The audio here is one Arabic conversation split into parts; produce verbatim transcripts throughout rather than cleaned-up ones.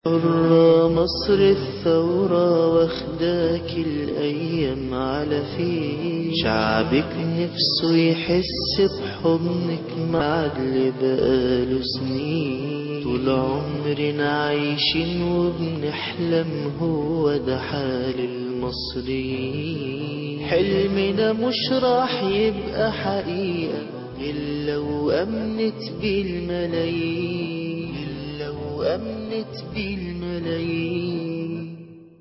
حرة مصر الثورة واخداك الأيام على فيه، شعبك نفسه يحس بحضنك مع اللي بقاله سنين. طول عمرنا عايشين وبنحلم، هو ده حال المصريين. حلمنا مش راح يبقى حقيقة إلا وأمنت بيه الملايين، إلا وأمنت بيه الملايين.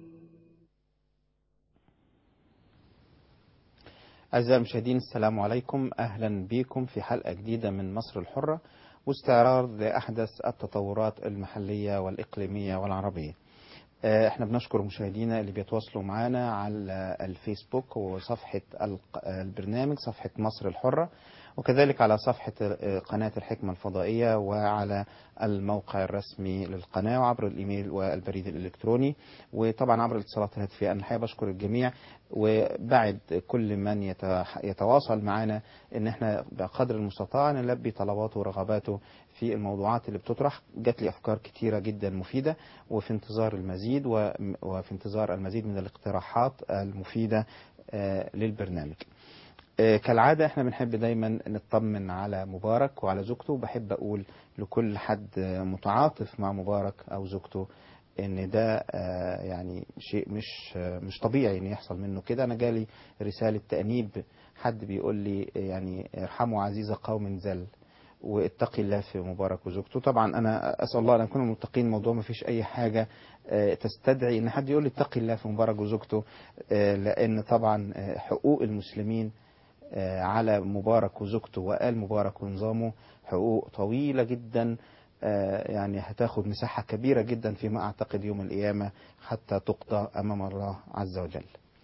أعزائي المشاهدين، السلام عليكم. أهلا بكم في حلقة جديدة من مصر الحرة، واستعراض لأحدث التطورات المحلية والإقليمية والعربية. احنا بنشكر مشاهدينا اللي بيتواصلوا معنا على الفيسبوك وصفحة البرنامج، صفحة مصر الحرة، وكذلك على صفحة قناة الحكمة الفضائية، وعلى الموقع الرسمي للقناة، وعبر الإيميل والبريد الإلكتروني، وطبعا عبر الاتصالات الهاتفية. أنا الحقيقة بشكر الجميع، وبعد كل من يتواصل معنا إن احنا بقدر المستطاع نلبي طلباته ورغباته في الموضوعات اللي بتطرح. جات لي أفكار كتيرة جدا مفيدة، وفي انتظار المزيد وفي انتظار المزيد من الاقتراحات المفيدة للبرنامج. كالعادة احنا بنحب دايما نطمن على مبارك وعلى زوجته. بحب اقول لكل حد متعاطف مع مبارك او زوجته ان ده يعني شيء مش مش طبيعي ان يحصل منه كده. انا جالي رسالة تأنيب، حد بيقول لي يعني ارحموا عزيز قوم ذل، واتقي الله في مبارك وزوجته. طبعا انا اسال الله ان نكون متقين. الموضوع ما فيش اي حاجه تستدعي ان حد يقول لي اتقي الله في مبارك وزوجته، لان طبعا حقوق المسلمين على مبارك وزوجته وآل مبارك ونظامه حقوق طويله جدا، يعني هتاخد مساحه كبيره جدا فيما اعتقد يوم القيامه حتى تقضى امام الله عز وجل.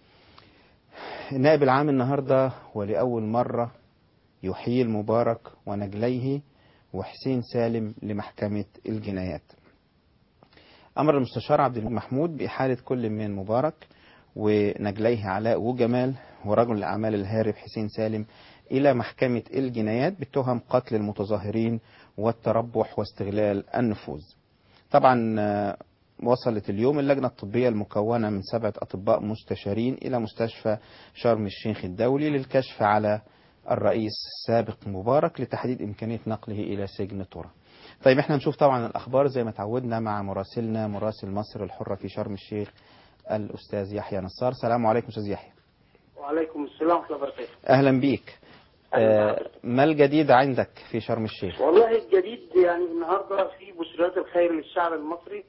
النائب العام النهارده ولاول مره يحيل مبارك ونجليه وحسين سالم لمحكمة الجنايات. أمر المستشار عبد المحمود بإحالة كل من مبارك ونجليه علاء وجمال ورجل الأعمال الهارب حسين سالم إلى محكمة الجنايات بتهم قتل المتظاهرين والتربح واستغلال النفوذ. طبعا وصلت اليوم اللجنة الطبية المكونة من سبعة أطباء مستشارين إلى مستشفى شرم الشيخ الدولي للكشف على الرئيس السابق مبارك لتحديد إمكانية نقله إلى سجن طورة. طيب احنا نشوف طبعا الأخبار زي ما تعودنا مع مراسلنا مراسل مصر الحرة في شرم الشيخ الأستاذ يحيى نصار. السلام عليكم أستاذ يحيى. وعليكم السلام ورحمة الله وبركاته. أهلا بيك. آه ما الجديد عندك في شرم الشيخ؟ والله الجديد يعني النهاردة في بشرات الخير للشعب المصري.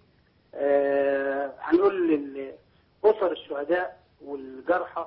آه هنقول لأسر الشهداء والجرحى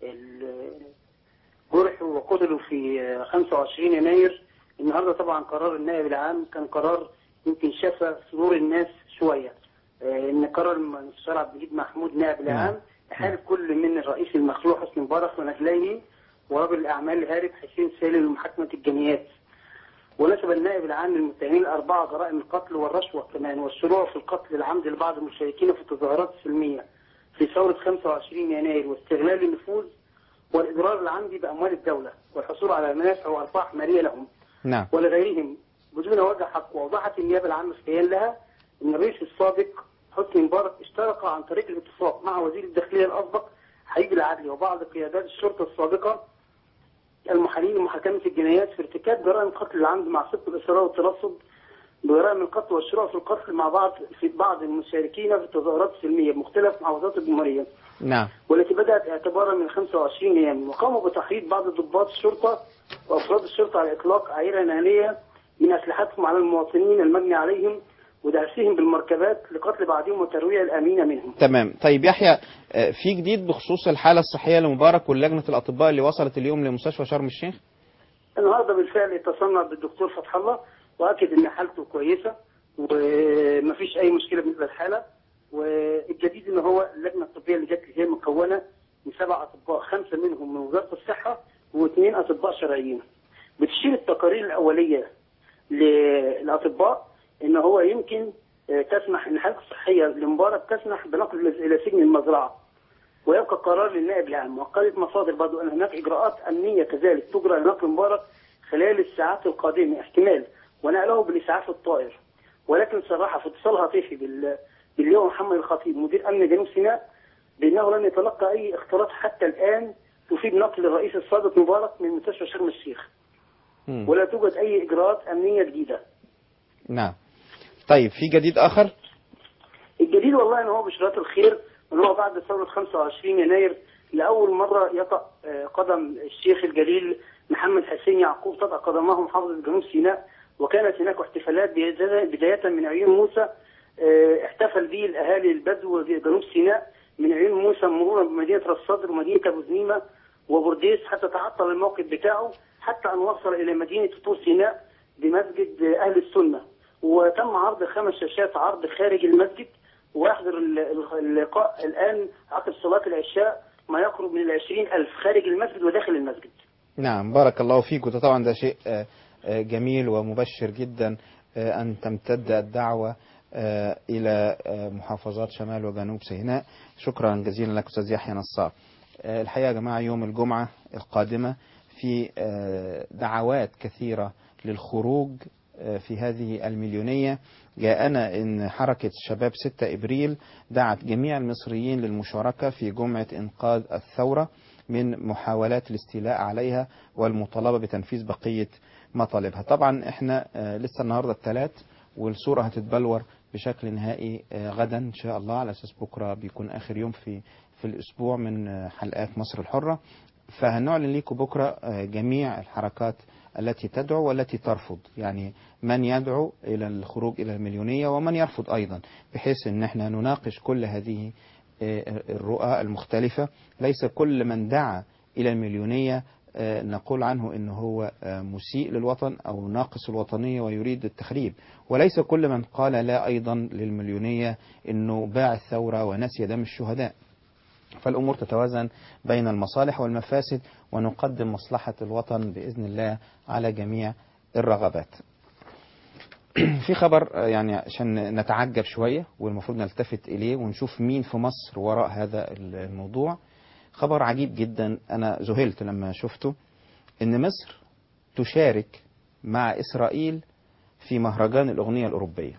جرحوا وقتلوا في خمسة وعشرين يناير. النهارده طبعا قرار النائب العام كان قرار يمكن شفى صدور الناس شويه، آه ان قرار المستشار عبد المجيد محمود نائب العام احال كل من الرئيس المخلوع حسني مبارك ونجليه ورجل الاعمال الهارب حسين سالم لمحاكمه الجنايات. ونسب النائب العام للمتهمين الاربعه جرائم القتل والرشوه كمان والشروع في القتل العمد لبعض المشاركين في التظاهرات السلميه في ثوره خمسة وعشرين يناير واستغلال النفوذ والإضرار العمدي بأموال الدولة والحصول على منافع وأرباح مالية لهم نعم ولغيرهم بدون وجه حق. ووضحت النيابة العامة في بيان لها أن الرئيس السابق حسني مبارك اشترك عن طريق الاتفاق مع وزير الداخلية الأسبق حبيب العدلي وبعض قيادات الشرطة السابقة المحالين لمحاكمة الجنايات في ارتكاب جرائم القتل العمد مع سبق الإصرار والترصد بجرائم القتل والشروع في القتل مع بعض في بعض المشاركين في التظاهرات السلمية بمختلف محافظات الجمهورية. نعم. والتي بدأت اعتبارا من خمسة وعشرين يوم. وقاموا بتحريض بعض ضباط الشرطة وأفراد الشرطة على إطلاق عيرة نارية من أسلحتهم على المواطنين المجني عليهم ودعسهم بالمركبات لقتل بعضهم وترويع الأمين منهم. تمام. طيب يحيى، في جديد بخصوص الحالة الصحية لمبارك ولجنة الأطباء اللي وصلت اليوم لمستشفى شرم الشيخ؟ النهارده بالفعل اتصلنا بالدكتور فتح الله وأكد إن حالته كويسة ومفيش أي مشكلة بالنسبة للحالة. والجديد ان هو اللجنه الطبيه اللي جت هي مكونه من سبع اطباء، خمسه منهم من وزاره الصحه واثنين اطباء شرعيين. بتشير التقارير الاوليه للاطباء ان هو يمكن تسمح ان حالته الصحيه لمبارك تسمح بنقله الى سجن المزرعه، ويبقى قرار للنائب العام. وقالت مصادر برضه ان هناك اجراءات امنيه كذلك تجرى لنقل مبارك خلال الساعات القادمه احتمال ونقله بالاسعاف الطائر. ولكن صراحه في اتصال هاتفي بال باللواء محمد الخطيب مدير امن جنوب سيناء بانه لم يتلقى اي اختراق حتى الان تفيد نقل الرئيس السابق مبارك من مستشفى شرم الشيخ. مم. ولا توجد اي اجراءات امنيه جديده. نعم. طيب في جديد آخر؟ الجديد والله ان هو بشرات الخير ان هو بعد ثوره خمسة وعشرين يناير لاول مره يطأ قدم الشيخ الجليل محمد حسين يعقوب تطأ قدمه محافظه جنوب سيناء، وكانت هناك احتفالات بدايه من عيون موسى احتفل به الاهالي البدو جنوب سيناء من عيون موسى مرورا بمدينه راس سدر ومدينه ابو زنيمه وبرديس حتى تعطل الموقف بتاعه حتى ان وصل الى مدينه طور سيناء بمسجد اهل السنه، وتم عرض خمس شاشات عرض خارج المسجد، ويحضر اللقاء الآن عقب صلاة العشاء ما يقرب من العشرين ألف خارج المسجد وداخل المسجد. نعم بارك الله فيك. وده طبعا ده شيء جميل ومبشر جدا أن تمتد الدعوة إلى محافظات شمال وجنوب سيناء. شكرا جزيلا لك أستاذ يحيى نصار. الحقيقة يا جماعة يوم الجمعة القادمة في دعوات كثيرة للخروج في هذه المليونية. جاءنا إن حركة شباب ستة إبريل دعت جميع المصريين للمشاركة في جمعة إنقاذ الثورة من محاولات الاستيلاء عليها والمطالبة بتنفيذ بقية مطالبها. طبعا احنا لسه النهاردة الثلاث والصورة هتتبلور بشكل نهائي غدا إن شاء الله، على أساس بكرة بيكون آخر يوم في في الأسبوع من حلقات مصر الحرة. فهنعلن لكم بكرة جميع الحركات التي تدعو والتي ترفض، يعني من يدعو إلى الخروج إلى المليونية ومن يرفض أيضا، بحيث أن احنا نناقش كل هذه الرؤى المختلفة. ليس كل من دعا إلى المليونية نقول عنه أنه هو مسيء للوطن أو ناقص الوطنية ويريد التخريب، وليس كل من قال لا أيضا للمليونية أنه باع الثورة ونسي دم الشهداء. فالأمور تتوازن بين المصالح والمفاسد، ونقدم مصلحة الوطن بإذن الله على جميع الرغبات. في خبر يعني عشان نتعجب شوية والمفروض نلتفت إليه ونشوف مين في مصر وراء هذا الموضوع. خبر عجيب جدا، أنا ذهلت لما شفته، إن مصر تشارك مع إسرائيل في مهرجان الأغنية الأوروبية.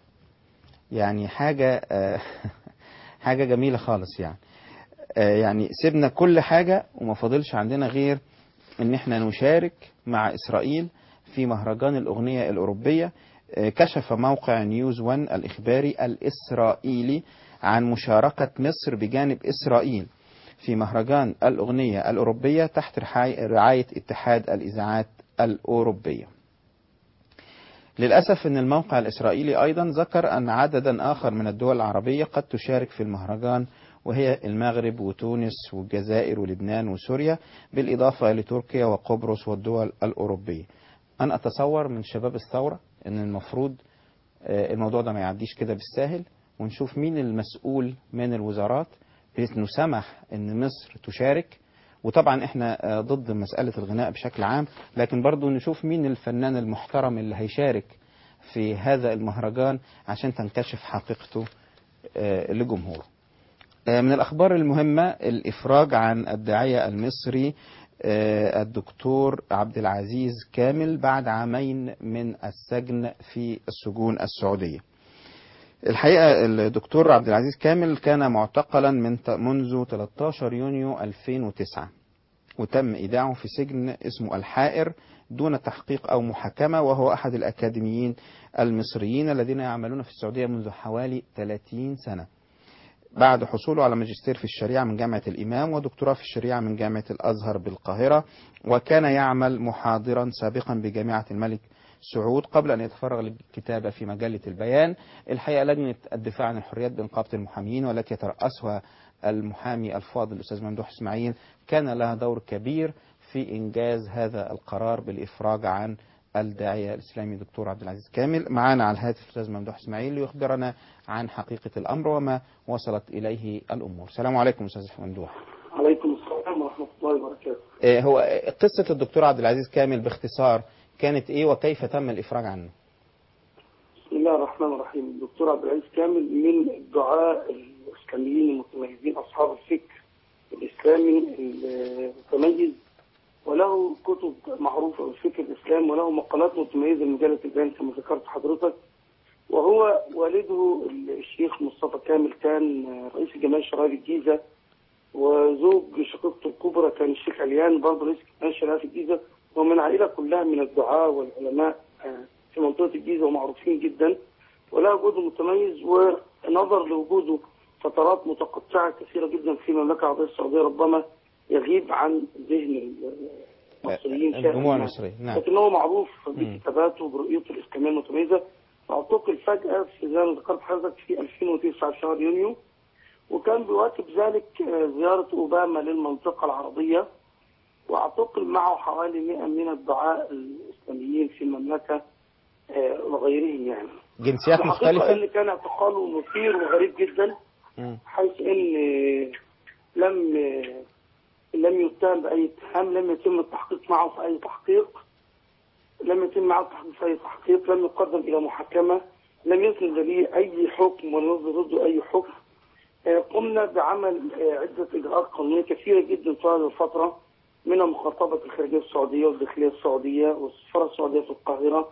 يعني حاجة حاجة جميلة خالص. يعني يعني سيبنا كل حاجة وما فاضلش عندنا غير ان احنا نشارك مع اسرائيل في مهرجان الاغنية الاوروبية. كشف موقع نيوز وان الاخباري الاسرائيلي عن مشاركة مصر بجانب اسرائيل في مهرجان الاغنية الاوروبية تحت رعاية اتحاد الاذاعات الاوروبية. للأسف ان الموقع الاسرائيلي ايضا ذكر ان عددا اخر من الدول العربية قد تشارك في المهرجان، وهي المغرب وتونس والجزائر ولبنان وسوريا، بالإضافة لتركيا وقبرص والدول الأوروبية. أنا أتصور من شباب الثورة أن المفروض الموضوع ده ما يعديش كده بالساهل، ونشوف مين المسؤول من الوزارات بحيث نسمح أن مصر تشارك. وطبعا احنا ضد مسألة الغناء بشكل عام، لكن برضو نشوف مين الفنان المحترم اللي هيشارك في هذا المهرجان عشان تنكشف حقيقته لجمهوره. من الأخبار المهمة الإفراج عن الداعية المصري الدكتور عبد العزيز كامل بعد عامين من السجن في السجون السعودية. الحقيقة الدكتور عبد العزيز كامل كان معتقلا من منذ ثلاثة عشر يونيو ألفين وتسعة، وتم إيداعه في سجن اسمه الحائر دون تحقيق أو محاكمة، وهو أحد الأكاديميين المصريين الذين يعملون في السعودية منذ حوالي ثلاثين سنة، بعد حصوله على ماجستير في الشريعة من جامعة الإمام ودكتوراه في الشريعة من جامعة الأزهر بالقاهرة. وكان يعمل محاضرا سابقا بجامعة الملك سعود قبل أن يتفرغ للكتابة في مجلة البيان. الحقيقة لجنة الدفاع عن الحريات بنقابة المحامين والتي يترأسها المحامي الفاضل الأستاذ ممدوح إسماعيل كان لها دور كبير في إنجاز هذا القرار بالإفراج عن الداعية الإسلامي دكتور عبد العزيز كامل. معنا على الهاتف الأستاذ ممدوح إسماعيل ليخبرنا عن حقيقة الأمر وما وصلت إليه الأمور. السلام عليكم أستاذ ممدوح. عليكم السلام ورحمة الله وبركاته. إيه هو قصة الدكتور عبد العزيز كامل باختصار كانت إيه وكيف تم الإفراج عنه؟ بسم الله الرحمن الرحيم. الدكتور عبد العزيز كامل من الدعاة الإسلاميين المتميزين أصحاب الفكر الإسلامي المتميز، وله كتب معروفة في فكر الإسلام، وله مقالات متميزة لمجلة البيان كما ذكرت حضرتك. وهو والده الشيخ مصطفى كامل كان رئيس الجمعيه الشرعيه في الجيزه، وزوج شقيقته الكبرى كان الشيخ عليان برضه رئيس الجمعيه الشرعيه في الجيزه، ومن عائله كلها من الدعاة والعلماء في منطقه الجيزه ومعروفين جدا، وله وجوده متميز. ونظر لوجوده فترات متقطعه كثيره جدا في المملكه العربيه السعوديه ربما يغيب عن ذهن المصريين الجموع المصرية، نعم. لكنه معروف بكتاباته وبرؤيته الاسلاميه المتميزه. اعتقل فجاه في زي ما ذكرت حضرتك في ألفين وتسعة في شهر يونيو، وكان بيواكب ذلك زياره اوباما للمنطقه العربيه، واعتقل معه حوالي مئة من الدعاء الاسلاميين في المملكه وغيرهم يعني. جنسيات مختلفه. اللي كان اعتقاله مثير وغريب جدا، حيث ان لم لم يتهم باي اتهام، لم يتم التحقيق معه في اي تحقيق، لم يتم معه التحقيق في اي تحقيق، لم يقدم الى محاكمه، لم يسند لي اي حكم ولا يصدر ضده اي حكم. قمنا بعمل عده اجراءات قانونيه كثيره جدا في هذه الفتره، منها مخاطبه الخارجيه السعوديه والداخليه السعوديه والسفاره السعوديه في القاهره،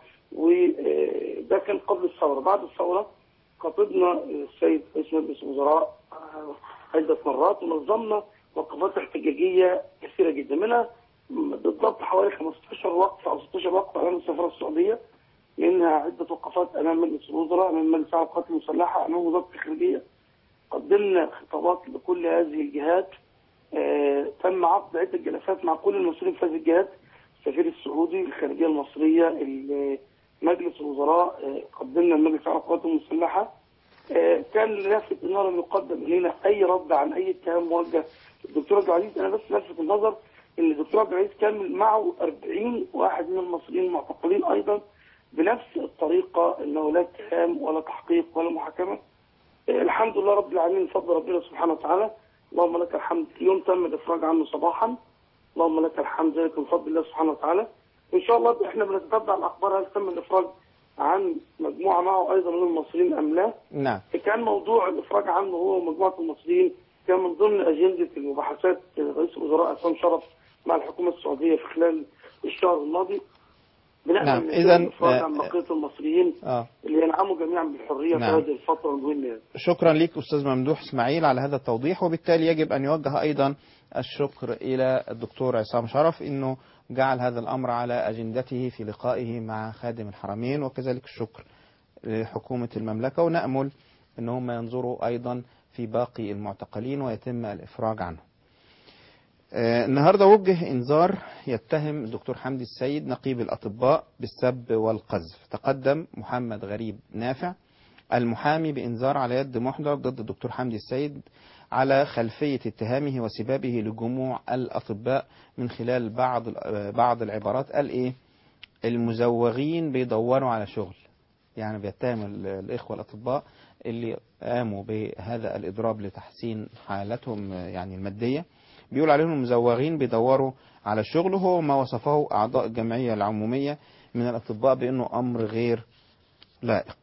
وده كان قبل الثوره. بعد الثوره خاطبنا السيد رئيس مجلس الوزراء عده مرات، ونظمنا وقفات احتجاجيه كثيره جدا، منها بالضبط حوالي خمستاشر وقفه او ستاشر وقفه امام السفاره السعوديه، منها عده وقفات امام مجلس الوزراء، امام مجلس القوات المسلحه، امام وزاره الخارجيه. قدمنا خطابات لكل هذه الجهات، آه تم عقد عده جلسات مع كل المسؤولين في هذه الجهات، السفير السعودي، الخارجيه المصريه، مجلس الوزراء، آه قدمنا لمجلس القوات المسلحه. آه كان لافت ان لم يقدم الينا اي رد عن اي اتهام موجه للدكتور عبد العزيز. انا بس لافت النظر ان الدكتور عبد العزيز كان معه أربعين واحد من المصريين المعتقلين ايضا بنفس الطريقه، انه لا اتهام ولا تحقيق ولا محاكمه. آه الحمد لله رب العالمين، بفضل ربنا سبحانه وتعالى. اللهم لك الحمد. اليوم تم الافراج عنه صباحا، اللهم لك الحمد، ذلك من فضل الله سبحانه وتعالى. وان شاء الله احنا بنتتبع الاخبار، هل تم الافراج عن مجموعه معه ايضا من المصريين ام لا؟ نعم. كان موضوع الافراج عنه هو ومجموعه المصريين كان من ضمن اجنده المباحثات رئيس الوزراء عصام شرف مع الحكومه السعوديه في خلال الشهر الماضي. نعم. اذا الافراج عن بقيه المصريين آه. اللي ينعموا جميعا بالحريه نعم. في هذه الفتره المهمه. شكرا لك أستاذ ممدوح إسماعيل على هذا التوضيح، وبالتالي يجب أن يوجه أيضا الشكر إلى الدكتور عصام شرف أنه جعل هذا الأمر على أجندته في لقائه مع خادم الحرمين، وكذلك الشكر لحكومة المملكة، ونأمل أنهم ينظروا أيضا في باقي المعتقلين ويتم الإفراج عنهم. آه النهاردة وجه إنذار يتهم الدكتور حمدي السيد نقيب الأطباء بالسب والقذف. تقدم محمد غريب نافع المحامي بإنذار على يد محضر ضد الدكتور حمدي السيد على خلفية اتهامه وسبابه لجموع الأطباء من خلال بعض بعض العبارات. قال إيه؟ المزوغين بيدوروا على شغل، يعني بيتهم الإخوة الأطباء اللي قاموا بهذا الإضراب لتحسين حالتهم يعني المادية، بيقول عليهم المزوغين بيدوروا على شغل، وهو ما وصفه أعضاء الجمعية العمومية من الأطباء بأنه أمر غير لائق.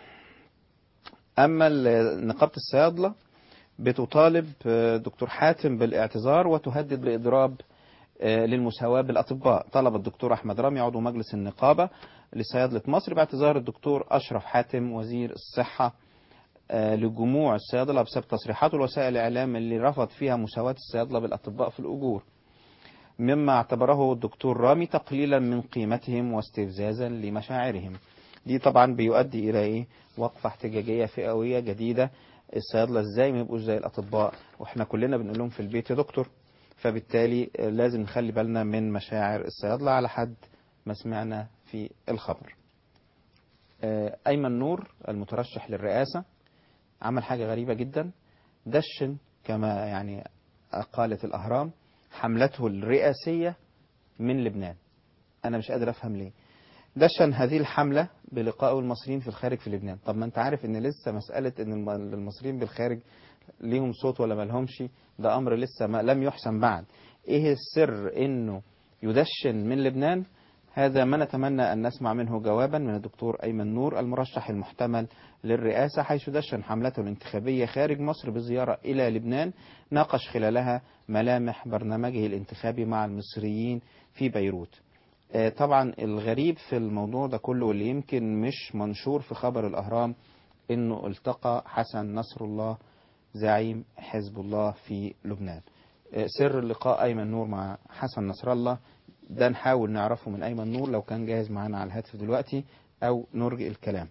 أما نقابة الصيادلة بتطالب دكتور حاتم بالاعتذار وتهدد بإضراب للمساواة بالأطباء. طلب الدكتور أحمد رامي عضو مجلس النقابة لصيادلة مصر باعتذار الدكتور أشرف حاتم وزير الصحة لجموع الصيادلة بسبب تصريحاته لوسائل الإعلام اللي رفض فيها مساواة الصيادلة بالأطباء في الأجور، مما اعتبره الدكتور رامي تقليلا من قيمتهم واستفزازا لمشاعرهم. دي طبعا بيؤدي إلى إيه؟ وقفة احتجاجية فئوية جديدة. الصيادلة ازاي ما يبقوش زي الأطباء واحنا كلنا بنقول لهم في البيت يا دكتور؟ فبالتالي لازم نخلي بالنا من مشاعر الصيادلة على حد ما سمعنا في الخبر. أيمن نور المترشح للرئاسة عمل حاجة غريبة جدا، دشن كما يعني قالت الأهرام حملته الرئاسية من لبنان. أنا مش قادر أفهم ليه دشن هذه الحملة بلقاء المصريين في الخارج في لبنان. طب ما انت عارف ان لسه مسألة ان المصريين بالخارج ليهم صوت ولا ما لهمش، ده امر لسه ما لم يحسم بعد. ايه السر انه يدشن من لبنان؟ هذا ما نتمنى ان نسمع منه جوابا من الدكتور ايمن نور المرشح المحتمل للرئاسة، حيث دشن حملته الانتخابية خارج مصر بزيارة الى لبنان ناقش خلالها ملامح برنامجه الانتخابي مع المصريين في بيروت. طبعا الغريب في الموضوع ده كله واللي يمكن مش منشور في خبر الأهرام انه التقى حسن نصر الله زعيم حزب الله في لبنان. سر اللقاء أيمن نور مع حسن نصر الله ده نحاول نعرفه من أيمن نور لو كان جاهز معنا على الهاتف دلوقتي أو نرجئ الكلام.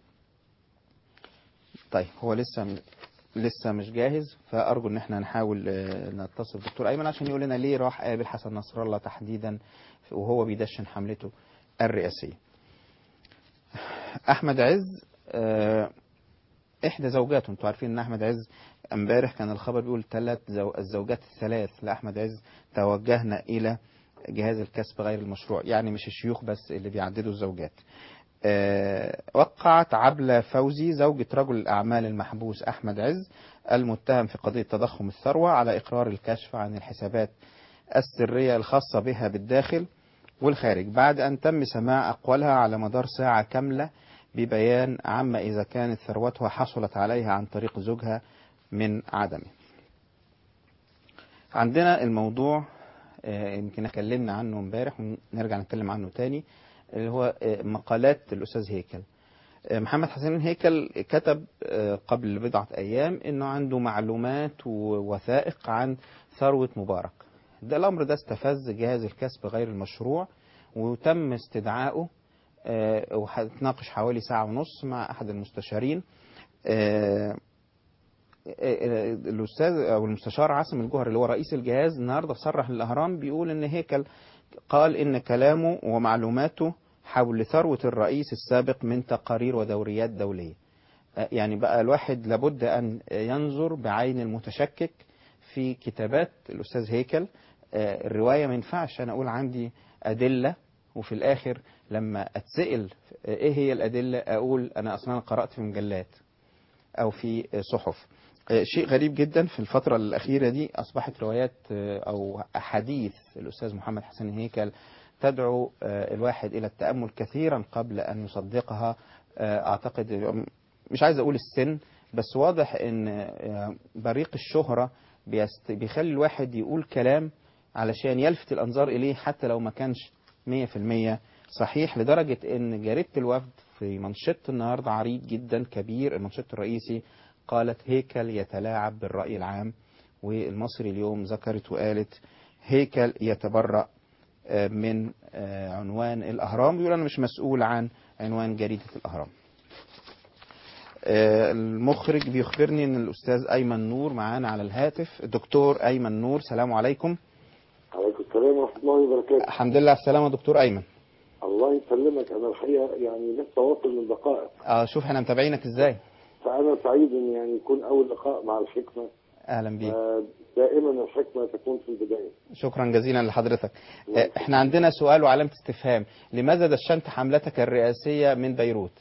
طيب هو لسه لسه مش جاهز، فأرجو إن احنا نحاول نتصل بالدكتور أيمن عشان يقول لنا ليه راح قابل حسن نصر الله تحديدا وهو بيدشن حملته الرئاسية. أحمد عز إحدى زوجاته، أنتوا عارفين إن أحمد عز امبارح كان الخبر بيقول ثلاث زو... الزوجات الثلاث لأحمد عز توجهنا إلى جهاز الكسب غير المشروع، يعني مش الشيوخ بس اللي بيعددوا الزوجات. أه... وقعت عبلة فوزي زوجة رجل الأعمال المحبوس أحمد عز المتهم في قضية تضخم الثروة على إقرار الكشف عن الحسابات السرية الخاصة بها بالداخل والخارج، بعد أن تم سماع أقوالها على مدار ساعة كاملة ببيان عما إذا كانت ثروتها حصلت عليها عن طريق زوجها من عدمه. عندنا الموضوع يمكن اتكلمنا عنه امبارح ونرجع نتكلم عنه تاني، اللي هو مقالات الأستاذ هيكل. محمد حسين هيكل كتب قبل بضعة أيام إنه عنده معلومات ووثائق عن ثروة مبارك. ده الأمر ده استفز جهاز الكسب غير المشروع وتم استدعائه وهتناقش حوالي ساعة ونص مع أحد المستشارين. الأستاذ أو المستشار عاصم الجوهر اللي هو رئيس الجهاز النهاردة صرح للأهرام بيقول إن هيكل قال إن كلامه ومعلوماته حول ثروة الرئيس السابق من تقارير ودوريات دولية. يعني بقى الواحد لابد أن ينظر بعين المتشكك في كتابات الأستاذ هيكل. الرواية ما ينفعش أنا أقول عندي أدلة وفي الآخر لما أتسأل إيه هي الأدلة أقول أنا أصلا قرأت في مجلات أو في صحف. شيء غريب جدا في الفترة الأخيرة دي أصبحت روايات أو أحاديث الأستاذ محمد حسين هيكل تدعو الواحد إلى التأمل كثيرا قبل أن يصدقها. أعتقد مش عايز أقول السن، بس واضح أن بريق الشهرة بيخلي الواحد يقول كلام علشان يلفت الأنظار إليه حتى لو ما كانش مية في المية صحيح، لدرجة أن جريدة الوفد في منشط النهاردة عريض جدا كبير المنشط الرئيسي قالت هيكل يتلاعب بالرأي العام، والمصري اليوم ذكرت وقالت هيكل يتبرأ من عنوان الأهرام، بيقول أنا مش مسؤول عن عنوان جريدة الأهرام. المخرج بيخبرني أن الأستاذ أيمن نور معانا على الهاتف. الدكتور أيمن نور، سلام عليكم. عليكم السلام ورحمة الله وبركاته. الحمد لله على السلامة دكتور أيمن. الله يسلمك. أنا الحقيقة يعني لسه واصل من دقائق. اه شوف احنا متابعينك ازاي. فأنا سعيد إن يعني يكون أول لقاء مع الحكمة. أهلا بيك. دائما الحكمة تكون في البداية. شكرا جزيلا لحضرتك. احنا عندنا سؤال وعلامة استفهام، لماذا دشنت حملتك الرئاسية من بيروت؟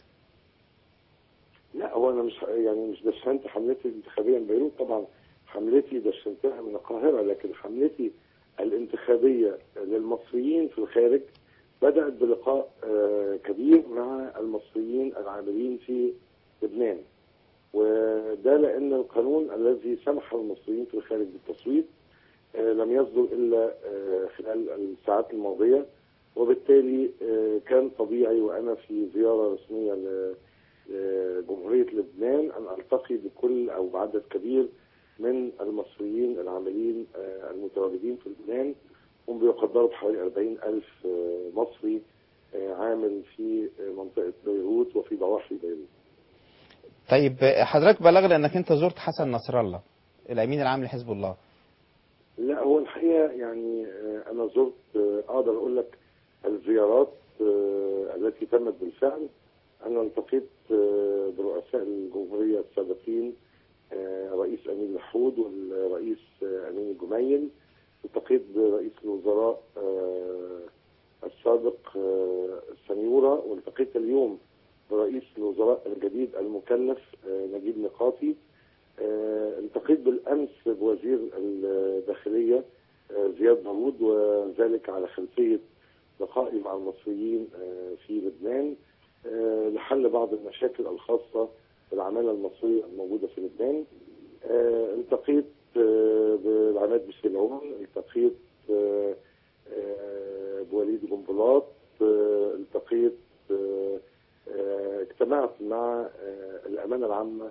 لا هو أنا مش يعني مش دشنت حملتي الانتخابية من بيروت، طبعا حملتي دشنتها من القاهرة، لكن حملتي الانتخابية للمصريين في الخارج بدأت بلقاء كبير مع المصريين العاملين في لبنان، وده لأن القانون الذي سمح للمصريين في الخارج بالتصويت لم يصدر إلا خلال الساعات الماضية، وبالتالي كان طبيعي وأنا في زيارة رسمية لجمهورية لبنان أن ألتقي بكل أو بعدد كبير من المصريين العاملين المتواجدين في لبنان، هم بيقدروا بحوالي أربعين ألف مصري عامل في منطقة بيروت وفي ضواحي بيروت. طيب حضرتك بلغنا أنك أنت زرت حسن نصر الله الأمين العام لحزب الله. لا هو الحقيقة يعني أنا زرت، أقدر أقول لك الزيارات التي تمت بالفعل. أنا التقيت برؤساء الجمهورية السابقين، رئيس أمين لحود والرئيس أمين الجميل، التقيت برئيس الوزراء السابق السنيورة، والتقيت اليوم برئيس الوزراء الجديد المكلف نجيب ميقاتي. التقيت بالأمس بوزير الداخلية زياد داوود، وذلك على خلفية لقائي مع المصريين في لبنان لحل بعض المشاكل الخاصة بالعمالة المصرية الموجودة في لبنان. التقيت بالعماد بسلعون، التقيت بوليد جنبلاط، التقيت اجتمعت مع الأمانة العامة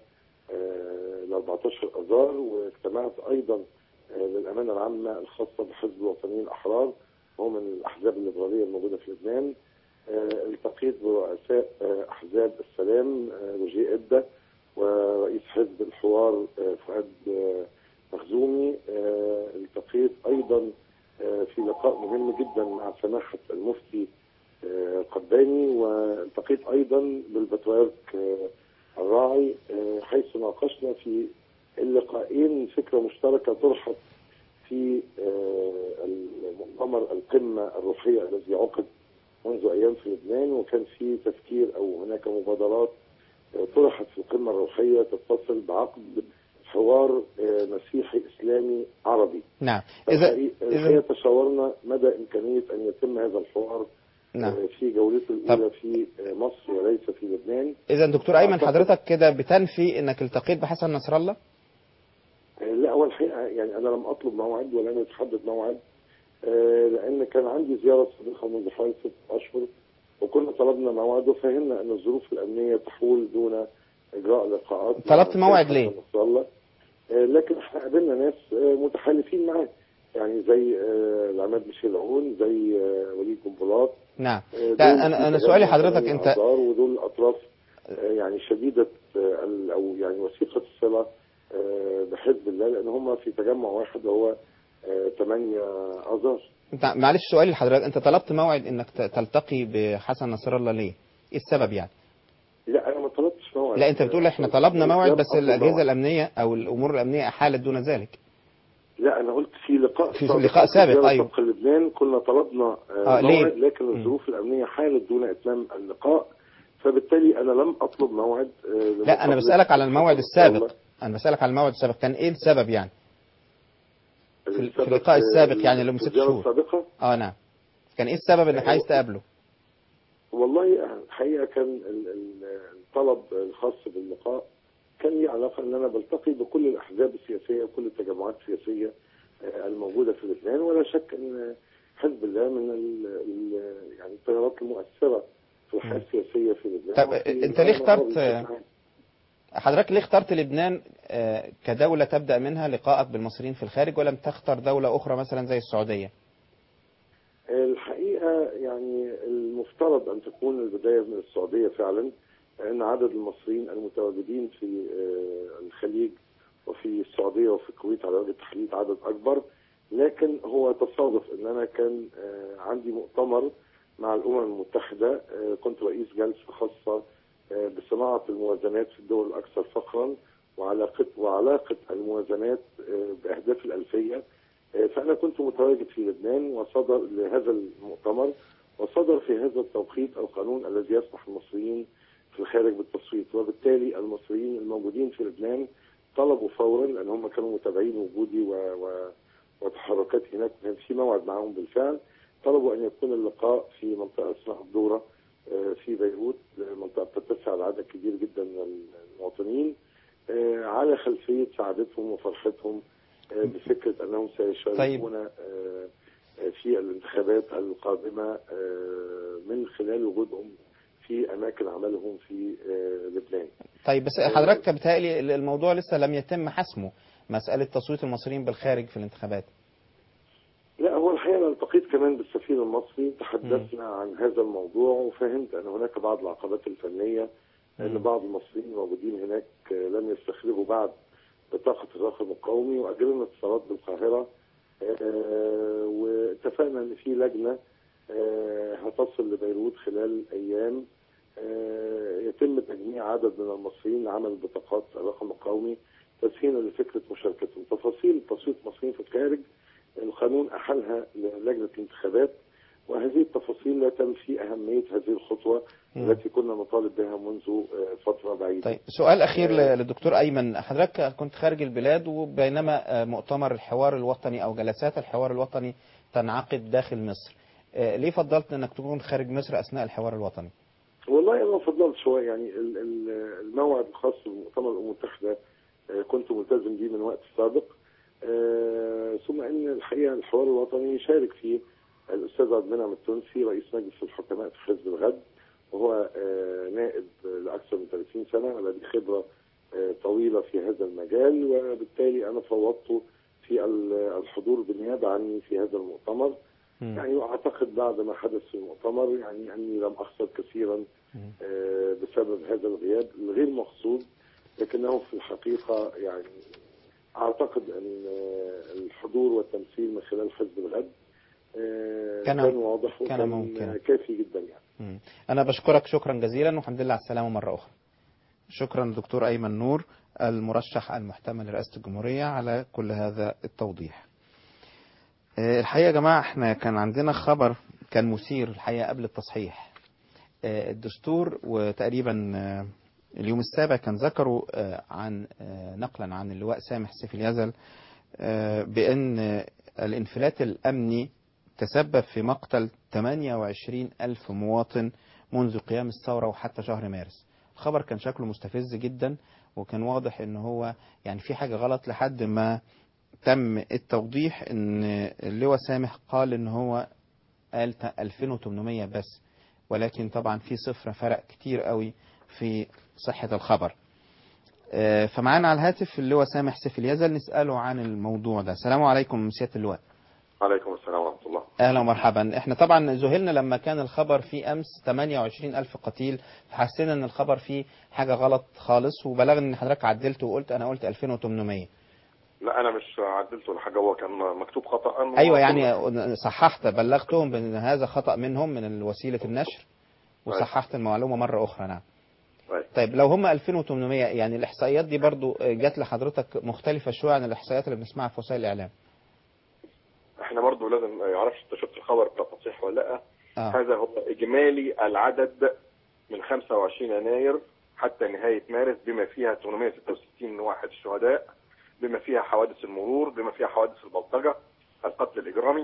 أربعتاشر آذار، واجتمعت أيضا للأمانة العامة الخاصة بحزب الوطنيين الأحرار وهو من الأحزاب الليبرالية الموجودة في لبنان. التقيت برؤساء أحزاب السلام روجيه إدة ورئيس حزب الحوار فؤاد مخزومي. التقيت أيضا في لقاء مهم جدا مع سماحة المفتي قباني، والتقيت أيضا بالبطريرك الراعي، حيث ناقشنا في اللقاءين فكرة مشتركة طرحت في المؤتمر القمة الروحية الذي عقد منذ أيام في لبنان، وكان في تفكير أو هناك مبادرات طرحت في القمة الروحية تتصل بعقد حوار مسيحي إسلامي عربي. نعم. إذا إذا تشاورنا مدى إمكانية أن يتم هذا الحوار نعم. في جولته الأولى في مصر وليس في لبنان. إذا دكتور أيمن حضرتك كده بتنفي أنك التقيت بحسن نصر الله؟ لا، هو الحقيقة يعني أنا لم أطلب موعد ولم يتحدد موعد، لأن كان عندي زيارة صديقة منذ حوالي ست أشهر وكنا طلبنا موعد وفهمنا أن الظروف الأمنية تحول دون إجراء لقاءات. طلبت موعد ليه؟ لكن احنا قابلنا ناس متحالفين معاه، يعني زي العماد ميشيل عون، زي وليد جنبلاط. نعم. لا انا انا سؤالي حضرتك انت ودول اطراف يعني شديده او يعني وثيقه الصله بحزب الله، لان هم في تجمع واحد وهو ثمانية آذار. معلش سؤالي لحضرتك، انت طلبت موعد انك تلتقي بحسن نصر الله ليه؟ ايه السبب يعني؟ لا انا ما طلبتش موعد. لا انت بتقول احنا طلبنا موعد بس الاجهزه الامنيه او الامور الامنيه احالت دون ذلك. لا انا قلت في لقاء في لقاء سابق. ايوه في لبنان كنا طلبنا آه موعد، لكن الظروف الامنيه حالت دون اتمام اللقاء، فبالتالي انا لم اطلب موعد. لا انا بسالك على الموعد السابق، انا بسالك على الموعد السابق كان ايه السبب يعني؟ في, في اللقاء السابق يعني اللي من ست شهور. السابقه اه نعم. كان ايه السبب انك عايز تقابله؟ والله الحقيقه كان الطلب الخاص باللقاء كان لي علاقه ان انا بلتقي بكل الاحزاب السياسيه وكل التجمعات السياسيه الموجوده في لبنان، ولا شك ان حزب الله من ال ال يعني التيارات المؤثره في الحياه السياسيه في لبنان. طب انت ليه اخترت حضرتك ليه اخترت لبنان كدوله تبدا منها لقائك بالمصريين في الخارج ولم تختار دوله اخرى مثلا زي السعوديه؟ الحقيقه يعني المفترض ان تكون البدايه من السعوديه فعلا، لان عدد المصريين المتواجدين في الخليج وفي السعوديه وفي الكويت على وجه التحديد عدد اكبر، لكن هو تصادف ان انا كان عندي مؤتمر مع الامم المتحده، كنت رئيس جلسه خاصه بصناعه الموازنات في الدول الاكثر فقرا وعلاقه وعلاقه الموازنات باهداف الالفيه، فانا كنت متواجد في لبنان وصدر لهذا المؤتمر، وصدر في هذا التوقيت القانون الذي يسمح للمصريين في الخارج بالتصويت، وبالتالي المصريين الموجودين في لبنان طلبوا فورا، لان هم كانوا متابعين وجودي و... و... وتحركاتي هناك، كان في موعد معهم بالفعل، طلبوا ان يكون اللقاء في منطقه اسمها الدوره في بيروت، منطقه تتسع لعدد كبير جدا من المواطنين، على خلفيه سعادتهم وفرحتهم بفكره انهم سيشاركون طيب. في الانتخابات القادمه من خلال وجودهم في اماكن عملهم في لبنان. طيب بس حضرتك بتهيألي الموضوع لسه لم يتم حسمه، مساله تصويت المصريين بالخارج في الانتخابات. لا هو الحقيقه انا التقيت كمان بالسفير المصري، تحدثنا م. عن هذا الموضوع، وفهمت ان هناك بعض العقبات الفنيه، ان بعض المصريين الموجودين هناك لم يستخرجوا بعد بطاقه الرقم القومي، واجلنا اتصالات بالقاهره، واتفقنا ان في لجنه هتصل لبيروت خلال ايام يتم تجميع عدد من المصريين لعمل بطاقات الرقم القومي تسهيلا لفكره مشاركتهم. تفاصيل تصويت المصريين في الخارج القانون احالها للجنه الانتخابات، وهذه التفاصيل لا تنفي اهميه هذه الخطوه م. التي كنا نطالب بها منذ فتره بعيده. طيب سؤال اخير آه للدكتور ايمن، حضرتك كنت خارج البلاد وبينما مؤتمر الحوار الوطني او جلسات الحوار الوطني تنعقد داخل مصر، آه ليه فضلت انك تكون خارج مصر اثناء الحوار الوطني؟ والله انا فضلت شويه، يعني الموعد الخاص بمؤتمر الامم المتحده كنت ملتزم به من وقت سابق، آه ثم ان الحقيقه الحوار الوطني شارك فيه الاستاذ عبد المنعم التونسي رئيس مجلس الحكماء في حزب الغد، وهو آه نائب لاكثر من ثلاثين سنه ولديه خبره طويلة في هذا المجال، وبالتالي أنا فوضت في الحضور بالنيابة عني في هذا المؤتمر. م. يعني وأعتقد بعد ما حدث في المؤتمر يعني أني لم أخسر كثيرا بسبب هذا الغياب الغير مقصود، لكنه في الحقيقة يعني أعتقد أن الحضور والتمثيل من خلال حزب الغد كان, كان واضح وكان كان ممكن. كافي جدا يعني. م. أنا بشكرك شكرا جزيلا والحمد لله على السلامة مرة أخرى. شكرا دكتور أيمن نور المرشح المحتمل لرئاسة الجمهورية على كل هذا التوضيح. الحقيقة يا جماعة احنا كان عندنا خبر كان مثير الحقيقة قبل التصحيح. الدستور وتقريبا اليوم السابع كان ذكروا عن نقلا عن اللواء سامح سيف اليزل بأن الانفلات الأمني تسبب في مقتل ثمانية وعشرين ألف مواطن منذ قيام الثورة وحتى شهر مارس. الخبر كان شكله مستفز جدا وكان واضح ان هو يعني في حاجة غلط لحد ما تم التوضيح ان اللواء سامح قال ان هو قال ألفين وثمانمائة بس، ولكن طبعا في صفر فرق كتير قوي في صحة الخبر. فمعانا على الهاتف اللواء سامح سيف اليزل نسأله عن الموضوع ده. السلام عليكم سيادة اللواء. عليكم السلام ورحمة الله. أهلا ومرحبا. احنا طبعا ذهلنا لما كان الخبر فيه أمس ثمانية وعشرين ألف قتيل، فحسينا ان الخبر فيه حاجة غلط خالص، وبلغني ان حضرتك عدلت وقلت انا قلت ألفين وثمانمائة. لا انا مش عدلت ولا حاجة، هو كان مكتوب خطأ. ايوه يعني صححت، بلغتهم بان هذا خطأ منهم من وسيلة النشر وصححت المعلومة مرة اخرى. نعم. طيب لو هم ألفين وثمانمائة يعني الاحصائيات دي برضو جات لحضرتك مختلفة شوية عن الاحصائيات اللي بنسمعها في وسائل الاعلام؟ احنا برضو لازم ما يعرفش انت شفت الخبر بتاع التصحيح ولا لا. آه. هذا هو اجمالي العدد من خمسة وعشرين يناير حتى نهاية مارس، بما فيها ثمانمائة وستة وستين واحد شهداء، بما فيها حوادث المرور، بما فيها حوادث البلطجة، القتل الإجرامي،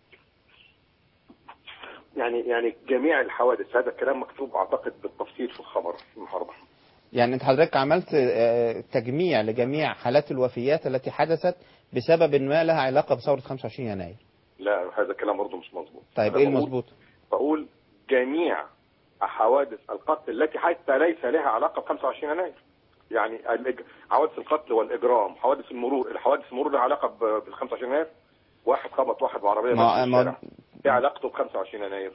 يعني يعني جميع الحوادث. هذا الكلام مكتوب اعتقد بالتفصيل في الخبر النهارده. يعني انت حضرتك عملت تجميع لجميع حالات الوفيات التي حدثت بسبب ما لها علاقة بثورة خمسة وعشرين يناير؟ لا هذا الكلام برضه مش مظبوط. طيب ايه المظبوط؟ بقول جميع حوادث القتل التي حتى ليس لها علاقة ب خمسة وعشرين يناير. يعني حوادث القتل والإجرام، حوادث المرور، الحوادث المرور لها علاقة ب خمسة وعشرين يناير؟ واحد خبط واحد بعربية ما في الشارع، ايه علاقته ب خمسة وعشرين يناير؟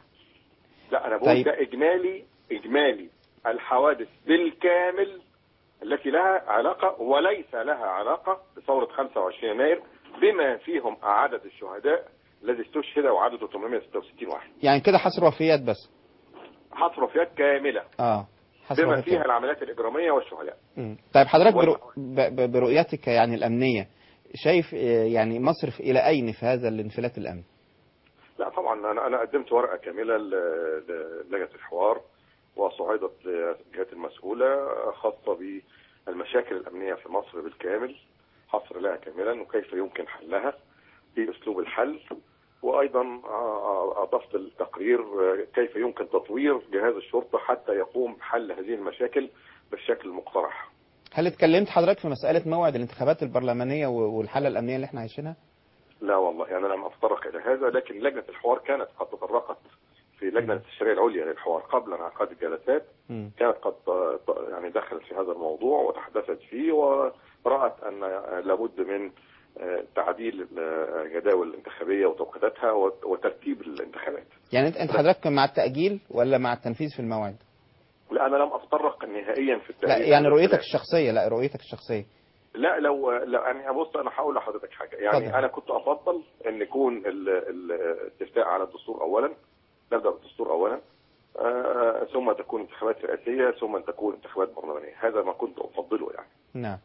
لا انا بقول طيب. ده اجمالي اجمالي الحوادث بالكامل التي لها علاقة وليس لها علاقة بثورة خمسة وعشرين يناير، بما فيهم عدد الشهداء الذي استشهد وعدده ثمانمائة وستة وستين واحد. يعني كده حصر وفيات بس؟ حصر وفيات كاملة. اه بما فيها العمليات الإجرامية والشهداء. مم. طيب حضرتك برو... ب... برؤيتك يعني الأمنية شايف يعني مصر إلى أين في هذا الانفلات الأمني؟ لا طبعا أنا أنا قدمت ورقة كاملة للجنة الحوار وصعدت للجهات المسؤولة خاصة بالمشاكل الأمنية في مصر بالكامل، حصر لها كاملا وكيف يمكن حلها في أسلوب الحل، وأيضا أضفت التقرير كيف يمكن تطوير جهاز الشرطة حتى يقوم بحل هذه المشاكل بالشكل المقترح. هل اتكلمت حضرتك في مسألة موعد الانتخابات البرلمانية والحالة الأمنية اللي احنا عايشينها؟ لا والله يعني لم أتطرق إلى هذا، لكن لجنة الحوار كانت قد تطرقت في لجنة الاستشارية العليا للحوار قبل انعقاد الجلسات، م. كانت قد يعني دخلت في هذا الموضوع وتحدثت فيه ورأت أن لابد من تعديل الجداول الانتخابية وتوقيتاتها وترتيب الانتخابات. يعني انت حضرتك مع التأجيل ولا مع التنفيذ في الموعد؟ لا أنا لم أتطرق نهائيا في التأجيل. لا يعني رؤيتك الشخصية. لا رؤيتك الشخصية. لا لو لا يعني بص أنا هقول لحضرتك حاجة، يعني فضل. أنا كنت أفضل أن يكون الاستفتاء على الدستور أولا، نبدأ بالدستور أولا، آه ثم تكون انتخابات رئاسية، ثم تكون انتخابات برلمانية. هذا ما كنت أفضله يعني. نعم.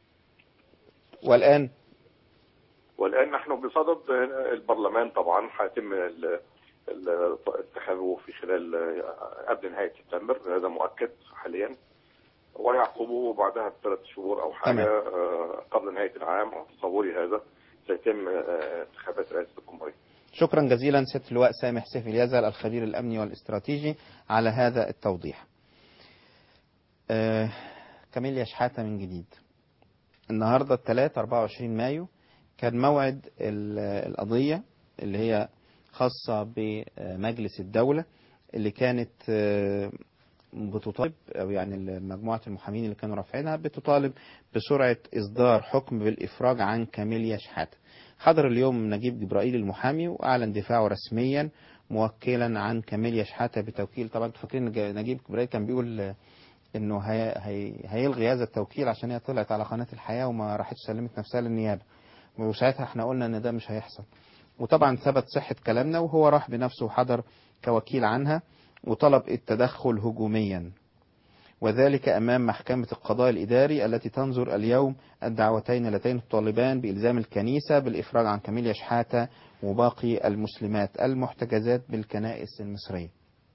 والآن؟ والآن نحن بصدد البرلمان طبعا هيتم انتخابه في خلال قبل نهاية سبتمبر، هذا مؤكد حاليا، ويعقبه بعدها بثلاث شهور أو حاجة آه قبل نهاية العام تصوري هذا سيتم آه انتخابات رئاسة الجمهورية. شكرا جزيلا سيادة اللواء سامح سيف اليزل الخبير الأمني والاستراتيجي على هذا التوضيح. آه كاميليا شحاتة من جديد. النهاردة الثلاث أربعة وعشرين مايو كان موعد القضية اللي هي خاصة بمجلس الدولة اللي كانت بتطالب، أو يعني مجموعة المحامين اللي كانوا رافعينها بتطالب بسرعة إصدار حكم بالإفراج عن كاميليا شحاتة. حضر اليوم نجيب جبرائيل المحامي وأعلن دفاعه رسميا موكلا عن كاميليا شحاتة بتوكيل. طبعا فاكرين نجيب جبرائيل كان بيقول إنه هي هي هيلغي هذا التوكيل عشان هي طلعت على قناة الحياة وما راحتش سلمت نفسها للنيابة، وساعتها احنا قلنا إن ده مش هيحصل. وطبعا ثبت صحة كلامنا، وهو راح بنفسه وحضر كوكيل عنها وطلب التدخل هجوميا، وذلك أمام محكمة القضاء الإداري التي تنظر اليوم الدعوتين اللتين تطالبان بإلزام الكنيسة بالإفراج عن كاميليا شحاتة وباقي المسلمات المحتجزات بالكنائس المصرية.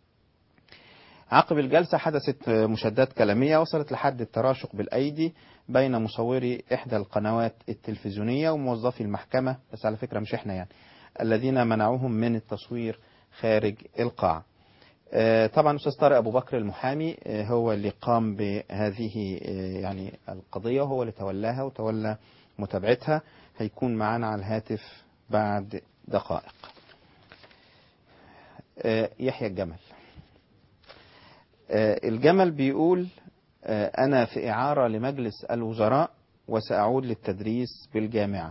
عقب الجلسة حدثت مشادات كلامية وصلت لحد التراشق بالأيدي بين مصوري إحدى القنوات التلفزيونية وموظفي المحكمة، بس على فكرة مش إحنا يعني، الذين منعوهم من التصوير خارج القاعة. طبعا أستاذ طارق أبو بكر المحامي هو اللي قام بهذه يعني القضية، وهو اللي تولاها وتولى متابعتها. هيكون معنا على الهاتف بعد دقائق. يحيى الجمل. الجمل بيقول أنا في إعارة لمجلس الوزراء وسأعود للتدريس بالجامعة.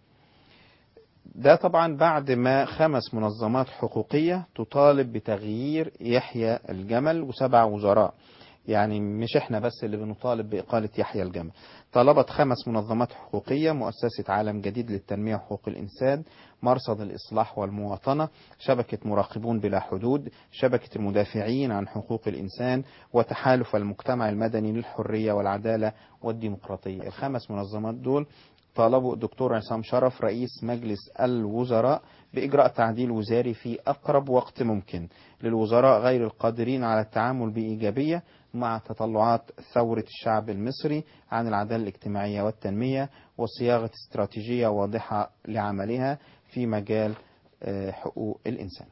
ده طبعا بعد ما خمس منظمات حقوقية تطالب بتغيير يحيى الجمل وسبع وزراء، يعني مش احنا بس اللي بنطالب بإقالة يحيى الجمل. طلبت خمس منظمات حقوقية: مؤسسة عالم جديد للتنمية وحقوق الإنسان، مرصد الإصلاح والمواطنة، شبكة مراقبون بلا حدود، شبكة المدافعين عن حقوق الإنسان، وتحالف المجتمع المدني للحرية والعدالة والديمقراطية. الخمس منظمات دول طالبوا الدكتور عصام شرف رئيس مجلس الوزراء بإجراء تعديل وزاري في أقرب وقت ممكن للوزراء غير القادرين على التعامل بإيجابية مع تطلعات ثورة الشعب المصري عن العدالة الاجتماعية والتنمية، وصياغة استراتيجية واضحة لعملها في مجال حقوق الإنسان.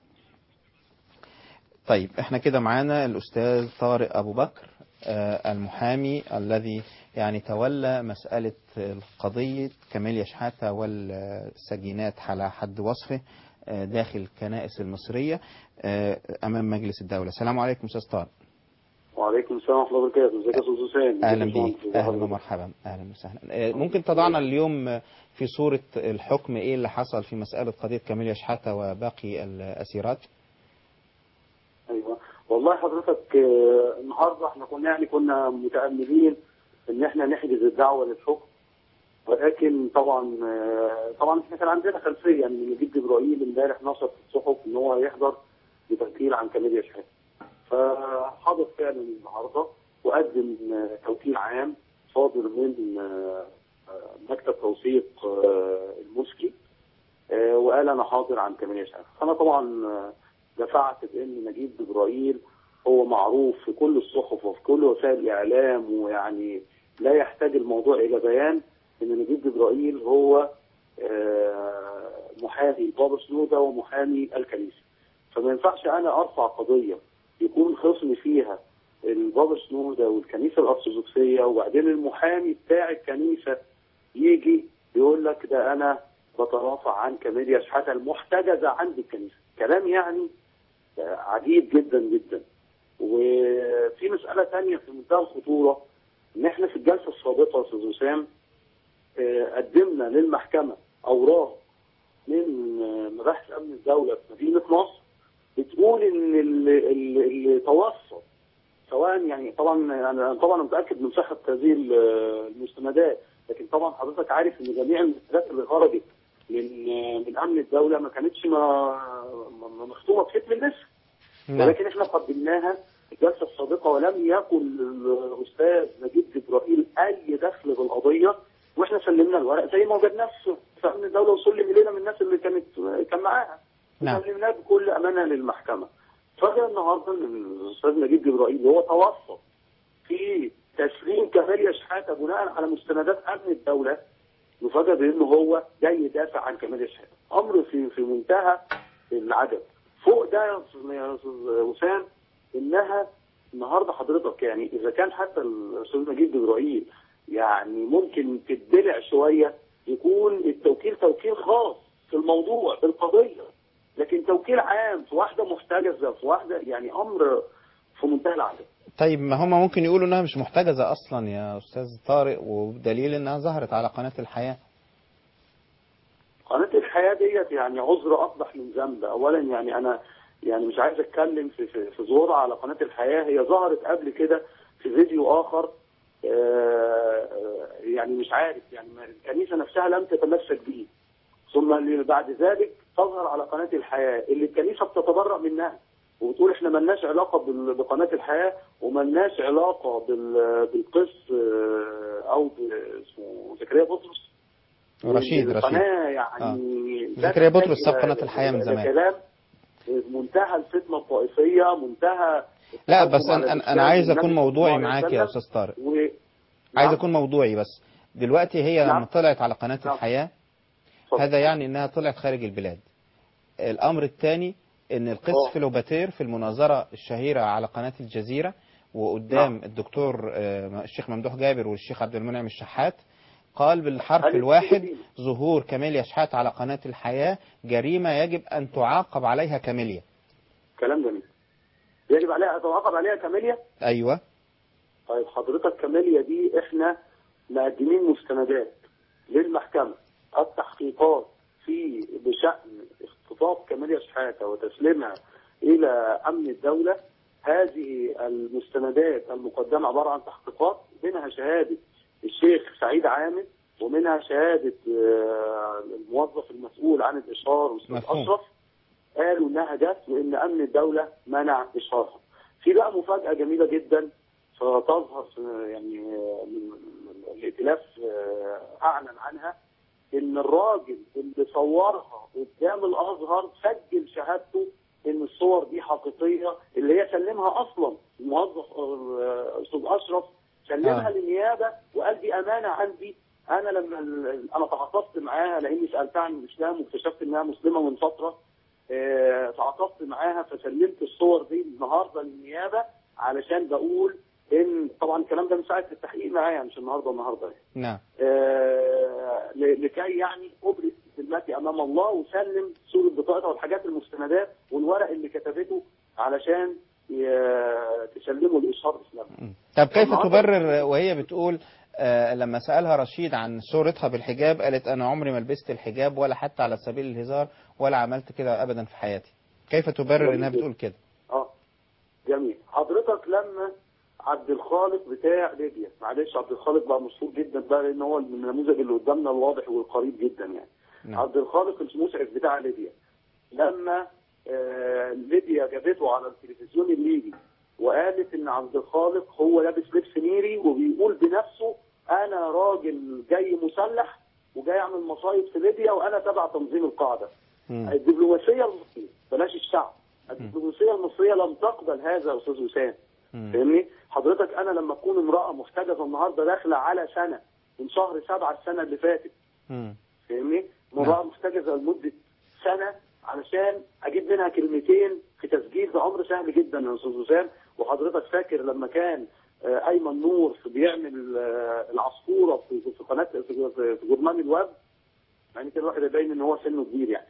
طيب احنا كده معانا الأستاذ طارق أبو بكر المحامي الذي يعني تولى مسألة قضية كاميليا شحاتة والسجينات على حد وصفه داخل الكنائس المصرية أمام مجلس الدولة. السلام عليكم أستاذ طارق. وعليكم السلام ورحمة الله وبركاته. ازيك يا أستاذ حسين؟ أهلا بيك. أهلا ومرحبا. أهلا وسهلا. ممكن تضعنا اليوم في صورة الحكم إيه اللي حصل في مسألة قضية كاميليا شحاتة وباقي الأسيرات؟ ايوه والله حضرتك النهارده احنا كنا يعني كنا متأملين ان احنا نحجز الدعوه للحكم، ولكن طبعا طبعا احنا كان عندنا خلفيه ان نجيب جبرائيل امبارح نشر في الصحف ان هو يحضر بتوكيل عن كاميليا شحاتة، فحضر فعلا النهارده وقدم توكيل عام صادر من مكتب توثيق المسكي وقال انا حاضر عن كاميليا شحاتة. فانا طبعا دفعت بان نجيب جبرائيل هو معروف في كل الصحف وفي كل وسائل الاعلام، ويعني لا يحتاج الموضوع الى بيان ان نجيب جبرائيل هو محامي بابا سنودة ومحامي الكنيسه. فما ينفعش انا ارفع قضيه يكون خصمي فيها البابا سنودة والكنيسه الارثوذكسيه، وبعدين المحامي بتاع الكنيسه يجي يقول لك ده انا بترافع عن كاميليا شحاتة المحتجزه عند الكنيسه. كلام يعني عجيب جدا جدا. وفي مسألة ثانية في منتهى الخطورة، ان احنا في الجلسة السابقة يا استاذ وسام قدمنا للمحكمة اوراق من مباحث امن الدولة في مدينة نصر بتقول ان اللي, اللي توصل سواء يعني طبعا انا طبعا متأكد من صحة هذه المستندات، لكن طبعا حضرتك عارف ان جميع المستندات اللي خرجت من من امن الدولة ما كانتش مختومة بختم النسر، ولكن احنا قدمناها الجلسه السابقه ولم يكن الاستاذ نجيب جبرائيل اي دخل بالقضيه، واحنا سلمنا الورق زي ما وجدناه في امن الدوله وسلم الينا من الناس اللي كانت كان معاها. نعم. سلمناه بكل امانه للمحكمه. فجاء النهارده الاستاذ نجيب جبرائيل اللي هو توصل في تسليم كاميليا شحاتة بناء على مستندات امن الدوله، نفاجئ بانه هو جاي يدافع عن كاميليا شحاتة. امر في في منتهى العجب. فوق ده يا استاذ وسام انها النهارده حضرتك يعني اذا كان حتى الاستاذ نجيب جبرائيل يعني ممكن تدلع شويه يكون التوكيل توكيل خاص في الموضوع بالقضيه، لكن توكيل عام في واحده محتجزه في واحده يعني امر في منتهى العجب. طيب ما هم ممكن يقولوا انها مش محتجزة اصلا يا استاذ طارق، وبدليل انها ظهرت على قناة الحياة. قناة الحياة ديت يعني عذر أقبح من ذنب. أولا يعني أنا يعني مش عايز أتكلم في في, في ظهورها على قناة الحياة. هي ظهرت قبل كده في فيديو آخر، آه يعني مش عارف يعني الكنيسة نفسها لم تتمسك به، ثم بعد ذلك تظهر على قناة الحياة اللي الكنيسة بتتبرأ منها وبتقول احنا ملناش علاقة بقناة الحياة وملناش علاقة بالقس أو اسمه زكريا بطرس رشيد رشيد يعني آه. زكريا بطرس ساب قناة الحياة من زمان. كلام منتهى الفتنة الطائفية، منتهى. لا بس أنا أنا عايز أكون موضوعي معاك يا أستاذ طارق، و... عايز أكون موضوعي. بس دلوقتي هي لما طلعت على قناة نعم. الحياة هذا يعني إنها طلعت خارج البلاد. الأمر الثاني إن القس فيلوباتير في المناظرة الشهيرة على قناة الجزيرة وقدام نعم. الدكتور الشيخ ممدوح جابر والشيخ عبد المنعم الشحات قال بالحرف الواحد ظهور كاميليا شحات على قناة الحياة جريمة يجب أن تعاقب عليها كاميليا. كلام جميل. يجب عليها أن تعاقب عليها كاميليا؟ أيوة. طيب حضرتك كاميليا دي إحنا مقدمين مستندات للمحكمة التحقيقات في بشأن اختطاف كاميليا شحاتة وتسليمها إلى أمن الدولة. هذه المستندات المقدمة عبارة عن تحقيقات منها شهادة الشيخ سعيد عامر ومنها شهادة الموظف المسؤول عن الإشهار والأستاذ أشرف، قالوا إنها جت وإن أمن الدولة منع إشهارها. في بقى مفاجأة جميلة جدا فتظهر يعني من الائتلاف أعلن عنها، إن الراجل اللي صورها قدام الأزهر سجل شهادته إن الصور دي حقيقية، اللي هي سلمها أصلا الموظف أستاذ أشرف سلمها آه. للنيابه وقال دي امانه عندي. انا لما انا تعاطفت معاها لاني سالتها عن الاسلام واكتشفت انها مسلمه من فتره، اه تعاطفت معاها فسلمت الصور دي النهارده للنيابه علشان بقول ان طبعا الكلام ده من ساعه التحقيق معايا مش النهارده النهارده يعني. نعم. اه لكي يعني ابرز ذمتي امام الله وسلم صوره بطاقتها والحاجات المستندات والورق اللي كتبته علشان تسلموا لإشهار الإسلام. طب كيف تبرر وهي بتقول آه لما سألها رشيد عن صورتها بالحجاب قالت أنا عمري ما لبست الحجاب ولا حتى على سبيل الهزار ولا عملت كده أبدا في حياتي. كيف تبرر إنها بتقول كده؟ اه جميل. حضرتك لما عبد الخالق بتاع ليبيا، معلش عبد الخالق بقى مشهور جدا بقى لأن هو النموذج اللي قدامنا الواضح والقريب جدا يعني. نعم. عبد الخالق المسعف بتاع ليبيا لما آه ليبيا جابته على التلفزيون الليبي وقالت ان عبد الخالق هو لابس لبس نيري وبيقول بنفسه انا راجل جاي مسلح وجاي اعمل مصايب في ليبيا وانا تبع تنظيم القاعده. الدبلوماسيه المصريه بلاش الشعب، الدبلوماسيه المصريه لم تقبل هذا يا استاذ وسام. فاهمني؟ حضرتك انا لما تكون امراه محتجزه النهارده داخله على سنه من شهر سبعه السنه اللي فاتت. فاهمني؟ امراه محتجزه لمده سنه علشان اجيب منها كلمتين في تسجيل، ده امر سهل جدا يا استاذ وسام. وحضرتك فاكر لما كان ايمن نور بيعمل العصفوره في في قناه في جرنان الويب، يعني كده الواحد يبين ان هو سنه كبير يعني.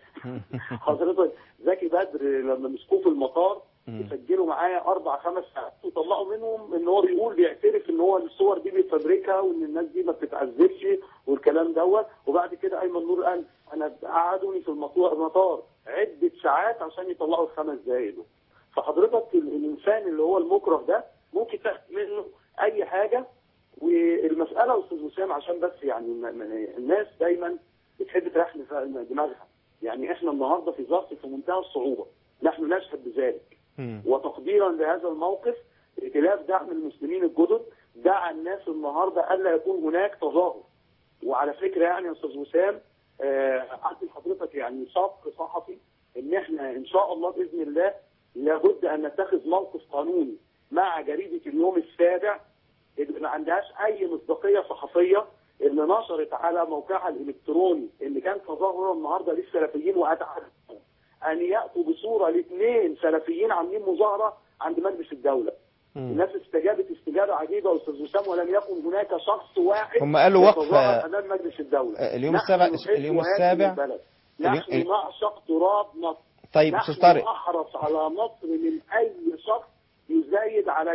حضرتك زكي بدر لما مسكوه في المطار يسجلوا معاه اربع خمس ساعات وطلعوا منهم ان هو بيقول بيعترف ان هو الصور دي بيفبركها وان الناس دي ما بتتعذبش والكلام دوت. وبعد كده ايمن نور قال انا قعدوني في المطار عده ساعات عشان يطلعوا الخمس دقايق دول. فحضرتك الانسان اللي هو المكره ده ممكن تاخد منه اي حاجه. والمساله استاذ وسام عشان بس يعني الناس دايما بتحب تريح دماغها، يعني احنا النهارده في ظرف في منتهى الصعوبه نحن نشهد بذلك. وتقديرا لهذا الموقف ائتلاف دعم المسلمين الجدد دعا الناس النهارده الا يكون هناك تظاهر. وعلى فكره يعني يا استاذ وسام عندي حضرتك يعني سبق صحفي ان احنا ان شاء الله باذن الله لابد ان نتخذ موقف قانوني مع جريده اليوم السابع اللي ما عندهاش اي مصداقيه صحفيه، اللي نشرت على موقعها الالكتروني اللي كان تظاهرا النهارده للسلفيين واتعهد ان ياتوا بصوره لاثنين سلفيين عاملين مظاهره عند مجلس الدوله. مم. الناس استجابت استجابه عجيبه يا استاذ وسام ولم يكن هناك شخص واحد هم قالوا وقف امام مجلس الدوله. اليوم السابع اليوم السابع نحن اليوم... نعشق تراب مصر. طيب نحن نحرص على مصر من اي شخص يزايد عليه.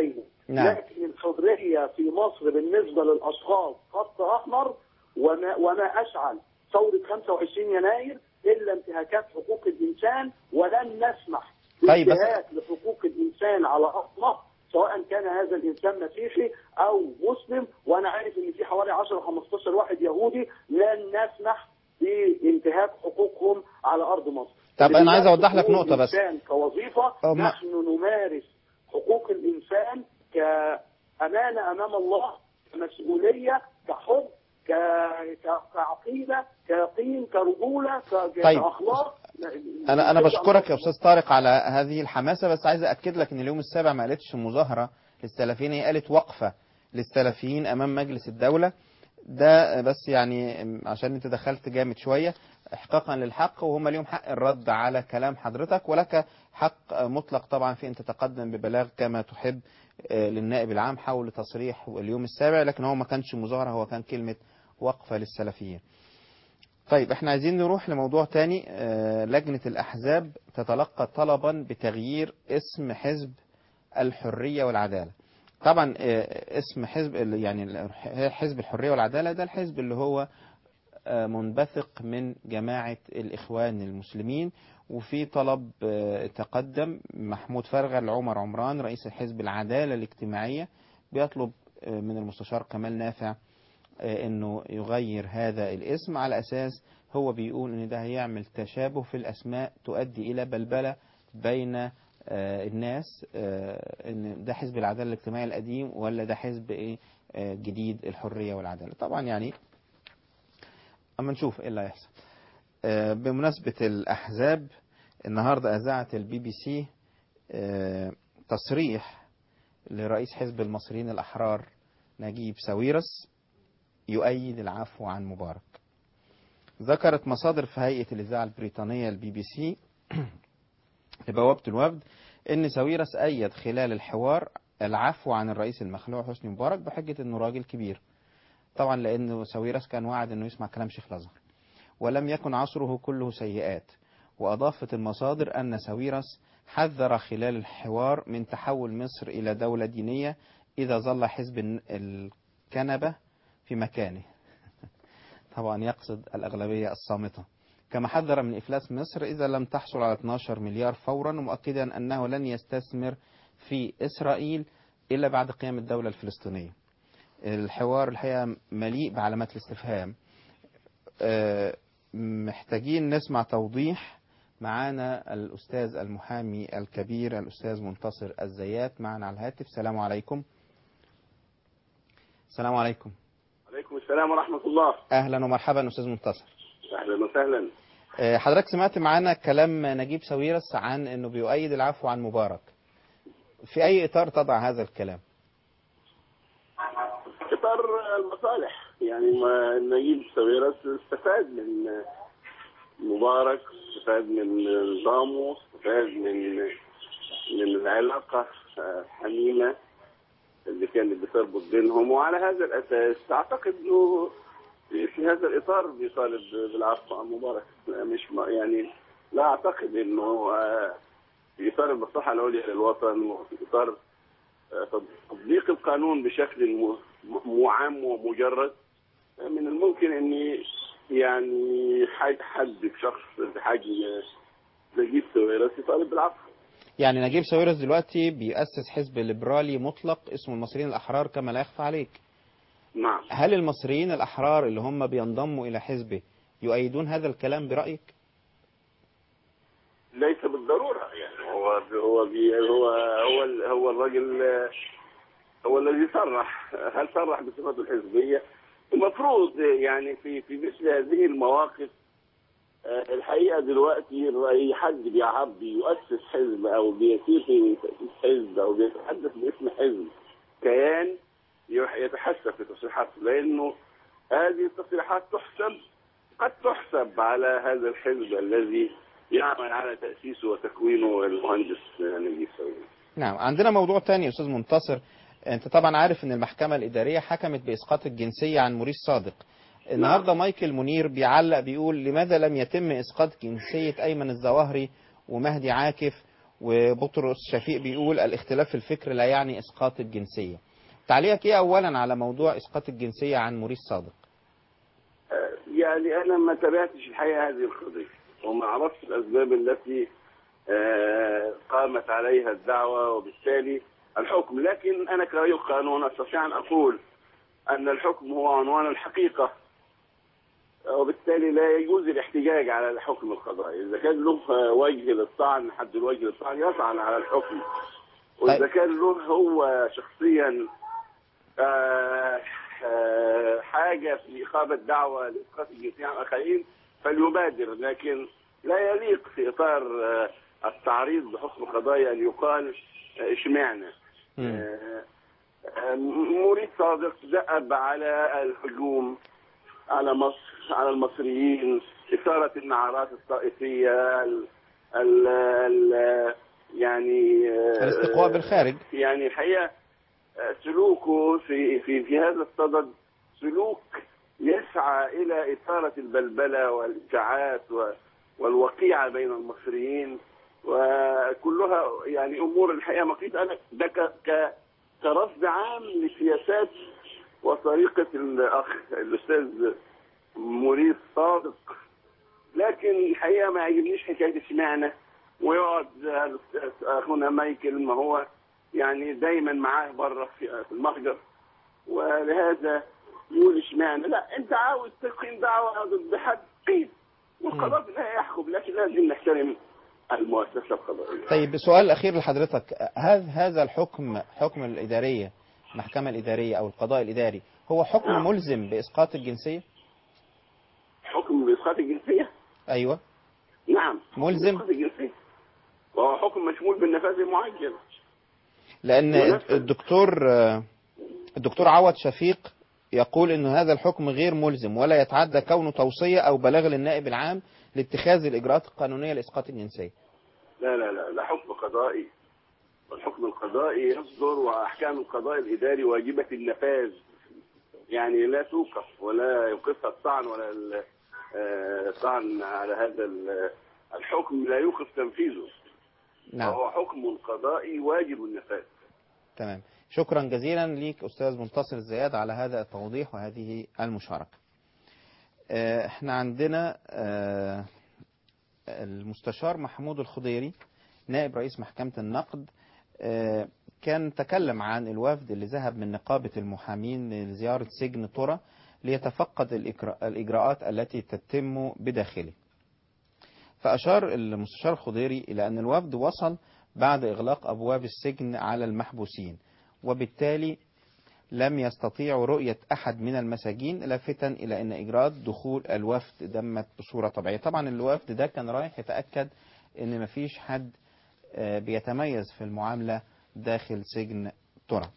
نعم. لكن الحريه في مصر بالنسبه للاشخاص خط احمر، وما وما اشعل ثوره خمسة وعشرين يناير الا انتهاكات حقوق الانسان، ولن نسمح طيب بس بانتهاك لحقوق الانسان على ارض مصر، سواء كان هذا الانسان مسيحي او مسلم. وانا عارف ان في حوالي عشرة خمستاشر واحد يهودي، لن نسمح بانتهاك حقوقهم على ارض مصر. طب انا عايز اوضح لك نقطه بس. كوظيفه أم... نحن نمارس حقوق الانسان كامانه امام الله، كمسؤوليه، كحب، كعقيده، كيقين، كرجوله، كاخلاق. طيب. انا انا بشكرك يا استاذ طارق على هذه الحماسه، بس عايز اكد لك ان اليوم السابع ما قالتش مظاهره للسلفيين، هي قالت وقفه للسلفيين امام مجلس الدوله. ده بس يعني عشان انت دخلت جامد شويه احقاقا للحق، وهم اليوم حق الرد على كلام حضرتك، ولك حق مطلق طبعا في ان تتقدم ببلاغ كما تحب للنائب العام حول تصريح اليوم السابع، لكن هو ما كانش مظاهره، هو كان كلمه وقفه للسلفيين. طيب احنا عايزين نروح لموضوع تاني. لجنة الأحزاب تتلقى طلبا بتغيير اسم حزب الحرية والعدالة. طبعا اسم حزب يعني حزب الحرية والعدالة ده الحزب اللي هو منبثق من جماعة الإخوان المسلمين، وفي طلب تقدم محمود فرغل عمر عمران رئيس حزب العدالة الاجتماعية بيطلب من المستشار كمال نافع انه يغير هذا الاسم، على اساس هو بيقول ان ده هيعمل تشابه في الاسماء تؤدي الى بلبلة بين الناس، ان ده حزب العدالة الاجتماعية القديم ولا ده حزب ايه جديد الحرية والعدالة. طبعا يعني اما نشوف ايه اللي هيحصل. بمناسبة الاحزاب، النهاردة اذاعت البي بي سي تصريح لرئيس حزب المصريين الاحرار نجيب ساويرس يؤيد العفو عن مبارك. ذكرت مصادر في هيئة الإذاعة البريطانية البي بي سي لبوابة الوفد إن ساويرس أيد خلال الحوار العفو عن الرئيس المخلوع حسني مبارك بحجة إنه راجل كبير، طبعا لأنه ساويرس كان وعد إنه يسمع كلام شيخ الأزهر ولم يكن عصره كله سيئات. وأضافت المصادر أن ساويرس حذر خلال الحوار من تحول مصر إلى دولة دينية إذا ظل حزب الكنبة في مكانه. طبعا يقصد الأغلبية الصامتة. كما حذر من إفلاس مصر إذا لم تحصل على اثني عشر مليار فورا، مؤكدا أنه لن يستثمر في إسرائيل إلا بعد قيام الدولة الفلسطينية. الحوار الحقيقة مليء بعلامات الاستفهام. محتاجين نسمع توضيح. معانا الأستاذ المحامي الكبير الأستاذ منتصر الزيات معنا على الهاتف. السلام عليكم. السلام عليكم. عليكم السلام ورحمة الله. أهلا ومرحبا أستاذ منتصر. أهلا وسهلا. حضرتك سمعت معانا كلام نجيب ساويرس عن أنه بيؤيد العفو عن مبارك، في أي إطار تضع هذا الكلام؟ إطار المصالح، يعني ما نجيب ساويرس استفاد من مبارك، استفاد من نظامه، استفاد من من العلاقة حميمة اللي كانت بتربط بينهم، وعلى هذا الأساس أعتقد أنه في هذا الإطار بيطالب بالعفو عن مبارك. مش يعني لا أعتقد أنه في إطار المصلحة العليا للوطن وفي إطار تطبيق القانون بشكل معم ومجرد من الممكن أن يعني حد بشخص بحجم نجيب ساويرس يطالب بالعفو. يعني نجيب ساويرس دلوقتي بيأسس حزب ليبرالي مطلق اسمه المصريين الأحرار كما لا يخفى عليك. نعم. هل المصريين الأحرار اللي هم بينضموا إلى حزبه يؤيدون هذا الكلام برأيك؟ ليس بالضرورة، يعني هو هو هو هو هو الرجل هو الذي صرح. هل صرح بصفته الحزبية؟ المفروض يعني في في مثل هذه المواقف الحقيقة دلوقتي أي حد بيعب يؤسس حزب أو بيسير في تأسيس حزب أو بيتحدث باسم حزب كيان يتحسب في تصريحاته، لأنه هذه التصريحات تحسب قد تحسب على هذا الحزب الذي يعمل على تأسيسه وتكوينه المهندس نجيب ساويرس. نعم. عندنا موضوع ثاني أستاذ منتصر. أنت طبعا عارف أن المحكمة الإدارية حكمت بإسقاط الجنسية عن موريس صادق. النهارده مايكل منير بيعلق بيقول لماذا لم يتم إسقاط جنسية أيمن الظواهري ومهدي عاكف وبطرس شفيق بيقول الاختلاف في الفكر لا يعني إسقاط الجنسية. تعليقك إيه أولا على موضوع إسقاط الجنسية عن موريس صادق؟ يعني أنا ما تابعتش الحقيقة هذه القضية وما عرفتش الأسباب التي قامت عليها الدعوة وبالتالي الحكم، لكن أنا كرئيس قانون أستطيع أن أقول أن الحكم هو عنوان الحقيقة، وبالتالي لا يجوز الاحتجاج على الحكم القضائي. إذا كان له وجه للطعن، حد الوجه للطعن يطعن على الحكم، وإذا كان له هو شخصيا آه آه حاجة في إقامة دعوة لإسقاط الجنسية عن الآخرين فليبادر، لكن لا يليق في إطار آه التعريض بحكم قضايا أن يقال اشمعنا. آه آه موريس صادق دأب على الهجوم على مصر، على المصريين، إثارة النعرات الطائفية، ال ال ال يعني الاستقواء بالخارج. يعني الحقيقة سلوكه في في في هذا الصدد سلوك يسعى إلى إثارة البلبلة والإشاعات والوقيعة بين المصريين، وكلها يعني أمور الحقيقة مقيت أنا ده ك كرصد عام لسياسات وطريقة الأخ الأستاذ موريس صادق. لكن الحقيقة ما يعجبنيش حكاية اشمعنى، ويقعد أخونا مايكل ما هو يعني دايما معاه بره في المحجر، ولهذا يقول اشمعنى. لا، أنت عاوز تقيم دعوة ضد حد قيد، والقضاء في النهاية يحكم، لكن لازم نحترم المؤسسة القضائية. طيب سؤال أخير لحضرتك، هذا هذا الحكم حكم الإدارية، المحكمة الإدارية أو القضاء الإداري، هو حكم نعم. ملزم بإسقاط الجنسية؟ حكم بإسقاط الجنسية؟ أيوة نعم ملزم بإسقاط الجنسية، وهو حكم مشمول بالنفاذ المعجل. لأن الدكتور الدكتور عوض شفيق يقول إن هذا الحكم غير ملزم ولا يتعدى كونه توصية أو بلاغ للنائب العام لاتخاذ الإجراءات القانونية لإسقاط الجنسية. لا لا لا لا حكم قضائي، والحكم القضائي يصدر وأحكام القضاء الإداري واجبة النفاذ، يعني لا توقف ولا يوقفها الطعن ولا الطعن على هذا الحكم، لا يوقف تنفيذه. نعم. وهو حكم قضائي واجب النفاذ. تمام، شكرا جزيلا ليك أستاذ منتصر الزياد على هذا التوضيح وهذه المشاركة. احنا عندنا المستشار محمود الخضيري نائب رئيس محكمة النقد كان تكلم عن الوفد اللي ذهب من نقابة المحامين لزيارة سجن طرة ليتفقد الإجراءات التي تتم بداخله. فأشار المستشار الخضيري إلى أن الوفد وصل بعد إغلاق أبواب السجن على المحبوسين، وبالتالي لم يستطيعوا رؤية أحد من المساجين، لافتا إلى أن إجراءات دخول الوفد تمت بصورة طبيعية. طبعا الوفد ده كان رايح يتأكد أن مفيش حد بيتميز في المعاملة داخل سجن طرة.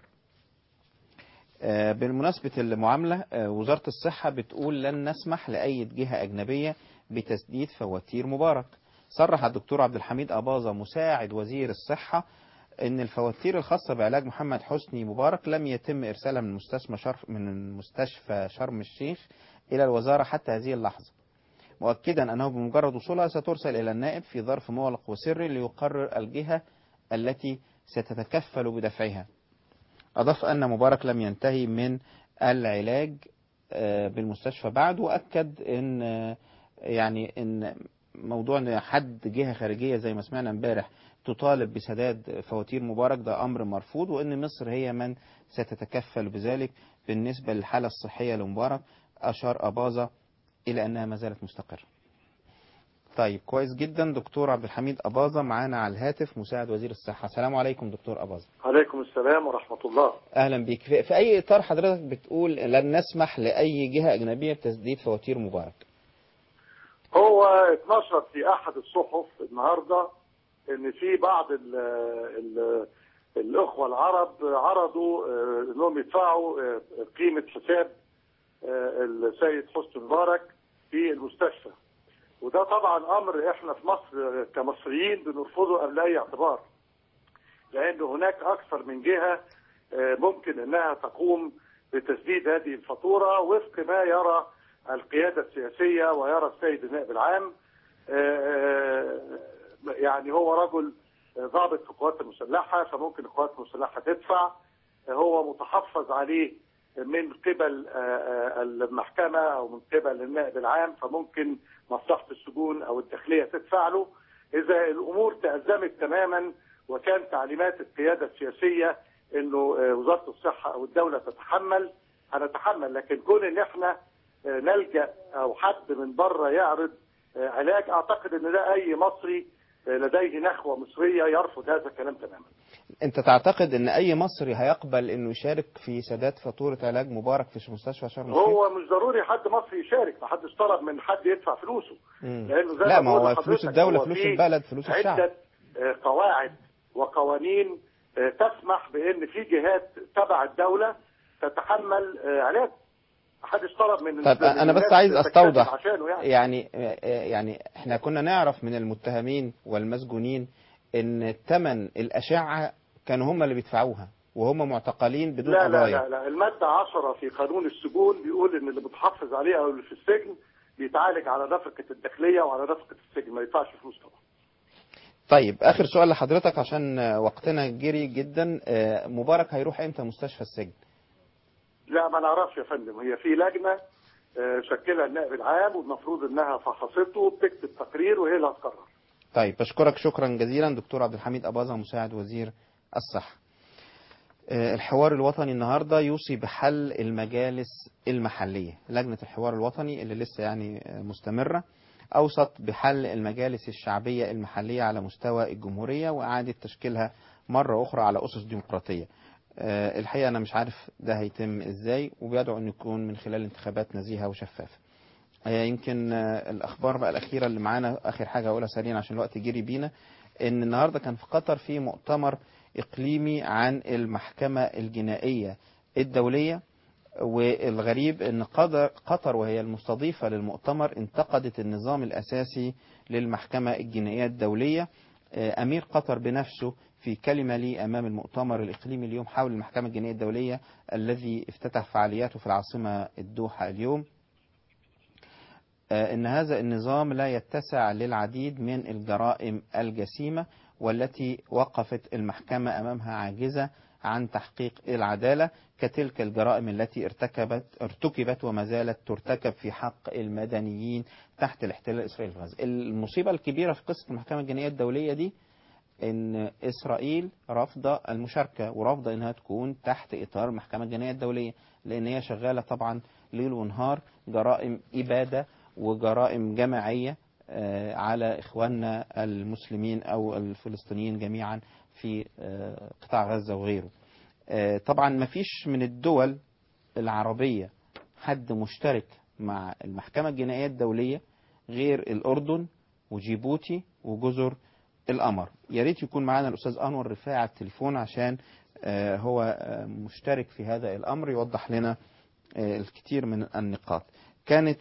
بالمناسبة المعاملة، وزارة الصحة بتقول لن نسمح لأي جهة أجنبية بتسديد فواتير مبارك. صرح الدكتور عبد الحميد أباظة مساعد وزير الصحة أن الفواتير الخاصة بعلاج محمد حسني مبارك لم يتم إرسالها من مستشفى شرف من مستشفى شرم الشيخ إلى الوزارة حتى هذه اللحظة، مؤكدا أنه بمجرد وصولها سترسل إلى النائب في ظرف مغلق وسري ليقرر الجهة التي ستتكفل بدفعها. أضاف أن مبارك لم ينتهي من العلاج بالمستشفى بعد، وأكد أن يعني أن موضوع أن حد جهة خارجية زي ما سمعنا امبارح تطالب بسداد فواتير مبارك ده أمر مرفوض، وأن مصر هي من ستتكفل بذلك. بالنسبة للحالة الصحية لمبارك أشار أباظة إلى أنها ما زالت مستقرة. طيب كويس جدا. دكتور عبد الحميد أباظة معانا على الهاتف مساعد وزير الصحة. السلام عليكم دكتور أباظة. عليكم السلام ورحمة الله. أهلا بك. في أي إطار حضرتك بتقول لن نسمح لأي جهة أجنبية بتسديد فواتير مبارك؟ هو اتنشر في أحد الصحف النهاردة إن في بعض ال ال الأخوة العرب عرضوا إنهم يدفعوا قيمة حساب السيد حسني مبارك في المستشفى، وده طبعا أمر إحنا في مصر كمصريين بنرفضه قبل أي اعتبار، لأن هناك أكثر من جهة ممكن أنها تقوم بتسديد هذه الفاتورة وفق ما يرى القيادة السياسية ويرى السيد النائب العام. يعني هو رجل ضابط في القوات المسلحة، فممكن القوات المسلحة تدفع. هو متحفظ عليه من قبل المحكمة أو من قبل النائب العام، فممكن مصلحة السجون أو الداخلية تدفع له. إذا الأمور تأزمت تماما وكان تعليمات القيادة السياسية إنه وزارة الصحة أو الدولة تتحمل، هنتحمل. لكن كون إن إحنا نلجأ أو حد من بره يعرض علاج، أعتقد إن ده أي مصري لديه نخوة مصرية يرفض هذا الكلام تماما. انت تعتقد ان اي مصري هيقبل انه يشارك في سداد فاتورة علاج مبارك في مستشفى شرم الشيخ؟ هو مش ضروري حد مصري يشارك، ما حدش طلب من حد يدفع فلوسه. لانه زي لا ما هو فلوس الدولة، فلوس البلد، فلوس الشعب. عدة قواعد وقوانين تسمح بان في جهات تبع الدولة تتحمل علاج. محدش طلب من طيب انا بس عايز استوضح يعني. يعني يعني احنا كنا نعرف من المتهمين والمسجونين ان ثمن الاشعة كانوا هم اللي بيدفعوها وهم معتقلين بدون لا قضايا. لا لا لا المادة عشرة في قانون السجون بيقول ان اللي متحفظ عليه او اللي في السجن بيتعالج على نفقة الداخلية وعلى نفقة السجن، ما يدفعش فلوس طبعا. طيب اخر سؤال لحضرتك عشان وقتنا جري جدا، مبارك هيروح امتى مستشفى السجن؟ لا ما نعرفش يا فندم، هي في لجنة شكلها النائب العام والمفروض انها فحصته وبتكتب تقرير وهي اللي هتقرر. طيب بشكرك شكرا جزيلا دكتور عبد الحميد أباظة مساعد وزير الصحة. الحوار الوطني النهاردة يوصي بحل المجالس المحلية. لجنة الحوار الوطني اللي لسه يعني مستمرة أوصت بحل المجالس الشعبية المحلية على مستوى الجمهورية وإعادة تشكيلها مرة أخرى على أسس ديمقراطية. الحقيقة أنا مش عارف ده هيتم إزاي، وبيدعو أن يكون من خلال انتخابات نزيهة وشفافة. يمكن الأخبار بقى الأخيرة اللي معانا، آخر حاجة أقولها سريعا عشان الوقت جري بينا، إن النهاردة كان في قطر في مؤتمر إقليمي عن المحكمة الجنائية الدولية. والغريب إن قطر وهي المستضيفة للمؤتمر انتقدت النظام الأساسي للمحكمة الجنائية الدولية. أمير قطر بنفسه في كلمة لي أمام المؤتمر الإقليمي اليوم حول المحكمة الجنائية الدولية الذي افتتح فعالياته في العاصمة الدوحة اليوم، إن هذا النظام لا يتسع للعديد من الجرائم الجسيمة والتي وقفت المحكمة أمامها عاجزة عن تحقيق العدالة، كتلك الجرائم التي ارتكبت ارتكبت وما زالت ترتكب في حق المدنيين تحت الاحتلال الإسرائيلي في غزة. المصيبة الكبيرة في قصة المحكمة الجنائية الدولية دي إن إسرائيل رافضة المشاركة ورافضة إنها تكون تحت إطار المحكمة الجنائية الدولية، لأن هي شغالة طبعا ليل ونهار جرائم إبادة وجرائم جماعية على إخواننا المسلمين أو الفلسطينيين جميعا في قطاع غزة وغيره. طبعا ما فيش من الدول العربية حد مشترك مع المحكمة الجنائية الدولية غير الأردن وجيبوتي وجزر القمر. يا ريت يكون معنا الأستاذ أنور رفاعي على التليفون عشان هو مشترك في هذا الأمر يوضح لنا الكثير من النقاط. كانت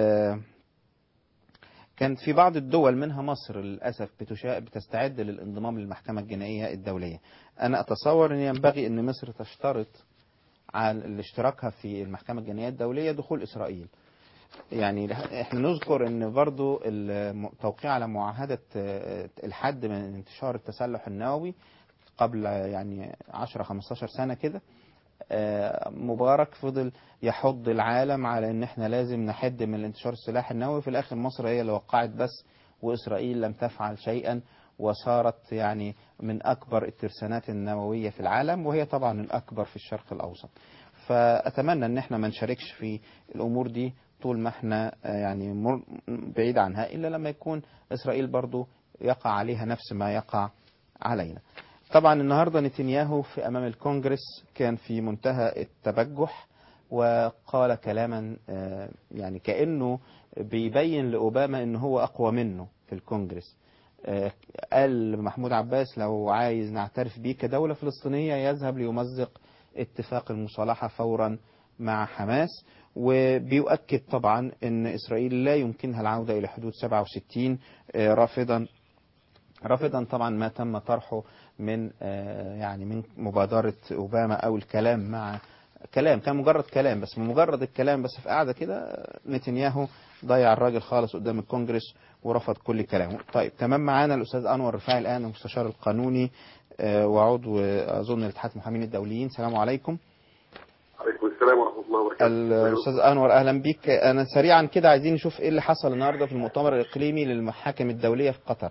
كانت في بعض الدول منها مصر للأسف بتستعد للانضمام للمحكمة الجنائية الدولية. أنا أتصور أن ينبغي أن مصر تشترط على اشتراكها في المحكمة الجنائية الدولية دخول إسرائيل. يعني احنا نذكر ان برضو التوقيع على معاهدة الحد من انتشار التسلح النووي قبل يعني عشرة خمستاشر سنة كده، مبارك فضل يحض العالم على ان احنا لازم نحد من انتشار السلاح النووي. في الاخر مصر هي اللي وقعت بس واسرائيل لم تفعل شيئا، وصارت يعني من اكبر الترسانات النووية في العالم، وهي طبعا الاكبر في الشرق الاوسط. فاتمنى ان احنا ما نشاركش في الامور دي طول ما احنا يعني بعيد عنها، الا لما يكون اسرائيل برضو يقع عليها نفس ما يقع علينا. طبعا النهاردة نتنياهو في أمام الكونجرس كان في منتهى التبجح وقال كلاما يعني كأنه بيبين لأوباما أنه هو أقوى منه في الكونجرس. قال محمود عباس لو عايز نعترف بيه كدولة فلسطينية يذهب ليمزق اتفاق المصالحة فورا مع حماس، وبيؤكد طبعا أن إسرائيل لا يمكنها العودة إلى حدود سبعة وستين، رافضا رافضا طبعا ما تم طرحه من يعني من مبادرة أوباما أو الكلام مع كلام، كان مجرد كلام بس، مجرد الكلام بس في قاعدة كده نتنياهو ضيع الراجل خالص قدام الكونجرس ورفض كل كلامه. طيب تمام، معانا الأستاذ أنور رفاعي الآن المستشار القانوني وعضو أظن الاتحاد المحامين الدوليين. السلام عليكم. عليكم السلام ورحمة الله وبركاته. الأستاذ أنور أهلا بيك. أنا سريعا كده عايزين نشوف إيه اللي حصل النهاردة في المؤتمر الإقليمي للمحاكم الدولية في قطر.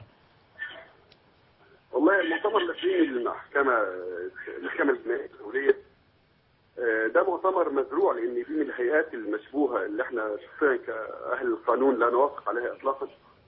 والله المؤتمر الإقليمي للمحكمة المحكمة الجنائية الدولية ده مؤتمر مزروع، لأن دي من الهيئات المشبوهة اللي احنا شخصيا كأهل القانون لا نوافق عليها إطلاقا.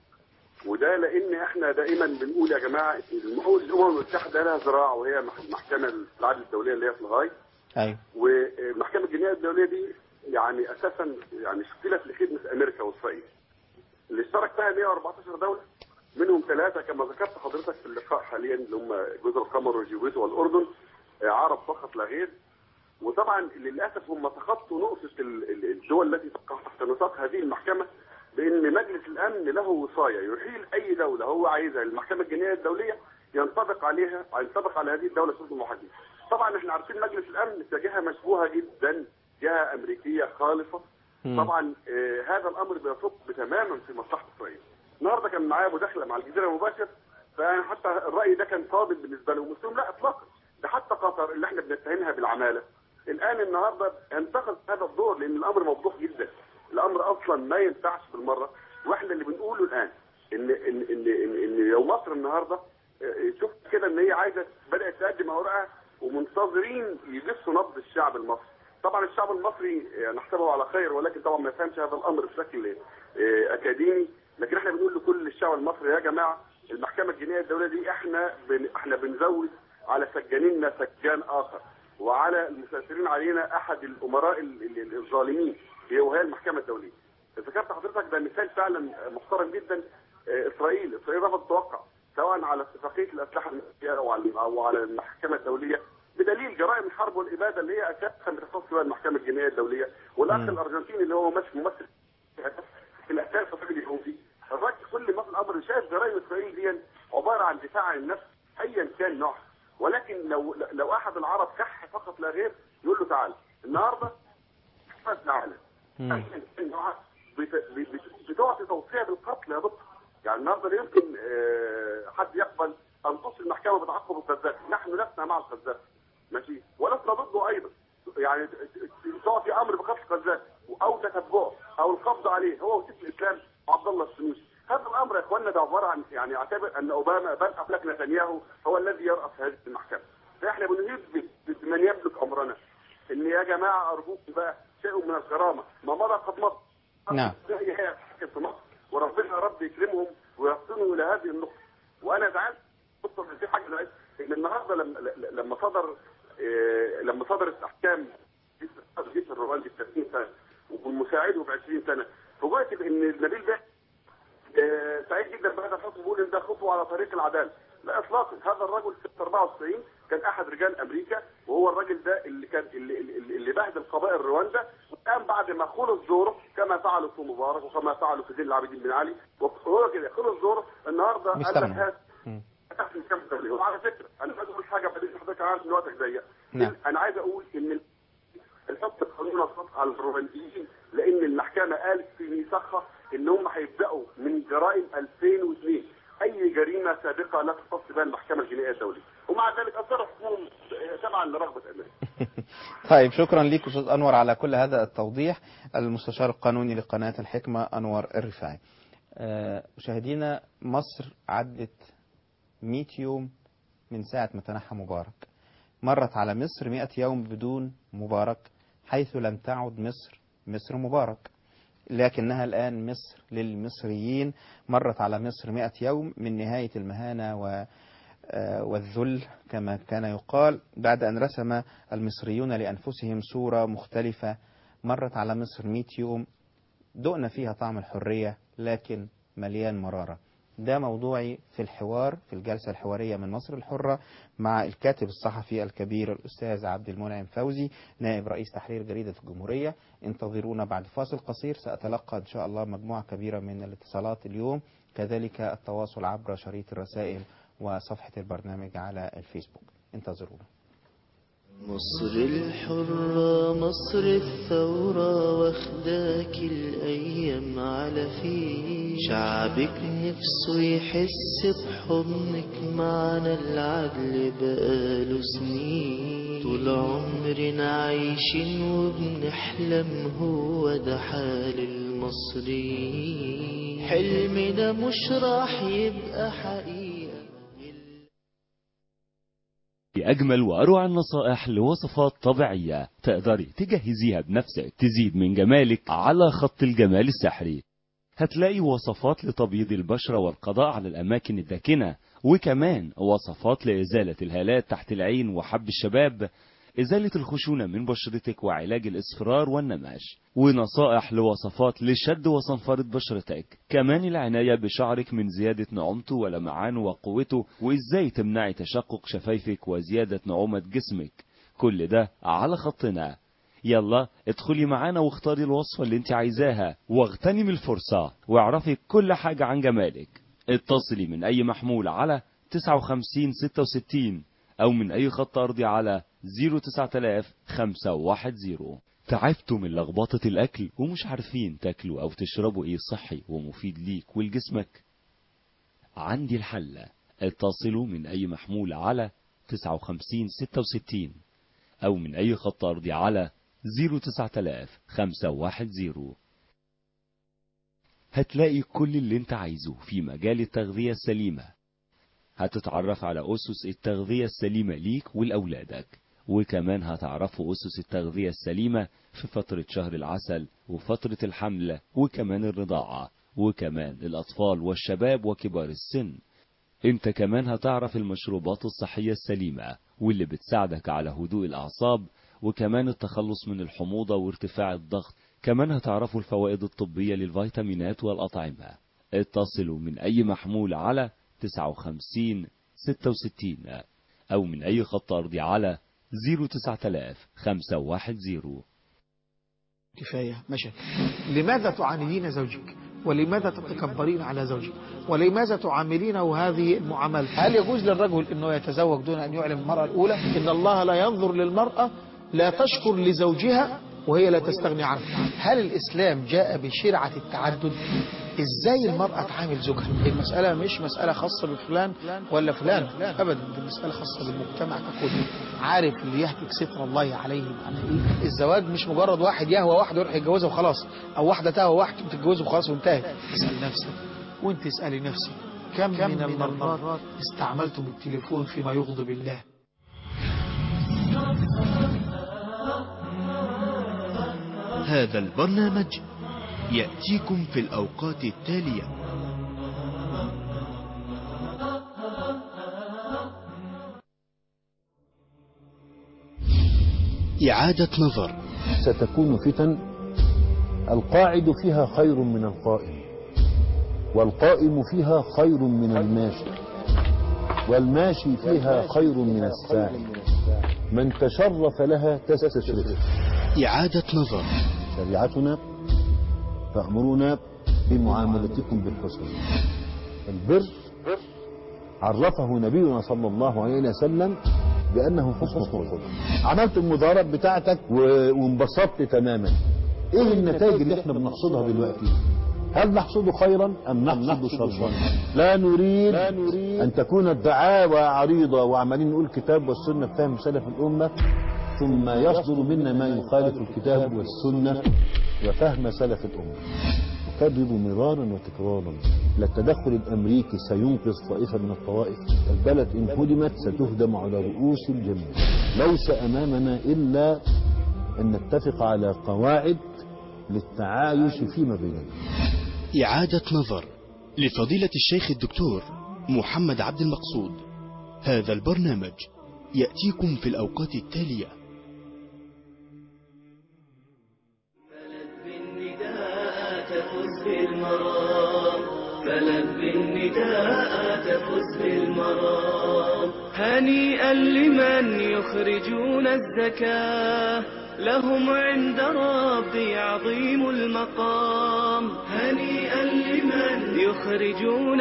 وده لأن احنا دائما بنقول يا جماعة الأمم المتحدة لها ذراع، وهي محكمة العدل الدولية اللي هي في الهاي. أيوة. والمحكمة الجنائية الدولية دي يعني أساسا يعني شكلت لخدمة أمريكا وإسرائيل. اللي اشترك فيها مئة وأربعتاشر دولة، منهم ثلاثة كما ذكرت حضرتك في اللقاء حاليا اللي هم جزر القمر والجيبوتي والأردن، عرب فقط لا غير. وطبعا للأسف هم تخطوا نقطة الدول التي تقع تحت نطاق هذه المحكمة، بأن مجلس الأمن له وصاية يحيل أي دولة هو عايزها المحكمة الجنائية الدولية ينطبق عليها ينطبق على هذه الدولة سلطة المحاكمة. طبعا احنا عارفين مجلس الأمن جهة مشبوهة جدا، جهة أمريكية خالصة. طبعا آه هذا الأمر بيصب تماما في مصلحة إسرائيل. النهارده كان معايا مداخلة مع الجزيرة المباشر، فحتى الرأي ده كان صادم بالنسبة لهم، قلت لهم لا إطلاقا، ده حتى قطر اللي احنا بنتهمها بالعمالة الآن النهارده انتقد هذا الدور، لأن الأمر موضوح جدا. الأمر أصلا ما ينفعش بالمرة، واحنا اللي بنقوله الآن إن إن إن إن, إن لو مصر النهارده شفت كده إن هي عايزة بدأت تقدم أوراقها ومنتظرين يجسوا نبض الشعب المصري. طبعا الشعب المصري نحسبه على خير، ولكن طبعا ما يفهمش هذا الأمر بشكل أكاديمي. لكن احنا بنقول لكل الشعب المصري يا جماعة المحكمة الجنائية الدولية دي احنا بن احنا بنزود على سجانيننا سجان آخر، وعلى المسيطرين علينا أحد الأمراء الظالمين وهي المحكمة الدولية. ذكرت حضرتك ده مثال فعلا محترم جدا. إسرائيل إسرائيل رفضت توقع سواء على اتفاقية الأسلحة النووية أو على أو على المحكمة الدولية بدليل جرائم الحرب والإبادة اللي هي أساسا بتخص بها المحكمة الجنائية الدولية. والأخ الأرجنتيني اللي هو مش ممثل في الأساس الراجل اليهودي، الراجل كل ما في الأمر شايف جرائم إسرائيل دي عبارة عن دفاع عن النفس أيا كان نوعها. ولكن لو لو أحد العرب كح فقط لا غير يقول له تعال النهارده احفظ العالم أيا كان نوعها بتعطي توصية بالقتل يا دكتور. يعني النهارده لا يمكن حد يقبل أن تصل المحكمة بتعقب القذافي، نحن لسنا مع القذافي ماشي ولسنا ضده أيضا. يعني تعطي أمر بقتل القذافي أو تتبعه أو القبض عليه هو وسيف الإسلام عبد الله السنوسي. هذا الأمر يا إخواننا ده عبارة عن يعني اعتبر أن أوباما بل أفلك نتنياهو هو الذي يرأس هذه المحكمة. فإحنا بنريد بمن يملك أمرنا إن يا جماعة أرجوكم بقى شيء من الكرامة، ما مضى قد مضى. نعم. هي حكم في مصر وربنا يا رب يكرمهم ويحسنوا إلى هذه النقطة. وأنا زعلت بص في حاجة زعلت إن النهارده لما لما صدر إيه لما صدرت أحكام جيش الرواندي ب ثلاثين سنة والمساعده ب عشرين سنة، فوجئت بإن نبيل ده إيه سعيد جدا بهذا الحكم، بيقول إن ده خطوة على طريق العدالة. لا إطلاقا، هذا الرجل في أربعة وتسعين كان أحد رجال أمريكا، وهو الراجل ده اللي كان اللي, اللي بهدل قبائل رواندا، وقام بعد ما خلص دوره كما فعلوا في مبارك وكما فعلوا في زين العابدين بن علي، وهو كده خلص دوره النهارده قال لك هات تحت الكم الدولي. وعلى فكره انا عايز اقول حاجه بعدين حضرتك عارف ان وقتك ضيق. انا عايز اقول ان الحكم القانوني الصدق على الرونديين، لان المحكمه قالت في ميثاقها ان هم هيبداوا من جرائم ألفين واثنين، اي جريمه سابقه لا تختص بها المحكمه الجنائيه الدوليه، ومع ذلك اصر حكمهم تبعا لرغبه امريكا. طيب شكرا ليك استاذ انور على كل هذا التوضيح. المستشار القانوني لقناه الحكمه انور الرفاعي. مشاهدينا، مصر عدت مئة يوم من ساعة ما تنحى مبارك، مرت على مصر مئة يوم بدون مبارك، حيث لم تعد مصر مصر مبارك، لكنها الآن مصر للمصريين. مرت على مصر مئة يوم من نهاية المهانة والذل كما كان يقال، بعد أن رسم المصريون لأنفسهم صورة مختلفة. مرت على مصر مئة يوم دقنا فيها طعم الحرية لكن مليان مرارة. ده موضوعي في الحوار في الجلسة الحوارية من مصر الحرة مع الكاتب الصحفي الكبير الأستاذ عبد المنعم فوزي، نائب رئيس تحرير جريدة الجمهورية. انتظرونا بعد فاصل قصير، سأتلقى إن شاء الله مجموعة كبيرة من الاتصالات اليوم، كذلك التواصل عبر شريط الرسائل وصفحة البرنامج على الفيسبوك. انتظرونا. مصر الحرة مصر الثورة واخداك الأيام على فيه، شعبك نفسه يحس بحضنك، معنا العدل بقاله سنين، طول عمرنا عايشين وبنحلم، هو ده حال المصريين، حلمنا مش راح يبقى حقيقة. بأجمل وأروع النصائح لوصفات طبيعية تقدري تجهزيها بنفسك تزيد من جمالك على خط الجمال السحري. هتلاقي وصفات لتبييض البشرة والقضاء على الأماكن الداكنة، وكمان وصفات لإزالة الهالات تحت العين وحب الشباب، إزالة الخشونة من بشرتك وعلاج الإصفرار والنماش، ونصائح لوصفات لشد وصنفرة بشرتك، كمان العناية بشعرك من زيادة نعومته ولمعانه وقوته، وإزاي تمنعي تشقق شفايفك وزيادة نعومة جسمك. كل ده على خطنا. يلا ادخلي معانا واختاري الوصفة اللي انت عايزاها واغتنمي الفرصة واعرفي كل حاجة عن جمالك. اتصلي من أي محمول على تسعة وخمسين ستة وستين أو من أي خط أرضي على صفر تسعة آلاف خمسة واحد صفر. تعبتوا من لخبطة الأكل ومش عارفين تاكلوا أو تشربوا إيه صحي ومفيد ليك ولجسمك؟ عندي الحل. اتصلوا من أي محمول على تسعة وخمسين ستة وستين أو من أي خط أرضي على صفر تسعة آلاف خمسة واحد صفر. هتلاقي كل اللي انت عايزه في مجال التغذية السليمة. هتتعرف على أسس التغذية السليمة ليك ولأولادك، وكمان هتعرفوا أسس التغذية السليمة في فترة شهر العسل وفترة الحمل وكمان الرضاعة وكمان الأطفال والشباب وكبار السن. انت كمان هتعرف المشروبات الصحية السليمة واللي بتساعدك على هدوء الأعصاب وكمان التخلص من الحموضة وارتفاع الضغط. كمان هتعرفوا الفوائد الطبية للفيتامينات والأطعمة. اتصلوا من أي محمول على تسعة وخمسين ستة وستين أو من أي خط أرضي على صفر تسعة آلاف خمسة واحد صفر. كفاية مشى. لماذا تعاندين زوجك؟ ولماذا تتكبرين على زوجك؟ ولماذا تعاملينه هذه المعاملة؟ هل يجوز للرجل أنه يتزوج دون أن يعلم المرأة الأولى؟ إن الله لا ينظر للمرأة لا تشكر لزوجها وهي لا تستغني عنه. هل الإسلام جاء بشرعة التعدد؟ إزاي المرأة تعامل زوجها؟ المسألة مش مسألة خاصة بفلان ولا فلان أبدا، دي مسألة خاصة بالمجتمع ككل. عارف اللي يهتك ستر الله عليه معنى إيه؟ الزواج مش مجرد واحد يهوى واحد ويروح يتجوزها وخلاص، أو واحدة تهوى واحد وتتجوزه وخلاص وانتهت. اسأل نفسك وانت اسألي نفسك، كم, كم من المرات استعملتم التليفون فيما يغضب الله؟ هذا البرنامج يأتيكم في الأوقات التالية: إعادة نظر. ستكون فتن القاعد فيها خير من القائم، والقائم فيها خير من الماشي، والماشي فيها خير من الساعي، من تشرف لها تستشرف. إعادة نظر. شريعتنا تأمرنا بمعاملتكم بالحسن. البر عرفه نبينا صلى الله عليه وسلم بأنه حسن خلق. عملت المضارب بتاعتك وانبسطت تماما. ايه النتائج اللي احنا بنحصدها دلوقتي؟ هل نحصد خيرا ام نحصد شرا؟ لا نريد ان تكون الدعاوى عريضة وعمالين نقول كتاب والسنة بفهم سلف الأمة ثم يصدر منا ما يخالف الكتاب والسنة وفهم سلف الأمة. أكرر مرارا وتكرارا: لا التدخل الأمريكي سينقذ طائفة من الطوائف. البلد إن هدمت ستهدم على رؤوس الجميع. ليس أمامنا إلا أن نتفق على قواعد للتعايش فيما بيننا. إعادة نظر لفضيلة الشيخ الدكتور محمد عبد المقصود. هذا البرنامج يأتيكم في الأوقات التالية: فلبي النداء تفز بالمرام. هنيئا لمن يخرجون الزكاة، لهم عند ربي عظيم المقام. هنيئا لمن يخرجون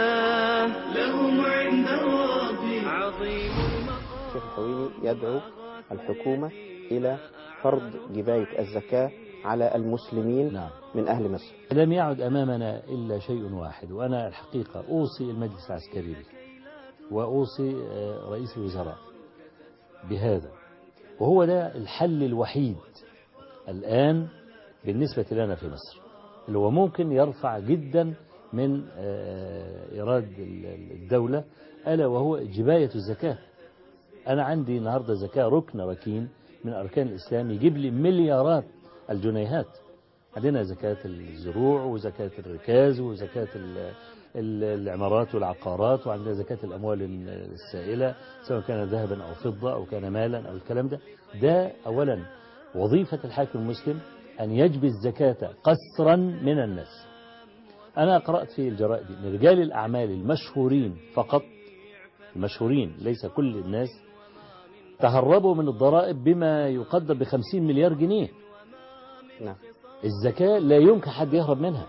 الزكاة، لهم عند ربي عظيم المقام. الشيخ الحويني يدعو الحكومة إلى فرض جباية الزكاة على المسلمين نعم. من أهل مصر. لم يعد أمامنا إلا شيء واحد، وأنا الحقيقة أوصي المجلس العسكري وأوصي رئيس الوزراء بهذا، وهو ده الحل الوحيد الآن بالنسبة لنا في مصر، اللي هو ممكن يرفع جدا من إيراد الدولة، ألا وهو جباية الزكاة. أنا عندي النهاردة زكاة ركن ركين من أركان الإسلام يجيب لي مليارات الجنيهات. عندنا زكاة الزروع وزكاة الركاز وزكاة العمارات والعقارات، وعندنا زكاة الأموال السائلة سواء كان ذهبا أو فضة أو كان مالا أو الكلام ده. ده أولا وظيفة الحاكم المسلم أن يجبي الزكاة قسرا من الناس. أنا قرأت في الجرائد أن رجال الأعمال المشهورين فقط، المشهورين ليس كل الناس، تهربوا من الضرائب بما يقدر بخمسين مليار جنيه. نعم. الزكاة لا يمكن حد يهرب منها.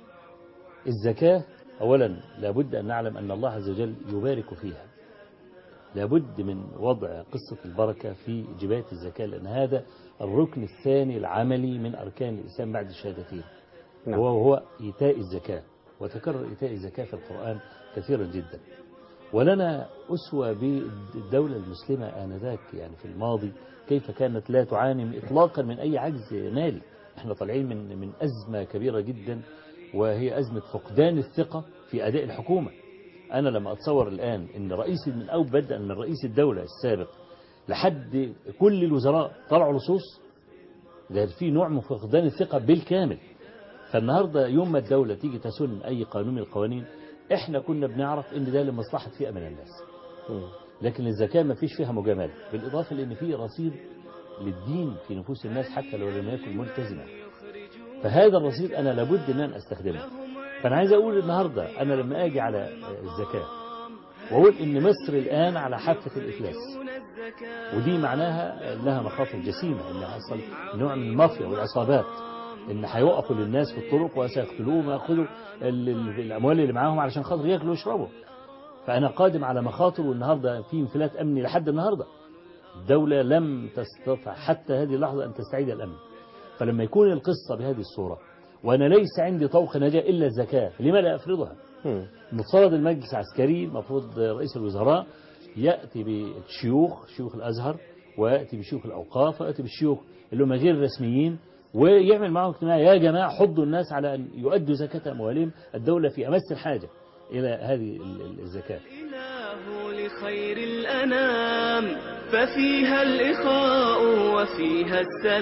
الزكاة أولا لابد أن نعلم أن الله عز وجل يبارك فيها، لابد من وضع قصة البركة في جباية الزكاة، لأن هذا الركن الثاني العملي من أركان الإسلام بعد الشهادتين. نعم. وهو إيتاء الزكاة، وتكرر إيتاء الزكاة في القرآن كثيرا جدا. ولنا أسوة بالدولة المسلمة آنذاك، يعني في الماضي كيف كانت لا تعاني إطلاقا من أي عجز مالي. احنا طالعين من من أزمة كبيرة جدا، وهي أزمة فقدان الثقة في أداء الحكومة. أنا لما أتصور الآن أن رئيس من أو بدءا من رئيس الدولة السابق لحد كل الوزراء طلعوا لصوص، ده في نوع من فقدان الثقة بالكامل. فالنهاردة يوم ما الدولة تيجي تسن أي قانون من القوانين، احنا كنا بنعرف ان ده لمصلحة فئة من الناس، لكن الزكاة ما فيش فيها مجاملة، بالإضافة لأن في رصيد للدين في نفوس الناس حتى لو لم يكن ملتزما. فهذا الرصيد أنا لابد أن أنا أستخدمه. فأنا عايز أقول النهاردة أنا لما أجي على الزكاة وأقول إن مصر الآن على حافة الإفلاس، ودي معناها لها مخاطر جسيمة، إن حصل نوع من المافيا والعصابات، إن هيوقفوا للناس في الطرق وسيقتلوهم ويأخذوا الأموال اللي معاهم علشان خاطر يأكلوا ويشربوا. فأنا قادم على مخاطر، والنهاردة في انفلات أمني لحد النهاردة. الدولة لم تستطع حتى هذه اللحظة أن تستعيد الأمن. فلما يكون القصة بهذه الصورة وأنا ليس عندي طوق نجاة إلا الزكاة، لما لا أفرضها؟ مفترض المجلس العسكري، مفروض رئيس الوزراء يأتي بالشيوخ، شيوخ الأزهر، ويأتي بشيوخ الأوقاف، ويأتي بالشيوخ اللي هم غير رسميين، ويعمل معهم اجتماع، يا جماعة حضوا الناس على أن يؤدوا زكاة أموالهم. الدولة في أمس الحاجة إلى هذه الزكاة. الإله لخير الأنام ففيها الإخاء وفيها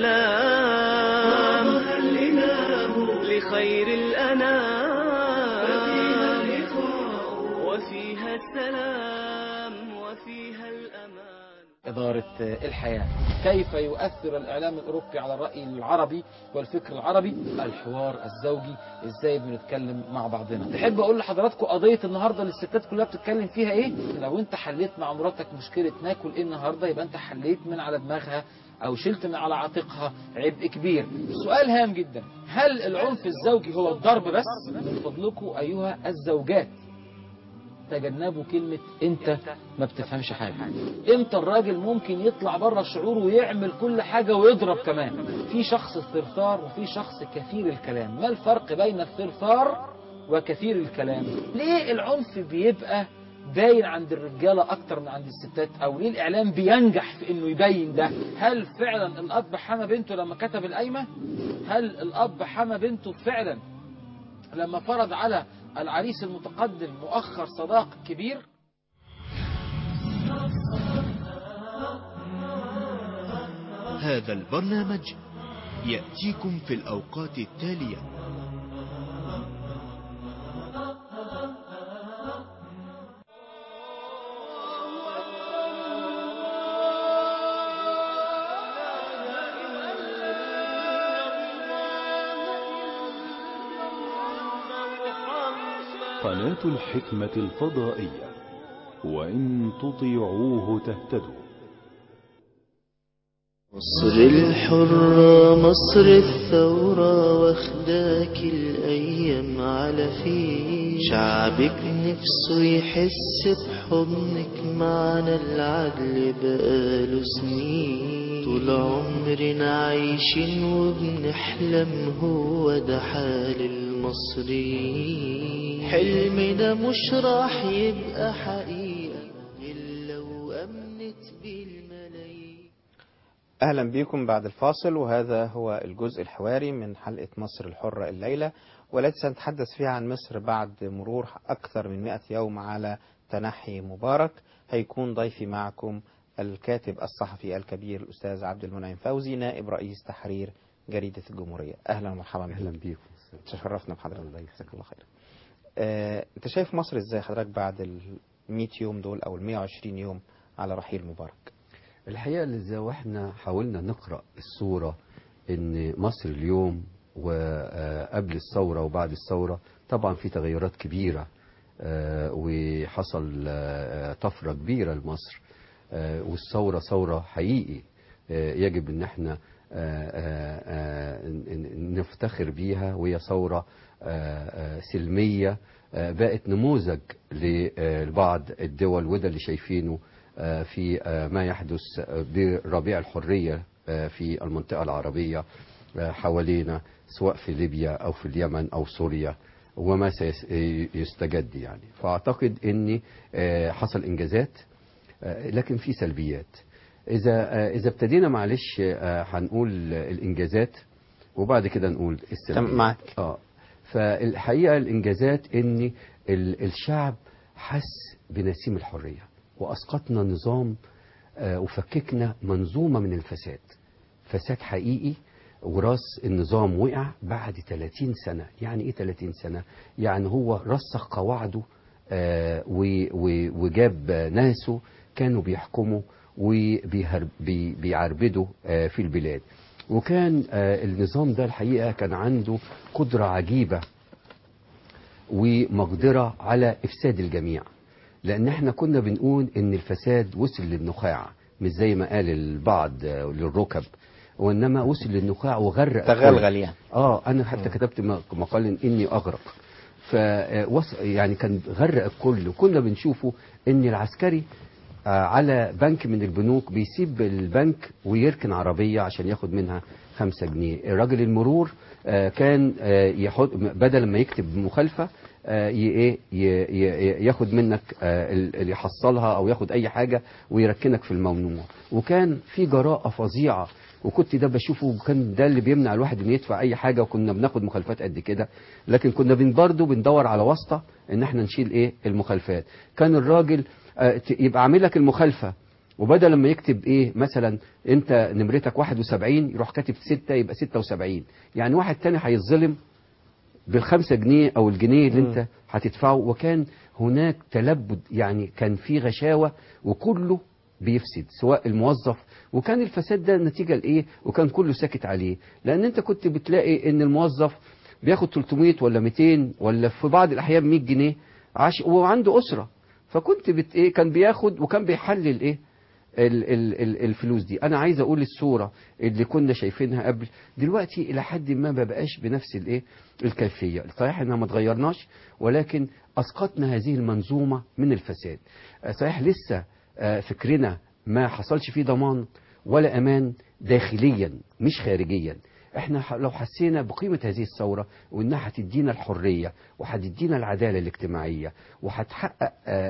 السلام. الإله لخير الأنام ففيها الإخاء وفيها السلام وفيها الأمان. إدارة الحياة. كيف يؤثر الإعلام الأوروبي على الرأي العربي والفكر العربي؟ الحوار الزوجي، إزاي بنتكلم مع بعضنا. تحب أقول لحضراتكم قضية النهاردة اللي الستات كلها بتتكلم فيها إيه؟ لو أنت حليت مع مراتك مشكلة ناكل إيه النهاردة، يبقى أنت حليت من على دماغها أو شلت من على عاتقها عبء كبير. سؤال هام جدا، هل العنف الزوجي هو الضرب بس؟ من فضلكم أيها الزوجات تجنبوا كلمة انت ما بتفهمش حاجة. امتى الراجل ممكن يطلع بره الشعور ويعمل كل حاجة ويضرب كمان؟ في شخص ثرثار وفي شخص كثير الكلام. ما الفرق بين الثرثار وكثير الكلام؟ ليه العنف بيبقى باين عند الرجالة اكتر من عند الستات؟ او ليه الاعلام بينجح في انه يبين ده؟ هل فعلا الاب حمى بنته لما كتب القايمة؟ هل الاب حمى بنته فعلا لما فرض على العريس المتقدم مؤخر صداق كبير؟ هذا البرنامج يأتيكم في الأوقات التالية: قناة الحكمة الفضائية، وإن تطيعوه تهتدوا. مصر الحرة مصر الثورة واخداك الأيام على فيه، شعبك نفسه يحس بحضنك، معنا العدل بقاله سنين، طول عمرنا عايشين وبنحلم، هو ده حال المصريين، حلمنا مش راح يبقى حقيقة إلا لو أمنت بالملايين. أهلا بكم بعد الفاصل، وهذا هو الجزء الحواري من حلقة مصر الحرة الليلة، والتي سنتحدث فيها عن مصر بعد مرور أكثر من مئة يوم على تنحي مبارك. هيكون ضيفي معكم الكاتب الصحفي الكبير الأستاذ عبد المنعم فوزي، نائب رئيس تحرير جريدة الجمهورية. أهلا ومرحبا. أهلا بيكم. تشرفنا بحضرتك. جزاك الله خير. آه، أنت شايف مصر إزاي حضرتك بعد ال مئة يوم دول أو ال مئة وعشرين يوم على رحيل مبارك؟ الحقيقة اللي واحنا حاولنا نقرأ الصورة ان مصر اليوم وقبل الثورة وبعد الثورة طبعا في تغيرات كبيرة، وحصل طفرة كبيرة لمصر، والثورة ثورة حقيقي يجب ان احنا نفتخر بيها، وهي ثورة سلمية بقت نموذج لبعض الدول، وده اللي شايفينه في ما يحدث بربيع الحرية في المنطقة العربية حوالينا، سواء في ليبيا أو في اليمن أو سوريا، وما سيستجد يعني. فأعتقد أن حصل إنجازات، لكن في سلبيات. إذا إذا ابتدينا معلش هنقول الإنجازات وبعد كده نقول السلبيات. معك. آه فالحقيقة الإنجازات أن الشعب حس بنسيم الحرية، وأسقطنا نظام وفككنا منظومة من الفساد، فساد حقيقي، وراس النظام وقع بعد ثلاثين سنة. يعني إيه ثلاثين سنة؟ يعني هو رسخ قواعده وجاب ناسه كانوا بيحكموا وبيعربدوا في البلاد. وكان النظام ده الحقيقة كان عنده قدرة عجيبة ومقدرة على إفساد الجميع، لأن احنا كنا بنقول إن الفساد وصل للنخاع، مش زي ما قال البعض للركب، وإنما وصل للنخاع وغرق تغلغل يعني. آه أنا حتى كتبت مقال إني أغرق. ف يعني كان غرق الكل، وكنا بنشوفه إن العسكري على بنك من البنوك بيسيب البنك ويركن عربية عشان ياخد منها خمسة جنيه. الراجل المرور كان يحط بدل ما يكتب مخالفة ياخد منك اللي يحصلها او ياخد اي حاجة ويركنك في الممنوع. وكان في جراءة فظيعة، وكنت ده بشوفه، وكان ده اللي بيمنع الواحد ان يدفع اي حاجة، وكنا بناخد مخالفات قد كده، لكن كنا بن برضه بندور على واسطة ان احنا نشيل ايه المخالفات. كان الراجل يبقى عامل لك المخالفة، وبدل لما يكتب ايه مثلا انت نمرتك واحد وسبعين يروح كاتب ستة يبقى ستة وسبعين، يعني واحد تاني هيتظلم بالخمسة جنيه او الجنيه اللي انت هتدفعه. وكان هناك تلبد، يعني كان في غشاوة وكله بيفسد سواء الموظف، وكان الفساد ده نتيجة لايه، وكان كله ساكت عليه، لان انت كنت بتلاقي ان الموظف بياخد ثلاثمئة ولا مئتين ولا في بعض الاحيان مئة جنيه عش وعنده اسرة، فكنت بت ايه كان بياخد وكان بيحلل ايه ال ال ال الفلوس دي. انا عايز اقول الصورة اللي كنا شايفينها قبل دلوقتي الى حد ما ما بقاش بنفس الايه الكيفية. صحيح انها ما تغيرناش، ولكن اسقطنا هذه المنظومة من الفساد. صحيح لسه فكرنا ما حصلش فيه ضمان ولا امان داخليا مش خارجيا. احنا لو حسينا بقيمة هذه الثورة، وانها هتدينا الحرية وهتدينا العدالة الاجتماعية، وهتحقق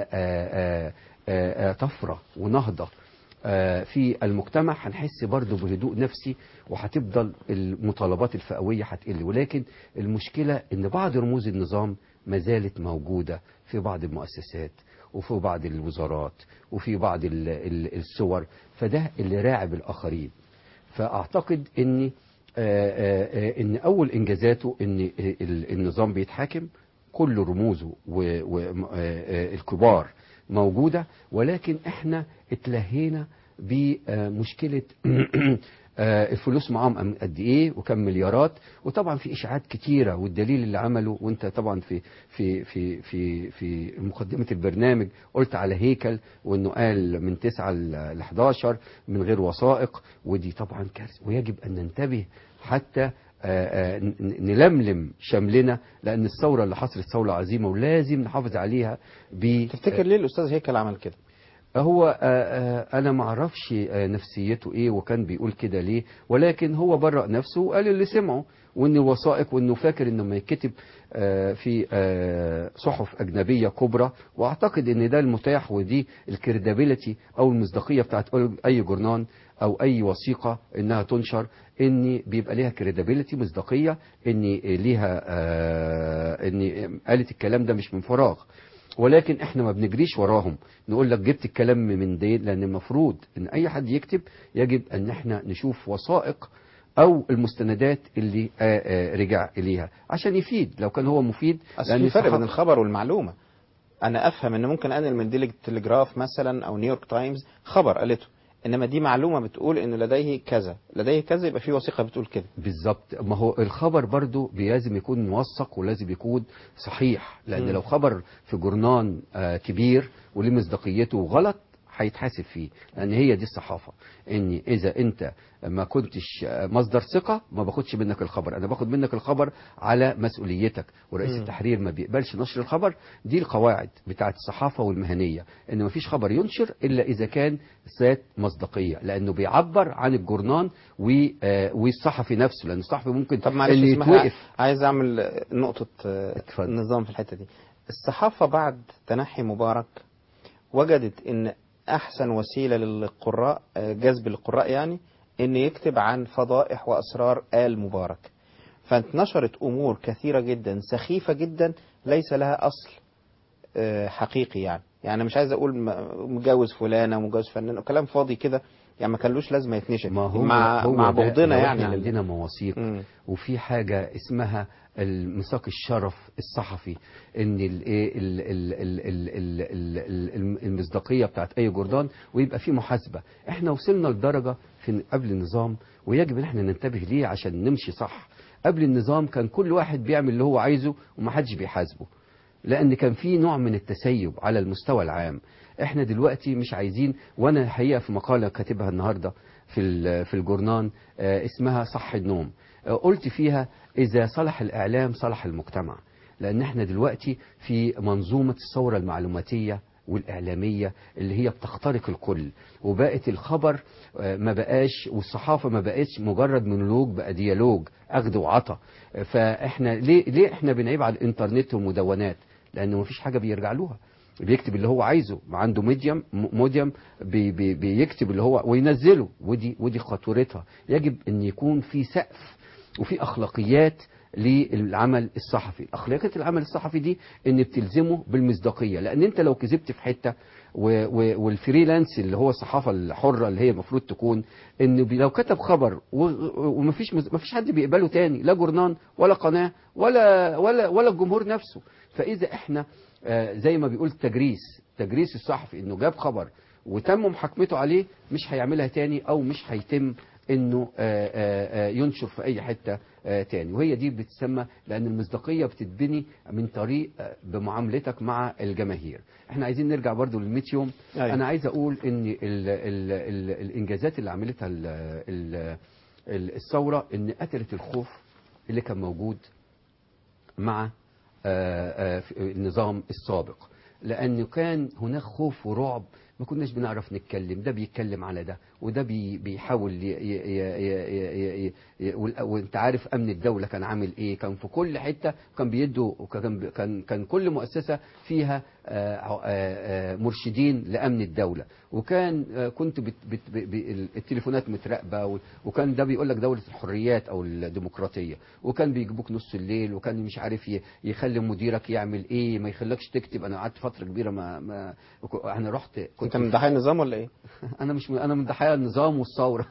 طفرة ونهضة في المجتمع، هنحس برضه بهدوء نفسي، وهتفضل المطالبات الفئوية هتقل. ولكن المشكلة ان بعض رموز النظام ما زالت موجودة في بعض المؤسسات وفي بعض الوزارات وفي بعض الصور، فده اللي راعب الآخرين. فأعتقد ان ان اول انجازاته ان النظام بيتحاكم، كل رموزه والكبار موجودة، ولكن احنا اتلهينا بمشكلة آه الفلوس معاهم قد ايه وكم مليارات. وطبعا في اشاعات كتيره، والدليل اللي عمله، وانت طبعا في في في في في مقدمه البرنامج قلت على هيكل، وانه قال من تسعة ل حداشر من غير وثائق، ودي طبعا كارثه، ويجب ان ننتبه حتى آآ آآ نلملم شملنا، لان الثوره اللي حصلت ثوره عظيمه ولازم نحافظ عليها. ب تفتكر ليه الاستاذ هيكل عمل كده؟ هو آآ انا ما اعرفش نفسيته ايه وكان بيقول كده ليه، ولكن هو برأ نفسه وقال اللي سمعه، وان الوثائق، وانه فاكر انه ما يتكتب في صحف اجنبيه كبرى. واعتقد ان ده المتاح، ودي الكريدابيلتي او المصداقيه بتاعت اي جورنان او اي وثيقه انها تنشر، ان بيبقى ليها كريدابيلتي، مصداقيه، ان ليها ان قالت الكلام ده مش من فراغ. ولكن احنا ما بنجريش وراهم نقول لك جبت الكلام من دي، لان المفروض ان اي حد يكتب يجب ان احنا نشوف وثائق او المستندات اللي آآ آآ رجع اليها عشان يفيد، لو كان هو مفيد. لان في فرق بين الخبر والمعلومه. انا افهم ان ممكن انقل من ديلي تلجراف مثلا او نيويورك تايمز خبر قالته، انما دي معلومه بتقول ان لديه كذا لديه كذا، يبقى في وثيقه بتقول كده. بالظبط. ما هو الخبر برضو لازم يكون موثق ولازم يكون صحيح، لان م. لو خبر في جورنان آه كبير وليه مصداقيته غلط هيتحاسب فيه، لان هي دي الصحافه، ان اذا انت ما كنتش مصدر ثقه ما باخدش منك الخبر، انا باخد منك الخبر على مسؤوليتك. ورئيس م. التحرير ما بيقبلش نشر الخبر. دي القواعد بتاعه الصحافه والمهنيه، ان ما فيش خبر ينشر الا اذا كان ذات مصداقيه، لانه بيعبر عن الجورنان والصحفي نفسه، لان الصحفي ممكن طب معلش ان يتوقف. عايز اعمل نقطه نظام في الحته دي. الصحافه بعد تنحي مبارك وجدت ان احسن وسيله للقراء، جذب القراء يعني، ان يكتب عن فضائح واسرار آل مبارك، فانتشرت امور كثيره جدا سخيفه جدا ليس لها اصل حقيقي. يعني يعني مش عايز اقول مجوز فلانه ومجوز فنان وكلام فاضي كده، يعني ما كانش لازم يتنشر مع هو مع بغضنا يعني. عندنا مواثيق م. وفي حاجه اسمها الميثاق الشرف الصحفي، ان المصداقيه بتاعت اي جورنان، ويبقى في محاسبه. احنا وصلنا لدرجه في قبل النظام، ويجب ان احنا ننتبه ليه عشان نمشي صح. قبل النظام كان كل واحد بيعمل اللي هو عايزه ومحدش بيحاسبه، لان كان في نوع من التسيب على المستوى العام. احنا دلوقتي مش عايزين. وانا الحقيقه في مقاله كاتبها النهارده في في الجورنان اسمها صح النوم، قلت فيها اذا صلح الاعلام صلح المجتمع، لان احنا دلوقتي في منظومه الثوره المعلوماتيه والإعلامية اللي هي بتخترق الكل، وبقت الخبر ما بقاش، والصحافة ما بقاش مجرد مونولوج، بقى ديالوج أخذ وعطا. فإحنا ليه ليه إحنا بنعيب على الإنترنت والمدونات؟ لأنه ما فيش حاجة بيرجع لها، بيكتب اللي هو عايزه، عنده ميديم موديم بي بي بيكتب اللي هو وينزله، ودي ودي خطورتها. يجب أن يكون في سقف وفي أخلاقيات للعمل الصحفي. أخلاقيات العمل الصحفي دي ان بتلزمه بالمصداقية، لان انت لو كذبت في حتة والفريلانس اللي هو الصحافة الحرة اللي هي المفروض تكون، ان لو كتب خبر ومفيش مفيش حد بيقبله تاني، لا جورنان ولا قناة ولا ولا ولا الجمهور نفسه. فاذا احنا زي ما بيقول تجريس تجريس الصحفي، انه جاب خبر وتم محاكمته عليه، مش هيعملها تاني او مش هيتم انه آآ آآ ينشر في اي حتة تاني. وهي دي بتسمى، لان المصداقية بتتبني من طريق بمعاملتك مع الجماهير. احنا عايزين نرجع برضو للمية يوم. أيوة. انا عايز اقول ان ال ال ال الانجازات اللي عملتها ال ال الثورة ان قتلت الخوف اللي كان موجود مع آآ النظام السابق، لانه كان هناك خوف ورعب، ما كناش بنعرف نتكلم، ده بيتكلم على ده وده بي بيحاول ي ي ي ي ي وانت عارف امن الدولة كان عامل ايه، كان في كل حتة كان بيدوا، كان كان كان كل مؤسسة فيها مرشدين لامن الدولة، وكان كنت بت بت التليفونات متراقبة، وكان ده بيقول لك دولة الحريات او الديمقراطية، وكان بيجيبوك نص الليل، وكان مش عارف يخلي مديرك يعمل ايه، ما يخلكش تكتب. انا قعدت فترة كبيرة ما ما انا رحت كنت انت من ضحايا النظام ولا ايه؟ انا مش من انا من ضحايا النظام والثوره.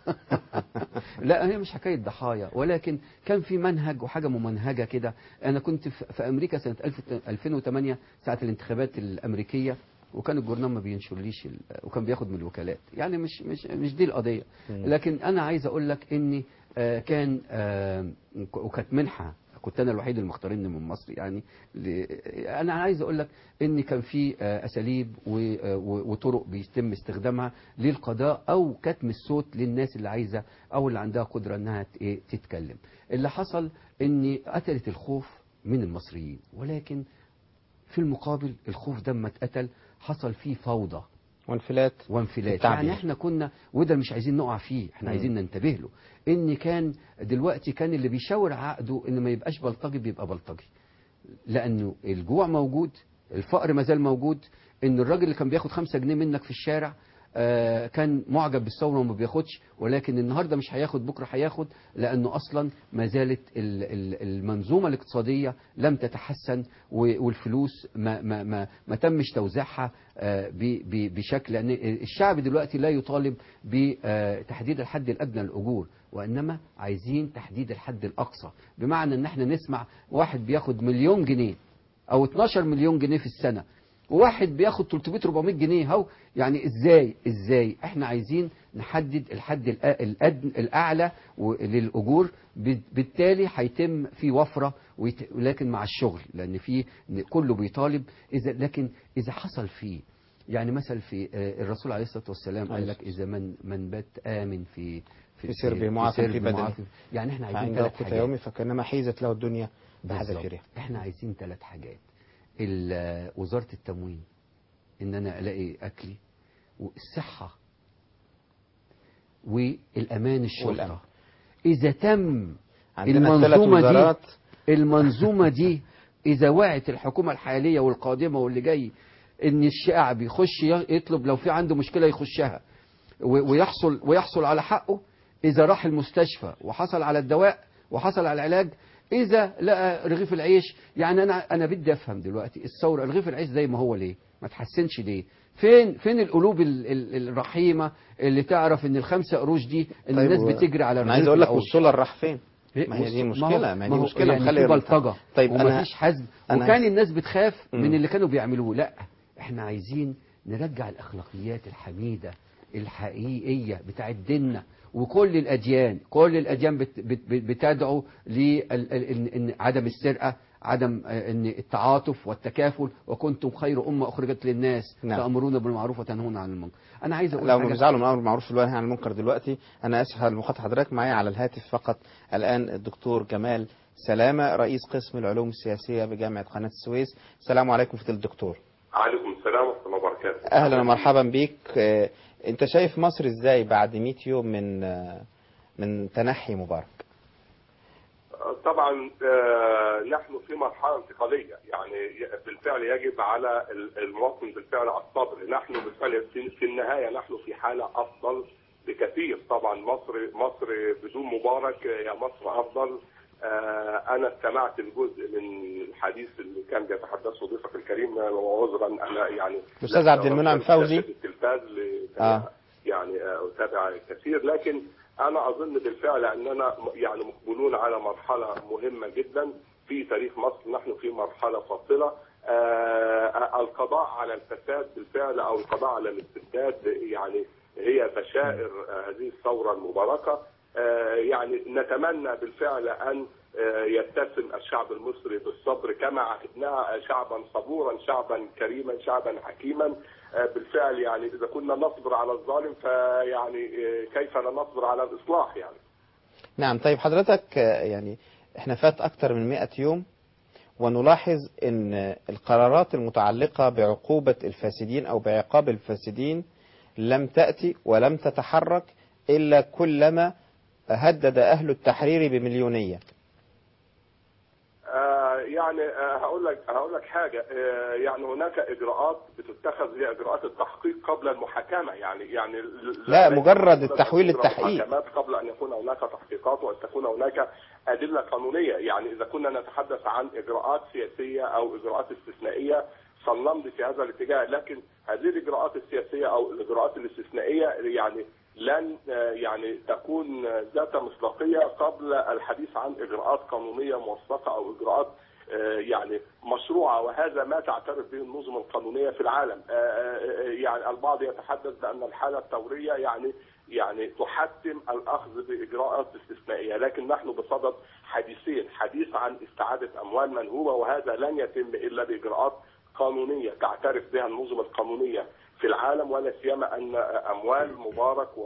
لا هي مش حكايه ضحايا، ولكن كان في منهج وحاجه ممنهجه كده. انا كنت في امريكا سنه ألفين وثمانية ساعه الانتخابات الامريكيه، وكان الجورنال ما بينشرليش ال- وكان بياخد من الوكالات. يعني مش مش مش دي القضيه. لكن انا عايز اقول لك اني آه، كان آه، وكانت منحه، كنت انا الوحيد المختارين من مصر. يعني ل- انا عايز اقول لك ان كان في آه، اساليب و- آه، و- وطرق بيتم استخدامها للقضاء او كتم الصوت للناس اللي عايزه او اللي عندها قدره انها ت- إيه، تتكلم. اللي حصل ان قتلت الخوف من المصريين، ولكن في المقابل الخوف ده لما اتقتل حصل فيه فوضى وانفلات وانفلات. التعبير. يعني احنا كنا، وده مش عايزين نقع فيه، احنا مم. عايزين ننتبه له، ان كان دلوقتي كان اللي بيشاور عقده ان ما يبقاش بلطجي بيبقى بلطجي، لانه الجوع موجود، الفقر ما زال موجود، ان الراجل اللي كان بياخد خمسة جنيه منك في الشارع آه، كان معجب بالثوره وما بياخدش، ولكن النهارده مش هياخد، بكره هياخد، لانه اصلا ما زالت ال- ال- المنظومه الاقتصاديه لم تتحسن، و- والفلوس ما ما ما, ما تمش توزيعها آه، ب- ب- بشكل، لان الشعب دلوقتي لا يطالب بتحديد الحد الادنى للاجور، وانما عايزين تحديد الحد الاقصى، بمعنى ان احنا نسمع واحد بياخد مليون جنيه او اتناشر مليون جنيه في السنه، وواحد بياخد تلتمية اربعمية جنيه. هو يعني ازاي ازاي احنا عايزين نحدد الحد الأ- الأدن الاعلى و- للاجور، بال- بالتالي هيتم في وفره، ويت- ولكن مع الشغل، لان في كله بيطالب. اذا لكن اذا حصل فيه، يعني مثل في آه، الرسول عليه الصلاه والسلام قال لك اذا من من بات امن في في سرب معافى في بدنه. معافى. يعني احنا عايزين فعنده ثلاث قوت حاجات. يومي فكانما حيزت له الدنيا بالظبط. بحذافيرها. احنا عايزين ثلاث حاجات: ال- وزارة التموين، ان انا الاقي اكلي، والصحة، والامان الشرطة. والأمن. اذا تم عندنا ثلاث المنظومة دي وزارات. المنظومة دي اذا وعت الحكومة الحالية والقادمة واللي جاي، ان الشعب يخش يطلب لو في عنده مشكلة يخشها و- ويحصل ويحصل على حقه، اذا راح المستشفى وحصل على الدواء وحصل على العلاج، اذا لقى رغيف العيش. يعني انا انا بدي افهم دلوقتي الثوره، رغيف العيش زي ما هو ليه ما تحسنش؟ ليه؟ فين فين القلوب ال- ال- الرحيمه اللي تعرف ان الخمسة قروش دي ان طيب الناس و- بتجري على انا رغيف عايز اقول لك العيش؟ والسولار راح فين؟ إيه؟ ما هي دي والس- ما مشكله، هو- ما هي ما دي هو مشكله يعني مخلي في بلطجه طيب وما انا فيش حزم، أنا وكان الناس بتخاف مم. من اللي كانوا بيعملوه. لا، احنا عايزين نرجع الاخلاقيات الحميده الحقيقيه بتاعت ديننا، وكل الاديان كل الاديان بت بت بت- بتدعو لعدم السرقه، عدم آه، ان التعاطف والتكافل، وكنتم خير امه اخرجت للناس نعم. تامرون بالمعروف وتنهون عن المنكر. انا عايز اقول لو حاجه. بيزعلوا من امر المعروف والنهي عن المنكر دلوقتي. انا اسف على مقاطعه حضرتك. معايا على الهاتف فقط الان الدكتور جمال سلامه، رئيس قسم العلوم السياسيه بجامعه قناه السويس. السلام عليكم فضيله الدكتور. عليكم السلام ورحمه الله وبركاته. اهلا ومرحبا بيك. آه، انت شايف مصر ازاي بعد مئة يوم من آه، من تنحي مبارك؟ طبعا آه، نحن في مرحله انتقاليه، يعني بالفعل يجب على المواطن بالفعل الصبر. نحن بالفعل في في النهايه نحن في حاله افضل بكثير. طبعا مصر مصر بدون مبارك يا مصر افضل. آه، انا استمعت لجزء من الحديث اللي كان بيتحدثه ضيفك الكريم، وعذرا انا يعني الاستاذ عبد المنعم فوزي. التلفاز ل- اه يعني أتابع كثير، لكن أنا أظن بالفعل أننا يعني مقبلون على مرحلة مهمة جدا في تاريخ مصر. نحن في مرحلة فاصلة. آه القضاء على الفساد بالفعل أو القضاء على الاستبداد يعني هي بشائر آه هذه الثورة المباركة. آه يعني نتمنى بالفعل أن آه يتسم الشعب المصري بالصبر كما عهدناه، شعبا صبورا، شعبا كريما، شعبا حكيما. بالفعل يعني إذا كنا نصبر على الظالم فيعني كيف لا نصبر على الإصلاح يعني. نعم. طيب حضرتك آه، يعني احنا فات اكتر من مئة يوم، ونلاحظ ان القرارات المتعلقة بعقوبة الفاسدين او بعقاب الفاسدين لم تأتي ولم تتحرك الا كلما هدد اهل التحرير بمليونية. آه يعني آه هقول لك هقول لك حاجه. آه يعني هناك اجراءات بتتخذ هي اجراءات التحقيق قبل المحاكمه، يعني يعني لا مجرد التحويل للتحقيق قبل ان يكون هناك تحقيقات وان تكون هناك ادله قانونيه. يعني اذا كنا نتحدث عن اجراءات سياسيه او اجراءات استثنائيه فلنمضي في هذا الاتجاه، لكن هذه الاجراءات السياسيه او الاجراءات الاستثنائيه يعني لن يعني تكون ذات مصداقيه قبل الحديث عن اجراءات قانونيه موثقه او اجراءات يعني مشروعة، وهذا ما تعترف به النظم القانونية في العالم. يعني البعض يتحدث بأن الحالة الثورية يعني يعني تحتم الأخذ بإجراءات استثنائية، لكن نحن بصدد حديثين، حديث عن استعادة أموال منهوبة، وهذا لن يتم إلا بإجراءات قانونية تعترف بها النظم القانونية في العالم، ولا سيما أن أموال مبارك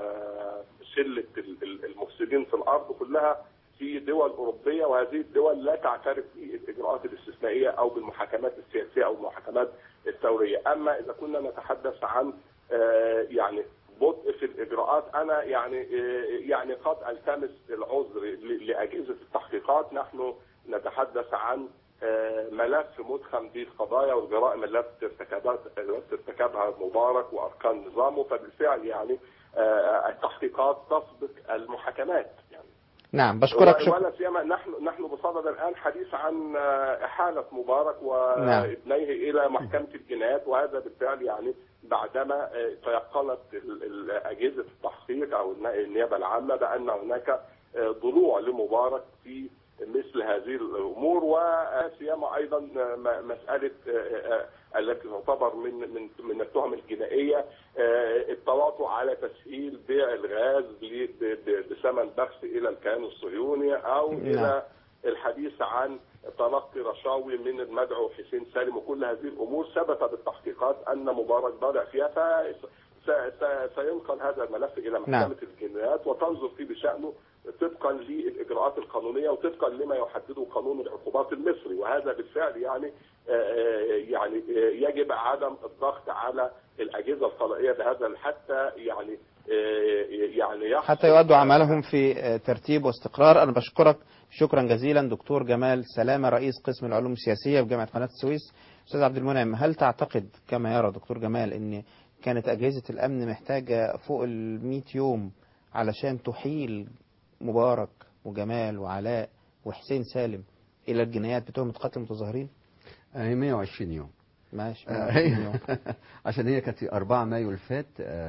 وشلة المفسدين في الأرض كلها في دول أوروبية، وهذه الدول لا تعترف بالإجراءات الاستثنائية أو بالمحاكمات السياسية أو المحاكمات الثورية. أما إذا كنا نتحدث عن يعني بطء في الإجراءات، أنا يعني يعني قد ألتمس العذر لأجهزة التحقيقات. نحن نتحدث عن ملف مدخم بالقضايا والجرائم التي ارتكبها مبارك وأركان نظامه، فبالفعل يعني التحقيقات تسبق المحاكمات. يعني نعم، بشكرك. شكرا. ولا سيما نحن نحن بصدد الآن حديث عن إحالة مبارك وابنيه إلى محكمة الجنايات، وهذا بالفعل يعني بعدما تيقنت أجهزة التحقيق أو النيابة العامة بأن هناك ضلوع لمبارك في مثل هذه الامور، وسيما ايضا مساله التي تعتبر من من من التهم الجنائيه التواطؤ على تسهيل بيع الغاز بثمن بخس الى الكيان الصهيوني، او الى الحديث عن تلقي رشاوي من المدعو حسين سالم، وكل هذه الامور ثبت بالتحقيقات ان مبارك ضالع فيها، ف سينقل هذا الملف الى محكمه نعم. الجنايات وتنظر فيه بشانه طبقا للاجراءات القانونيه وطبقا لما يحدده قانون العقوبات المصري، وهذا بالفعل يعني يعني يجب عدم الضغط على الاجهزه القضائيه بهذا حتى يعني يعني حتى يؤدوا عملهم في ترتيب واستقرار. انا بشكرك شكرا جزيلا دكتور جمال سلامه رئيس قسم العلوم السياسيه بجامعه قناه السويس. استاذ عبد المنعم، هل تعتقد كما يرى دكتور جمال ان كانت اجهزه الامن محتاجه فوق المئة يوم علشان تحيل مبارك وجمال وعلاء وحسين سالم الى الجنايات بتهمه قتل المتظاهرين؟ هي مئة وعشرين يوم. ماشي. يوم. عشان هي كانت أربعة مايو اللي فات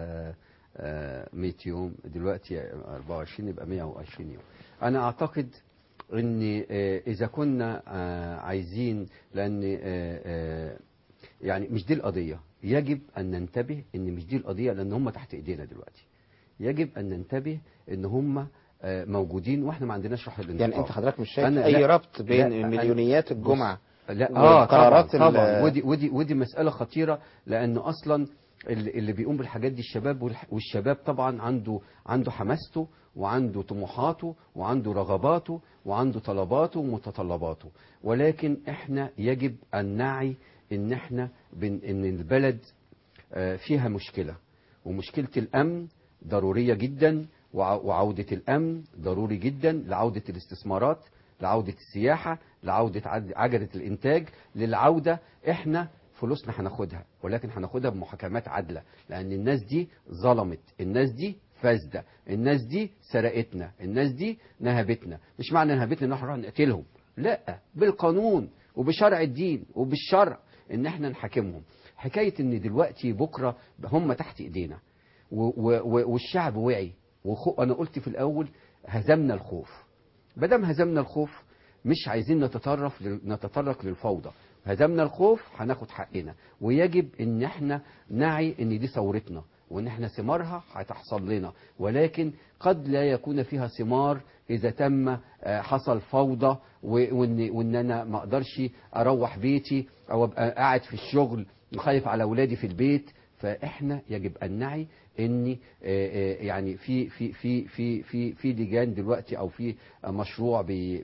مئة يوم، دلوقتي أربعة وعشرين يبقى مئة وعشرين يوم. انا اعتقد ان اذا كنا عايزين، لان يعني مش دي القضيه، يجب ان ننتبه ان مش دي القضيه، لان هم تحت ايدينا دلوقتي. يجب ان ننتبه ان هم موجودين واحنا ما عندناش روح الانتقام. يعني انت حضرتك مش شايف اي ربط بين مليونيات الجمعه لا اه طبعا, طبعا ودي ودي ودي مساله خطيره، لانه اصلا اللي بيقوم بالحاجات دي الشباب، والشباب طبعا عنده عنده حماسته وعنده طموحاته وعنده رغباته وعنده طلباته ومتطلباته، ولكن احنا يجب ان نعي ان احنا ان البلد فيها مشكله، ومشكله الامن ضروريه جدا، وعوده الامن ضروري جدا لعوده الاستثمارات، لعوده السياحه، لعوده عجله الانتاج، للعوده. احنا فلوسنا هناخدها، ولكن هناخدها بمحاكمات عادله، لان الناس دي ظلمت، الناس دي فاسده، الناس دي سرقتنا، الناس دي نهبتنا. مش معنى نهبتنا ان احنا نروح نقتلهم، لا، بالقانون وبشرع الدين وبالشرع ان احنا نحاكمهم. حكايه ان دلوقتي بكره هم تحت ايدينا والشعب وعي، انا قلت في الاول هزمنا الخوف. بدل هزمنا الخوف مش عايزين نتطرف نتطرق للفوضى، هزمنا الخوف هناخد حقنا، ويجب ان احنا نعي ان دي ثورتنا وان احنا ثمارها هتحصل لنا، ولكن قد لا يكون فيها ثمار اذا تم حصل فوضى، وان وان انا ما اقدرش اروح بيتي او ابقى قاعد في الشغل خايف على اولادي في البيت. فاحنا يجب ان نعي ان يعني في في في في في في لجان دلوقتي، او في مشروع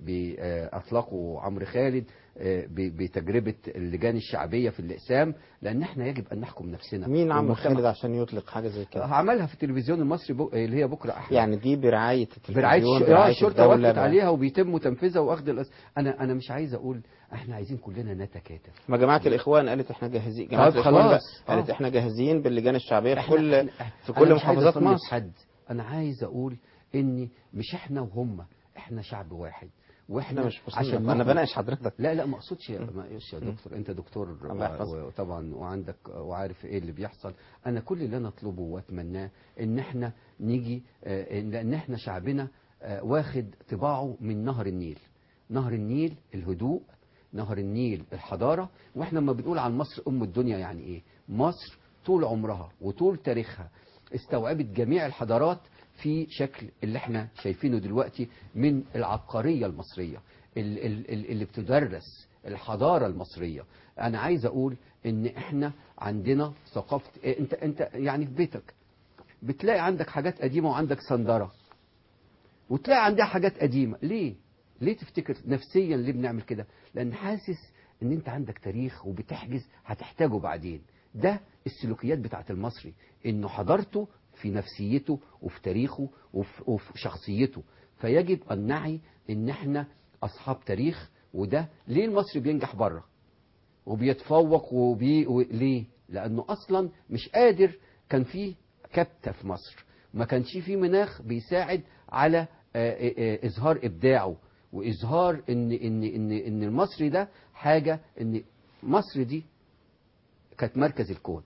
بيطلقوا عمرو خالد بتجربه اللجان الشعبيه في الاقسام، لان احنا يجب ان نحكم نفسنا. مين عمرو خالد عشان يطلق حاجه زي كده؟ عملها في التلفزيون المصري بو... اللي هي بكره احلى. يعني دي برعايه التلفزيون، برعايه, برعاية الشرطه وقفت عليها وبيتم تنفيذها واخذ الأس... انا انا مش عايز اقول احنا عايزين كلنا نتكاتف. ما جماعه الاخوان قالت احنا جاهزين، جماعه الاخوان قالت آه. احنا جاهزين باللجان الشعبيه في كل في كل محافظات مصر. حد. انا عايز اقول ان مش احنا وهم، احنا شعب واحد، واحنا مش عشان انا بناقش حضرتك. لا لا ما اقصدش ما اقصدش يا دكتور، انت دكتور وطبعا وعندك وعارف ايه اللي بيحصل. انا كل اللي انا اطلبه واتمناه ان احنا نيجي، لان احنا شعبنا واخد طباعه من نهر النيل. نهر النيل الهدوء، نهر النيل الحضارة. واحنا لما بنقول عن مصر أم الدنيا يعني إيه؟ مصر طول عمرها وطول تاريخها استوعبت جميع الحضارات في شكل اللي احنا شايفينه دلوقتي من العبقرية المصرية اللي بتدرس الحضارة المصرية. أنا عايز أقول إن إحنا عندنا ثقافة. أنت أنت يعني في بيتك بتلاقي عندك حاجات قديمة وعندك صندرة، وتلاقي عندها حاجات قديمة. ليه؟ ليه تفتكر نفسيا ليه بنعمل كده؟ لأن حاسس إن أنت عندك تاريخ وبتحجز هتحتاجه بعدين. ده السلوكيات بتاعت المصري، إنه حضارته في نفسيته وفي تاريخه وفي, وفي شخصيته. فيجب أن نعي إن إحنا أصحاب تاريخ. وده ليه المصري بينجح بره وبيتفوق وبي... و... ليه؟ لأنه أصلا مش قادر. كان فيه كبتة في مصر، ما كانش فيه مناخ بيساعد على إظهار إبداعه وإظهار إن إن إن إن المصري ده حاجة. إن مصر دي كانت مركز الكون،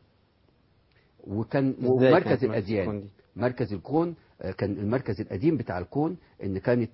وكان مركز الأديان. مركز الكون كان المركز القديم بتاع الكون، ان كانت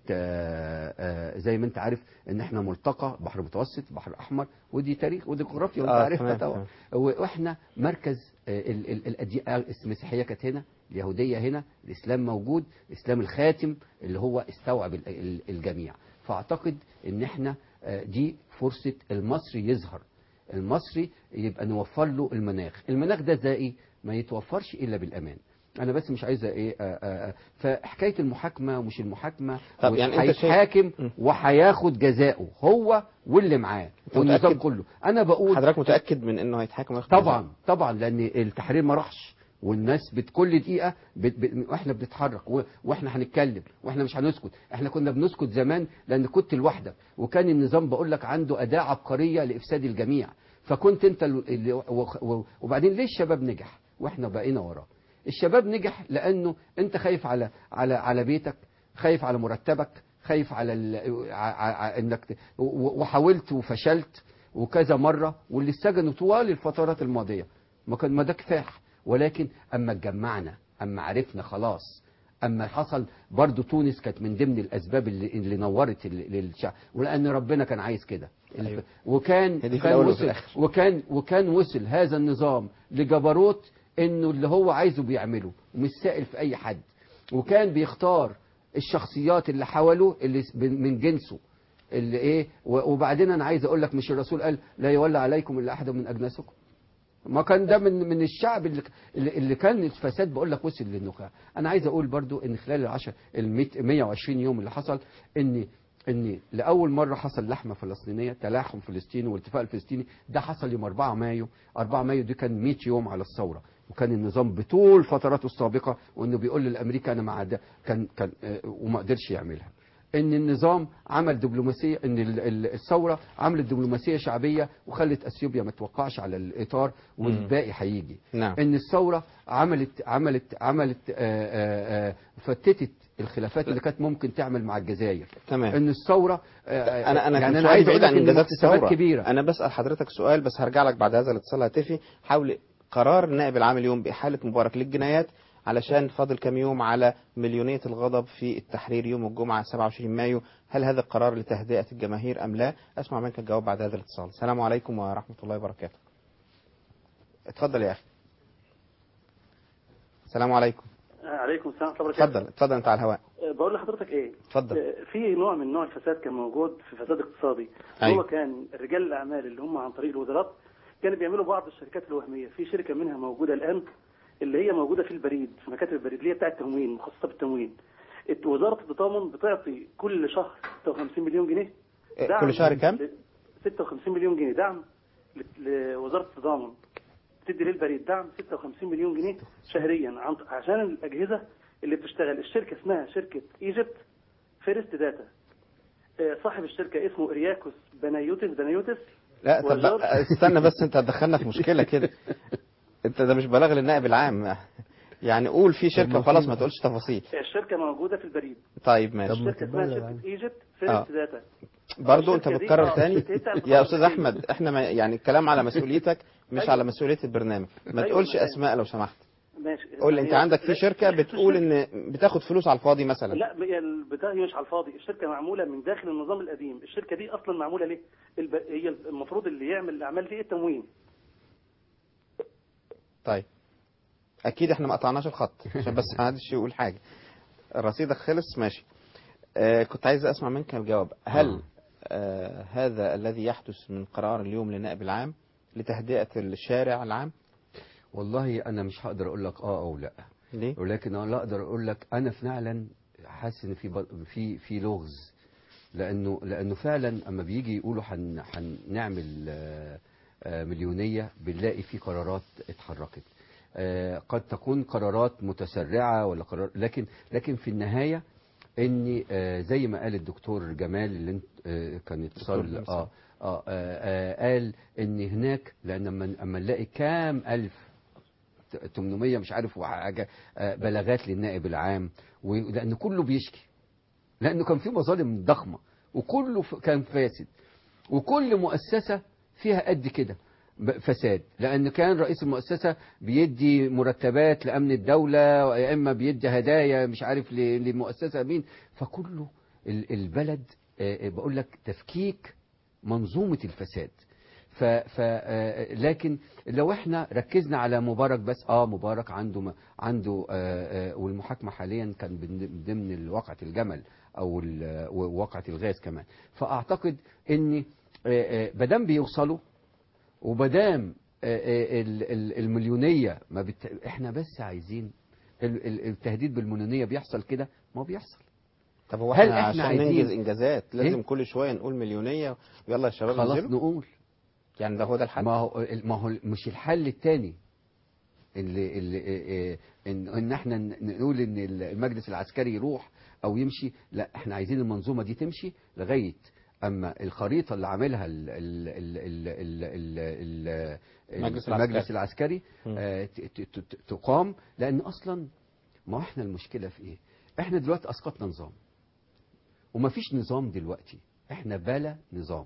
زي ما انت عارف ان احنا ملتقى بحر متوسط بحر احمر، ودي تاريخ ودي جغرافيا وانت عارفها طبعا. واحنا مركز الاديان. المسيحيه كانت هنا، اليهوديه هنا، الاسلام موجود، الاسلام الخاتم اللي هو استوعب الجميع. فاعتقد ان احنا دي فرصه المصري يظهر، المصري يبقى نوفر له المناخ. المناخ ده زي ايه؟ ما يتوفرش الا بالامان. انا بس مش عايزه ايه آآ آآ فحكايه المحاكمه ومش المحاكمه، يعني هيتحاكم وهياخد جزاءه هو واللي معاه والنظام كله. انا بقول حضرتك متاكد من انه هيتحاكم وياخد طبعا جزاء؟ طبعا، لان التحرير ما راحش، والناس بكل دقيقه بت بت واحنا بنتحرك واحنا هنتكلم واحنا مش هنسكت. احنا كنا بنسكت زمان لان كنت لوحدك، وكان النظام بقول لك عنده اداه عبقريه لافساد الجميع. فكنت انت اللي وبعدين ليه الشباب نجح واحنا بقينا وراه؟ الشباب نجح لانه انت خايف على على على بيتك، خايف على مرتبك، خايف على انك وحاولت وفشلت وكذا مره، واللي استجنوا طوال الفترات الماضيه ما كان ما ده كفاح. ولكن اما اتجمعنا، اما عرفنا خلاص، اما حصل برضو تونس كانت من ضمن الاسباب اللي, اللي نورت للشعب، ولان ربنا كان عايز كده. أيوة. وكان كان وصل وكان وكان وصل هذا النظام لجبروت انه اللي هو عايزه بيعمله ومش سائل في اي حد، وكان بيختار الشخصيات اللي حوله اللي من جنسه اللي ايه. وبعدين انا عايز اقول لك مش الرسول قال لا يولى عليكم الا احد من اجناسكم؟ ما كان ده من من الشعب اللي اللي كان الفساد بقول لك وصل للنخاع. انا عايز اقول برضو ان خلال العشر ال مية وعشرين يوم اللي حصل ان ان لاول مره حصل لحمه فلسطينيه، تلاحم فلسطيني والاتفاق الفلسطيني. ده حصل يوم أربعة مايو. أربعة مايو دي كان مية يوم على الثوره، وكان النظام بطول فتراته السابقه وانه بيقول للامريكا انا مع ده كان كان وما قدرش يعملها. ان النظام عمل دبلوماسيه، ان الثوره عملت دبلوماسيه شعبيه وخلت اثيوبيا ما توقعش على الاطار والباقي هيجي. نعم. ان الثوره عملت عملت عملت آآ آآ فتتت الخلافات اللي كانت ممكن تعمل مع الجزائر. تمام. ان الثوره انا انا يعني انا عايز بعيد عن انجازات الثوره كبيرة. انا بسال حضرتك سؤال بس هرجع لك بعد هذا الاتصال الهاتفي حول قرار النائب العام اليوم بإحالة مبارك للجنايات، علشان فاضل كم يوم على مليونية الغضب في التحرير يوم الجمعة سبعة وعشرين مايو. هل هذا القرار لتهدئة الجماهير أم لا؟ أسمع منك الجواب بعد هذا الاتصال. السلام عليكم ورحمة الله وبركاته. اتفضل يا أخي. السلام عليكم. عليكم السلام ورحمة الله وبركاته. اتفضل اتفضل أنت على الهواء. بقول لحضرتك إيه؟ اتفضل. في نوع من نوع الفساد كان موجود في فساد اقتصادي. أيوه. هو كان رجال الأعمال اللي هم عن طريق الوزارات كانوا بيعملوا بعض الشركات الوهمية. في شركة منها موجودة الآن اللي هي موجودة في البريد، في مكاتب البريد اللي هي بتاعة التموين، مخصصة بالتموين. وزارة التضامن بتعطي كل شهر ستة وخمسين مليون جنيه دعم. كل شهر كام؟ ستة وخمسين مليون جنيه دعم لوزارة التضامن. بتدي للبريد دعم ستة وخمسين مليون جنيه شهريا عشان الأجهزة اللي بتشتغل. الشركة اسمها شركة ايجيبت فيرست داتا. صاحب الشركة اسمه إرياكوس بنايوتس بنايوتس لا طب استنى بس، انت هتدخلنا في مشكلة كده. انت ده مش بلاغ للنائب العام يعني، قول في شركة وخلاص ما تقولش تفاصيل. الشركة موجودة في البريد. طيب ماشي. الشركة اسمها شركة ايجيبت فيرست داتا. برضه انت بتكرر تاني يا استاذ احمد. احنا ما يعني الكلام على مسؤوليتك مش أيوة. على مسؤولية البرنامج. ما أيوة. تقولش اسماء لو سمحت. ماشي. قول لي انت عندك في شركه بتقول ان بتاخد فلوس على الفاضي مثلا. لا هي البتاع مش على الفاضي، الشركه معموله من داخل النظام القديم. الشركه دي اصلا معموله ليه؟ الب... هي المفروض اللي يعمل الاعمال دي التموين. طيب اكيد احنا ما قطعناش الخط عشان بس ما حدش يقول حاجه. رصيدك خلص ماشي. آه كنت عايز اسمع منك الجواب. هل آه هذا الذي يحدث من قرار اليوم للنائب العام لتهدئه الشارع العام؟ والله انا مش هقدر اقول لك اه او لا. ليه؟ ولكن انا اقدر اقول لك انا فعلا حاسس ان في في في لغز، لانه لانه فعلا اما بيجي يقولوا هن هنعمل مليونيه بنلاقي في قرارات اتحركت. قد تكون قرارات متسرعه ولا قرار، لكن لكن في النهايه ان زي ما قال الدكتور جمال اللي انت كان اتصال اه اه, آه, آه قال ان هناك، لان اما اما نلاقي كام الف ثمانمائة مش عارف وحاجه بلاغات للنائب العام، ولان كله بيشكي لانه كان في مظالم ضخمه وكله كان فاسد، وكل مؤسسه فيها قد كده فساد، لان كان رئيس المؤسسه بيدي مرتبات لامن الدوله، يا اما بيدي هدايا مش عارف لمؤسسه مين، فكله البلد بقول لك تفكيك منظومه الفساد. ف ف لكن لو احنا ركزنا على مبارك بس، اه مبارك عنده عنده آه والمحاكمه حاليا كان ضمن واقعه الجمل او واقعه الغاز كمان، فاعتقد ان بدام بيوصلوا وبدام المليونيه ما بت... احنا بس عايزين التهديد بالمليونيه بيحصل كده، ما بيحصل. طب هو احنا عشان عايزين ننجز انجازات لازم إيه؟ كل شويه نقول مليونيه ويلا يا شباب خلاص نزلوا؟ نقول يعني ده هو ده الحل؟ ما هو ما هو مش الحل الثاني اللي, اللي ان ان احنا نقول ان المجلس العسكري يروح او يمشي، لا احنا عايزين المنظومه دي تمشي لغايه اما الخريطه اللي عاملها ال ال ال ال ال ال المجلس, المجلس العسكري, العسكري تقام، لان اصلا ما احنا المشكله في ايه؟ احنا دلوقتي اسقطنا نظام ومفيش نظام دلوقتي، احنا بلا نظام.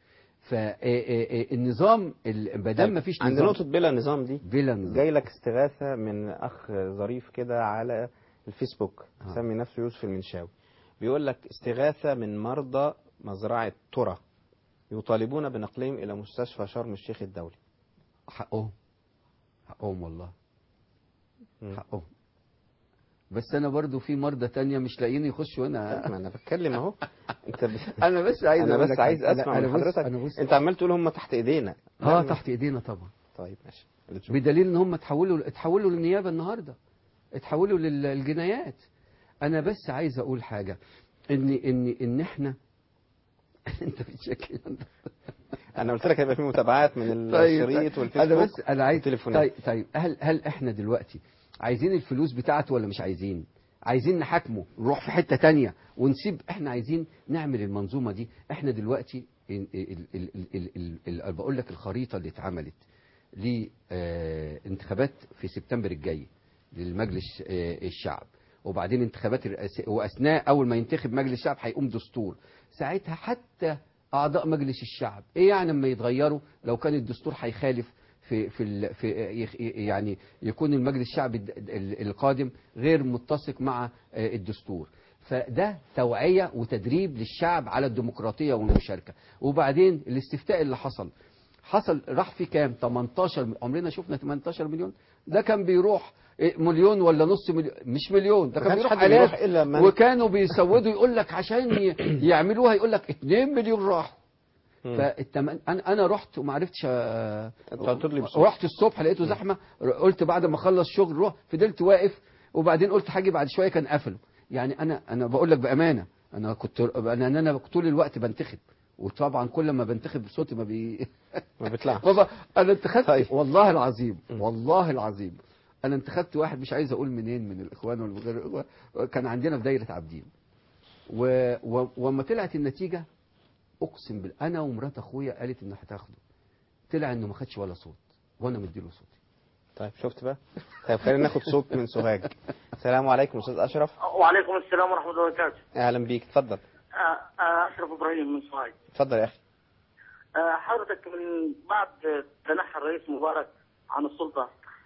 فالنظام ما دام ما فيش نظام، عند نقطه بلا نظام دي بلا نظام جاي لك استغاثه من اخ ظريف كده على الفيسبوك سمي نفسه يوسف المنشاوي، بيقول لك استغاثه من مرضى مزرعه ترى يطالبون بنقلهم الى مستشفى شرم الشيخ الدولي. حقهم حقهم والله حقهم، بس انا برضو في مرضى تانية مش لاقيين يخشوا هنا. ما انا بتكلم اهو انت ب... انا بس عايز انا بس عايز اسمع من حضرتك. انت عمال تقول هم تحت ايدينا. اه تحت ايدينا طبعا. طيب ماشي، بدليل ان هم اتحولوا اتحولوا للنيابه النهارده، اتحولوا للجنايات. انا بس عايز اقول حاجه، ان ان ان احنا انت بتشكل انا قلت لك هيبقى في متابعات من الشريط طيب والفيسبوك. انا بس انا عايز والتليفونات. طيب طيب هل هل احنا دلوقتي عايزين الفلوس بتاعته ولا مش عايزين؟ عايزين نحاكمه نروح في حتة تانية ونسيب؟ احنا عايزين نعمل المنظومة دي. احنا دلوقتي بقول لك الخريطة اللي اتعملت لانتخابات في سبتمبر الجاي للمجلس الشعب، وبعدين انتخابات الرئاسية، واثناء اول ما ينتخب مجلس الشعب هيقوم دستور، ساعتها حتى اعضاء مجلس الشعب ايه يعني لما يتغيروا لو كان الدستور هيخالف في في في يعني يكون المجلس الشعبي القادم غير متسق مع الدستور. فده توعية وتدريب للشعب على الديمقراطية والمشاركة. وبعدين الاستفتاء اللي حصل حصل راح في كام؟ تمنتاشر. عمرنا شفنا تمنتاشر مليون؟ ده كان بيروح مليون ولا نص مليون، مش مليون، ده كان بيروح آلاف، من... وكانوا بيسودوا يقول لك عشان يعملوها يقول لك اتنين مليون راحوا. فالتمن... انا انا رحت وما عرفتش أ... رحت الصبح لقيته زحمه، قلت بعد ما اخلص شغل روح، فضلت واقف، وبعدين قلت هاجي بعد شويه كان قفلوا. يعني انا انا بقول لك بامانه، انا كنت انا انا طول الوقت بنتخب، وطبعا كل ما بنتخب صوتي ما بي ما بيطلعش. بابا انا انتخبت طيب. والله العظيم والله العظيم انا انتخبت واحد مش عايز اقول منين من الاخوان والغير، كان عندنا في دايره عابدين، و... و... وما طلعت النتيجه اقسم بالله انا ومرات اخويا قالت انه هتاخده، طلع انه ما خدش ولا صوت وانا مديله صوتي. طيب شفت بقى؟ طيب خلينا ناخد صوت من سوهاج. السلام عليكم استاذ اشرف. وعليكم السلام ورحمه الله وبركاته. اهلا بيك، اتفضل. اشرف ابراهيم من سوهاج. اتفضل يا اخي. حضرتك من بعد تنحى الرئيس مبارك عن السلطه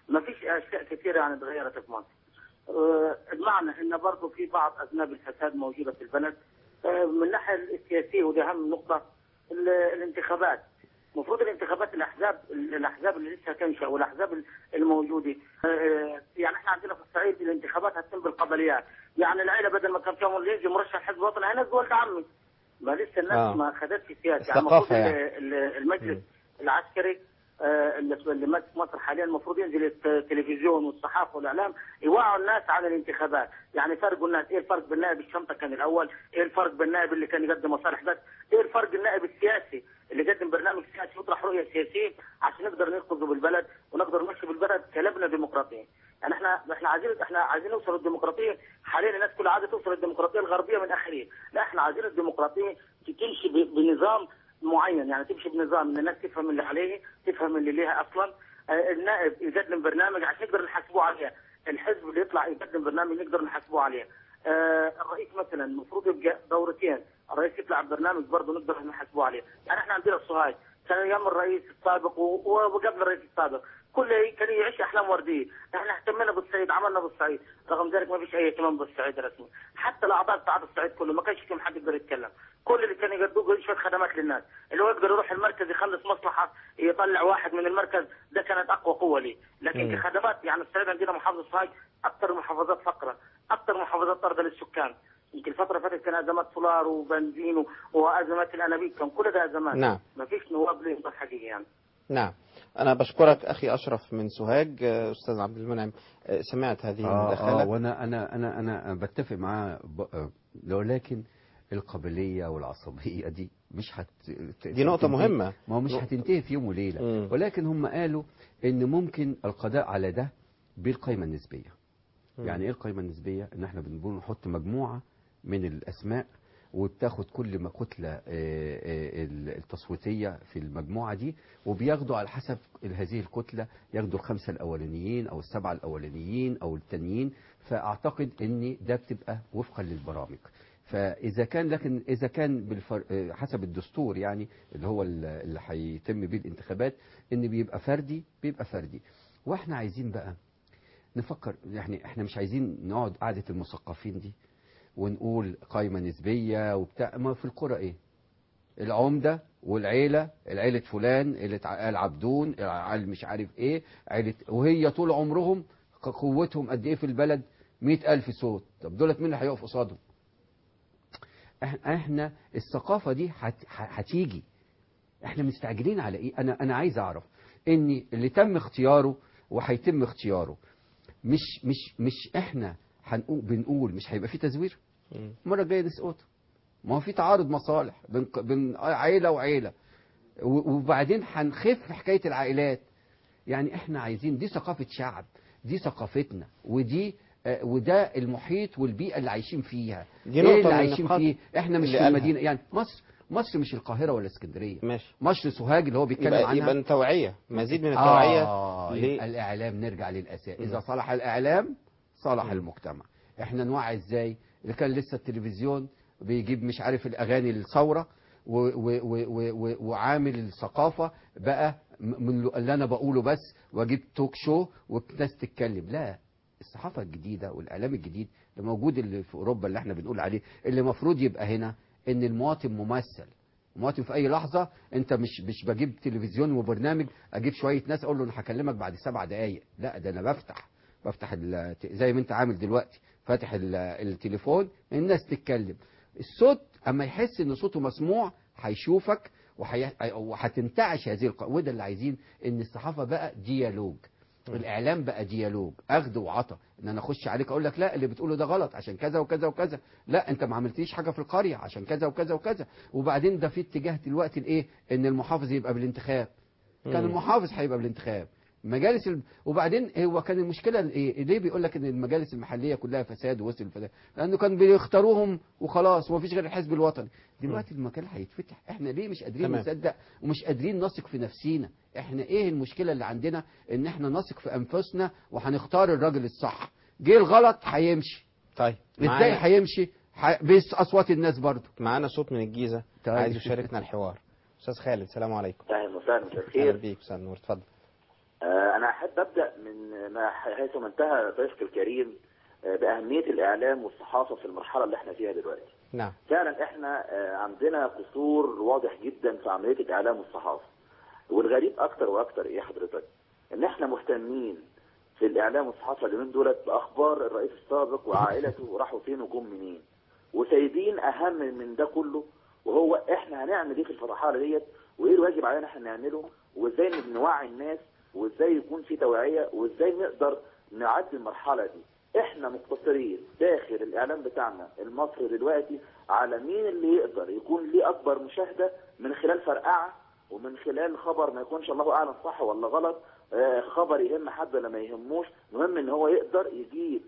ما فيش اشياء كثيره يعني اتغيرت في مصر. آه، المعنى ان برضه في بعض اذناب الفساد موجوده في البلد. آه، من الناحيه السياسيه ودي اهم نقطه، ال- الانتخابات. المفروض الانتخابات الاحزاب الاحزاب اللي لسه تنشا والاحزاب الموجوده، آه، يعني احنا عندنا في الصعيد الانتخابات هتتم بالقبليات، يعني العيله بدل ما كان فيها يجي مرشح حزب وطني هينزل ولد عمي. ما لسه الناس آه. ما خدتش سياسه، يعني المفروض الثقافة يعني. ال- ال- المجلس العسكري آه، اللي اللي ماسك مصر حاليا المفروض ينزل التلفزيون والصحافه والاعلام يوعوا الناس على الانتخابات، يعني فرقوا الناس، ايه الفرق بين نائب الشنطه كان الاول، ايه الفرق بين النائب اللي كان يقدم مصالح بس، ايه الفرق النائب السياسي اللي يقدم برنامج سياسي يطرح رؤيه سياسيه عشان نقدر ننقذ بالبلد ونقدر نمشي بالبلد كلبنا ديمقراطيه. يعني احنا احنا عايزين احنا عايزين نوصل للديمقراطيه، حاليا الناس كلها عايزه توصل للديمقراطيه الغربيه من اخرين، لا احنا عايزين الديمقراطيه تمشي ب- بنظام معين، يعني تمشي بنظام ان الناس تفهم اللي عليه، تفهم اللي ليها اصلا. آه، النائب يقدم برنامج عشان نقدر نحاسبوه عليه، الحزب اللي يطلع يقدم برنامج نقدر نحاسبوه عليه. آه، الرئيس مثلا المفروض يبقى دورتين، الرئيس يطلع ببرنامج برضه نقدر نحاسبوه عليه، يعني احنا عندنا السوهاج كان ايام الرئيس السابق و- وقبل الرئيس السابق كل كان يعيش احلام ورديه، احنا اهتمينا بالصعيد، عملنا بالصعيد، رغم ذلك ما فيش اي اهتمام بالصعيد رسمي، حتى الاعضاء بتاع الصعيد كله ما كانش فيهم حد يقدر يتكلم، كل اللي كان يقدموا شويه خدمات للناس، اللي هو يقدر يروح المركز يخلص مصلحه يطلع واحد من المركز، ده كانت اقوى قوه ليه، لكن مم. كخدمات يعني الصعيد عندنا محافظه سوهاج اكثر المحافظات فقرا، اكثر محافظات طردا للسكان، يمكن الفتره اللي فاتت كان ازمات سولار وبنزين و- وازمات الانابيب، كان كل ده ازمات، نعم. ما فيش نواب ليه حقيقي يعني. نعم. أنا بشكرك أخي أشرف من سوهاج. آه، أستاذ عبد المنعم، آه، سمعت هذه آه المداخلة. آه وانا انا انا انا بتفق معاه ب- آه، ولكن القابليه والعصبيه دي مش هت دي نقطة تنتهي- مهمة. ما هو مش نقطة. هتنتهي في يوم وليله، ولكن هم قالوا ان ممكن القضاء على ده بالقيمه النسبيه. مم. يعني ايه القيمه النسبيه؟ ان احنا بنقول نحط مجموعه من الاسماء وبتاخد كل ما كتله آه، آه، التصويتيه في المجموعه دي، وبياخدوا على حسب هذه الكتله، ياخدوا الخمسه الاولانيين او السبعه الاولانيين او التانيين. فاعتقد ان ده بتبقى وفقا للبرامج. فاذا كان لكن اذا كان بالفر... آه، حسب الدستور يعني اللي هو ال- اللي هيتم بيه الانتخابات، ان بيبقى فردي بيبقى فردي. واحنا عايزين بقى نفكر، يعني احنا مش عايزين نقعد قعدة المثقفين دي ونقول قائمة نسبية وبتاع. ما في القرى ايه؟ العمدة والعيلة، العيلة فلان، عيلة آل عبدون، عيلة مش عارف ايه، عيلة، وهي طول عمرهم قوتهم قد ايه في البلد؟ مئة ألف صوت. طب دولت مين اللي هيقف قصادهم؟ احنا احنا الثقافة دي هت- هتيجي. احنا مستعجلين على ايه؟ انا انا عايز اعرف ان اللي تم اختياره وهيتم اختياره مش مش مش احنا هنقول بنقول مش هيبقى في تزوير؟ المره الجايه نسقط. ما هو في تعارض مصالح بين بين عيله وعيله، و- وبعدين هنخف حكايه العائلات. يعني احنا عايزين، دي ثقافه شعب، دي ثقافتنا، ودي آه، وده المحيط والبيئه اللي عايشين فيها. دي ايه نقطة اللي من عايشين النقاط فيه؟ احنا مش اللي في قالها. المدينه، يعني مصر مصر مش القاهره ولا اسكندريه. ماشي. مصر سوهاج اللي هو بيتكلم يبقى, عنها. يبقى التوعية، مزيد من التوعية. آه ل- يبقى الإعلام، نرجع للأساس. إذا مم. صلح الإعلام صلح مم. المجتمع. إحنا نوعي إزاي؟ اللي كان لسه التلفزيون بيجيب مش عارف الأغاني الثورة و و و و و وعامل الثقافة بقى م- من اللي أنا بقوله بس، وأجيب توك شو والناس تتكلم. لا، الصحافة الجديدة والإعلام الجديد اللي موجود اللي في أوروبا اللي احنا بنقول عليه، اللي المفروض يبقى هنا إن المواطن ممثل. مواطن في اي لحظه، انت مش مش بجيب تلفزيون وبرنامج اجيب شويه ناس اقول له انا هكلمك بعد سبع دقائق. لا، ده انا بفتح بفتح ال- زي ما انت عامل دلوقتي، فاتح ال- التليفون، الناس تتكلم. الصوت اما يحس ان صوته مسموع هيشوفك وهي- وهتنتعش هذه الق... وده اللي عايزين، ان الصحافه بقى ديالوج، الاعلام بقى ديالوج، اخذ وعطا. ان انا اخش عليك اقول لك لا اللي بتقوله ده غلط عشان كذا وكذا وكذا، لا انت ما عملتيش حاجه في القريه عشان كذا وكذا وكذا. وبعدين ده في اتجاه دلوقتي لايه؟ ان المحافظ يبقى بالانتخاب. كان مم. المحافظ هيبقى بالانتخاب، مجالس ال... وبعدين هو كان المشكله ايه؟ ليه بيقول لك ان المجالس المحليه كلها فساد ووصل الفساد؟ لانه كان بيختاروهم وخلاص ومفيش غير الحزب الوطني. دلوقتي المكان هيتفتح. احنا ليه مش قادرين تمام. نصدق ومش قادرين نثق في نفسينا؟ احنا ايه المشكله اللي عندنا؟ ان احنا نثق في انفسنا وهنختار الراجل الصح. جه الغلط هيمشي. طيب ازاي معانا- هيمشي؟ ح- بس اصوات الناس برضو. معانا صوت من الجيزة طيب. عايز يشاركنا الحوار. أستاذ خالد، السلام عليكم. اهلا وسهلا، مساء أهلا الخير. بيك. مساء النور، اتفضل. آه، انا أحب أبدأ من ما حيث ما انتهى ضيفك الكريم بأهمية الإعلام والصحافة في المرحلة اللي احنا فيها دلوقتي. نعم. فعلا احنا عندنا قصور واضح جدا في عملية الإعلام والصحافة. والغريب أكتر وأكتر إيه حضرتك؟ إن احنا مهتمين في الإعلام والصحافة اليومين دولت بأخبار الرئيس السابق وعائلته وراحوا فين وجم منين. وسايبين أهم من ده كله وهو احنا هنعمل ايه في المرحلة ديت وايه الواجب علينا احنا نعمله وازاي نوعي الناس وازاي يكون في توعية وازاي نقدر نعدي المرحلة دي. احنا مقتصرين داخل الاعلام بتاعنا المصري دلوقتي على مين اللي يقدر يكون ليه اكبر مشاهدة من خلال فرقعة ومن خلال خبر ما يكونش الله اعلم صح ولا غلط، آه خبر يهم حد ولا ما يهموش، مهم ان هو يقدر يجيب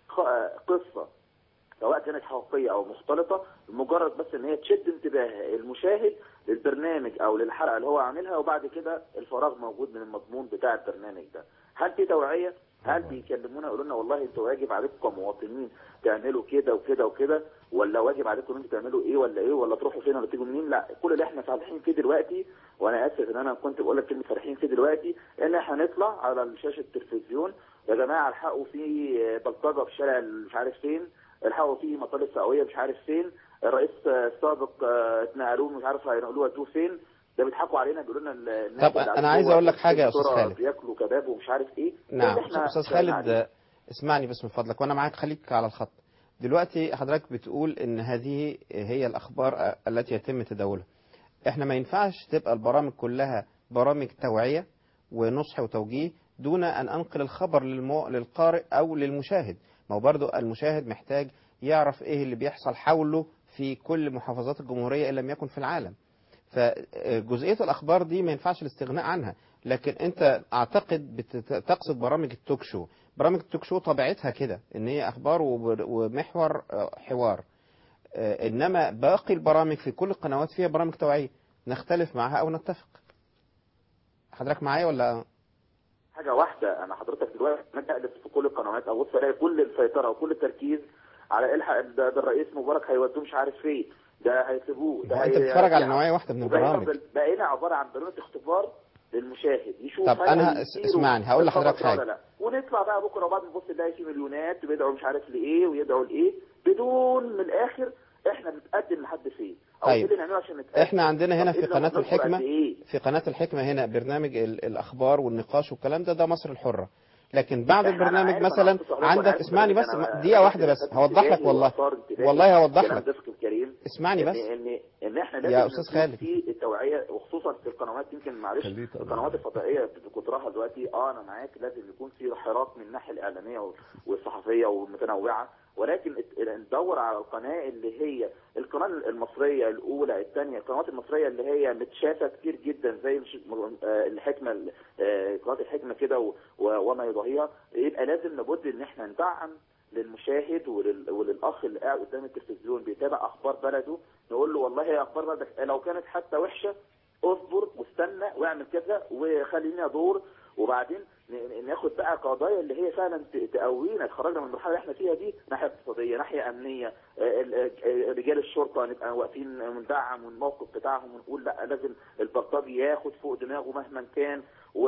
قصة سواء كانت حقيقية او مختلطة مجرد بس ان هي تشد انتباه المشاهد للبرنامج او للحلقة اللي هو عاملها وبعد كده الفراغ موجود من المضمون بتاع البرنامج ده. هل في توعية؟ هل بيكلمونا يقولوا لنا والله انتوا واجب عليكم كمواطنين تعملوا كده وكده وكده ولا واجب عليكم انتوا تعملوا ايه ولا ايه ولا تروحوا فين ولا تيجوا منين؟ لا، كل اللي احنا فالحين فيه دلوقتي وانا اسف ان انا كنت بقول لك كلمه فالحين فيه دلوقتي ان احنا نطلع على شاشه التلفزيون يا جماعه الحقوا في بلطجه في شارع مش عارف فين، الحقوا في مطالب سعويه مش عارف فين، الرئيس السابق اتنقلوه مش عارف هينقلوه ودوه فين، ده بيضحكوا علينا بيقولوا لنا الناس. طب انا عايز اقول لك حاجه يا استاذ خالد. بياكلوا كباب ومش عارف ايه. نعم استاذ خالد اسمعني بس من فضلك وانا معاك خليك على الخط. دلوقتي حضرتك بتقول ان هذه هي الاخبار التي يتم تداولها. احنا ما ينفعش تبقى البرامج كلها برامج توعيه ونصح وتوجيه دون ان انقل الخبر للمو... للقارئ او للمشاهد. ما هو برضو المشاهد محتاج يعرف ايه اللي بيحصل حوله في كل محافظات الجمهوريه ان لم يكن في العالم. فجزئية الأخبار دي ما ينفعش الاستغناء عنها. لكن أنت أعتقد تقصد برامج التوك شو. برامج التوك شو طبيعتها كده إن هي أخبار ومحور حوار، إنما باقي البرامج في كل القنوات فيها برامج توعية نختلف معها أو نتفق. حضرتك معايا ولا؟ حاجة واحدة أنا حضرتك دلوقتي نقلت في كل القنوات أبص ألاقي كل السيطرة وكل التركيز على الحق ده, ده الرئيس مبارك هيودوه مش عارف فين، ده هيسيبوه، ده انت بتتفرج على نوعيه واحده من البرامج. بقينا عباره عن برنامج اختبار للمشاهد يشوف. طب انا اسمعني هقول لحضرتك حاجه. ونطلع بقى بكره وبعد نبص نلاقي في مليونات وبيدعوا مش عارف لايه ويدعوا لايه بدون من الاخر احنا بنتقدم لحد فين او ايه اللي نعمله عشان نتقدم. احنا عندنا هنا في قناه الحكمه في قناه الحكمه هنا برنامج الاخبار والنقاش والكلام ده ده مصر الحره. لكن بعد البرنامج مثلا عندك اسمعني بس دقيقه واحده بس هوضح لك والله والله هوضح لك اسمعني بس ان ان احنا يا استاذ خالد في التوعيه وخصوصا في القنوات يمكن معلش القنوات الفضائيه بكترها دلوقتي اه انا معاك لازم يكون في حراك من الناحيه الاعلاميه والصحفيه والمتنوعه، ولكن ندور على القناه اللي هي القناه المصريه الاولى الثانيه القنوات المصريه اللي هي متشافه كتير جدا زي الحكمه قناه الحكمه كده وما يضاهيها، يبقى لازم لابد ان احنا ندعم للمشاهد ولل... وللاخ اللي قاعد قدام التلفزيون بيتابع اخبار بلده نقول له والله هي اخبار بلدك لو كانت حتى وحشه اصبر واستنى واعمل كذا وخليني ادور وبعدين ناخد بقى قضايا اللي هي فعلا تقوينا تخرجنا من المرحله اللي احنا فيها دي، ناحيه اقتصاديه ناحيه امنيه، رجال الشرطه نبقى واقفين ندعم والموقف بتاعهم ونقول لا لازم البلطجي ياخد فوق دماغه مهما كان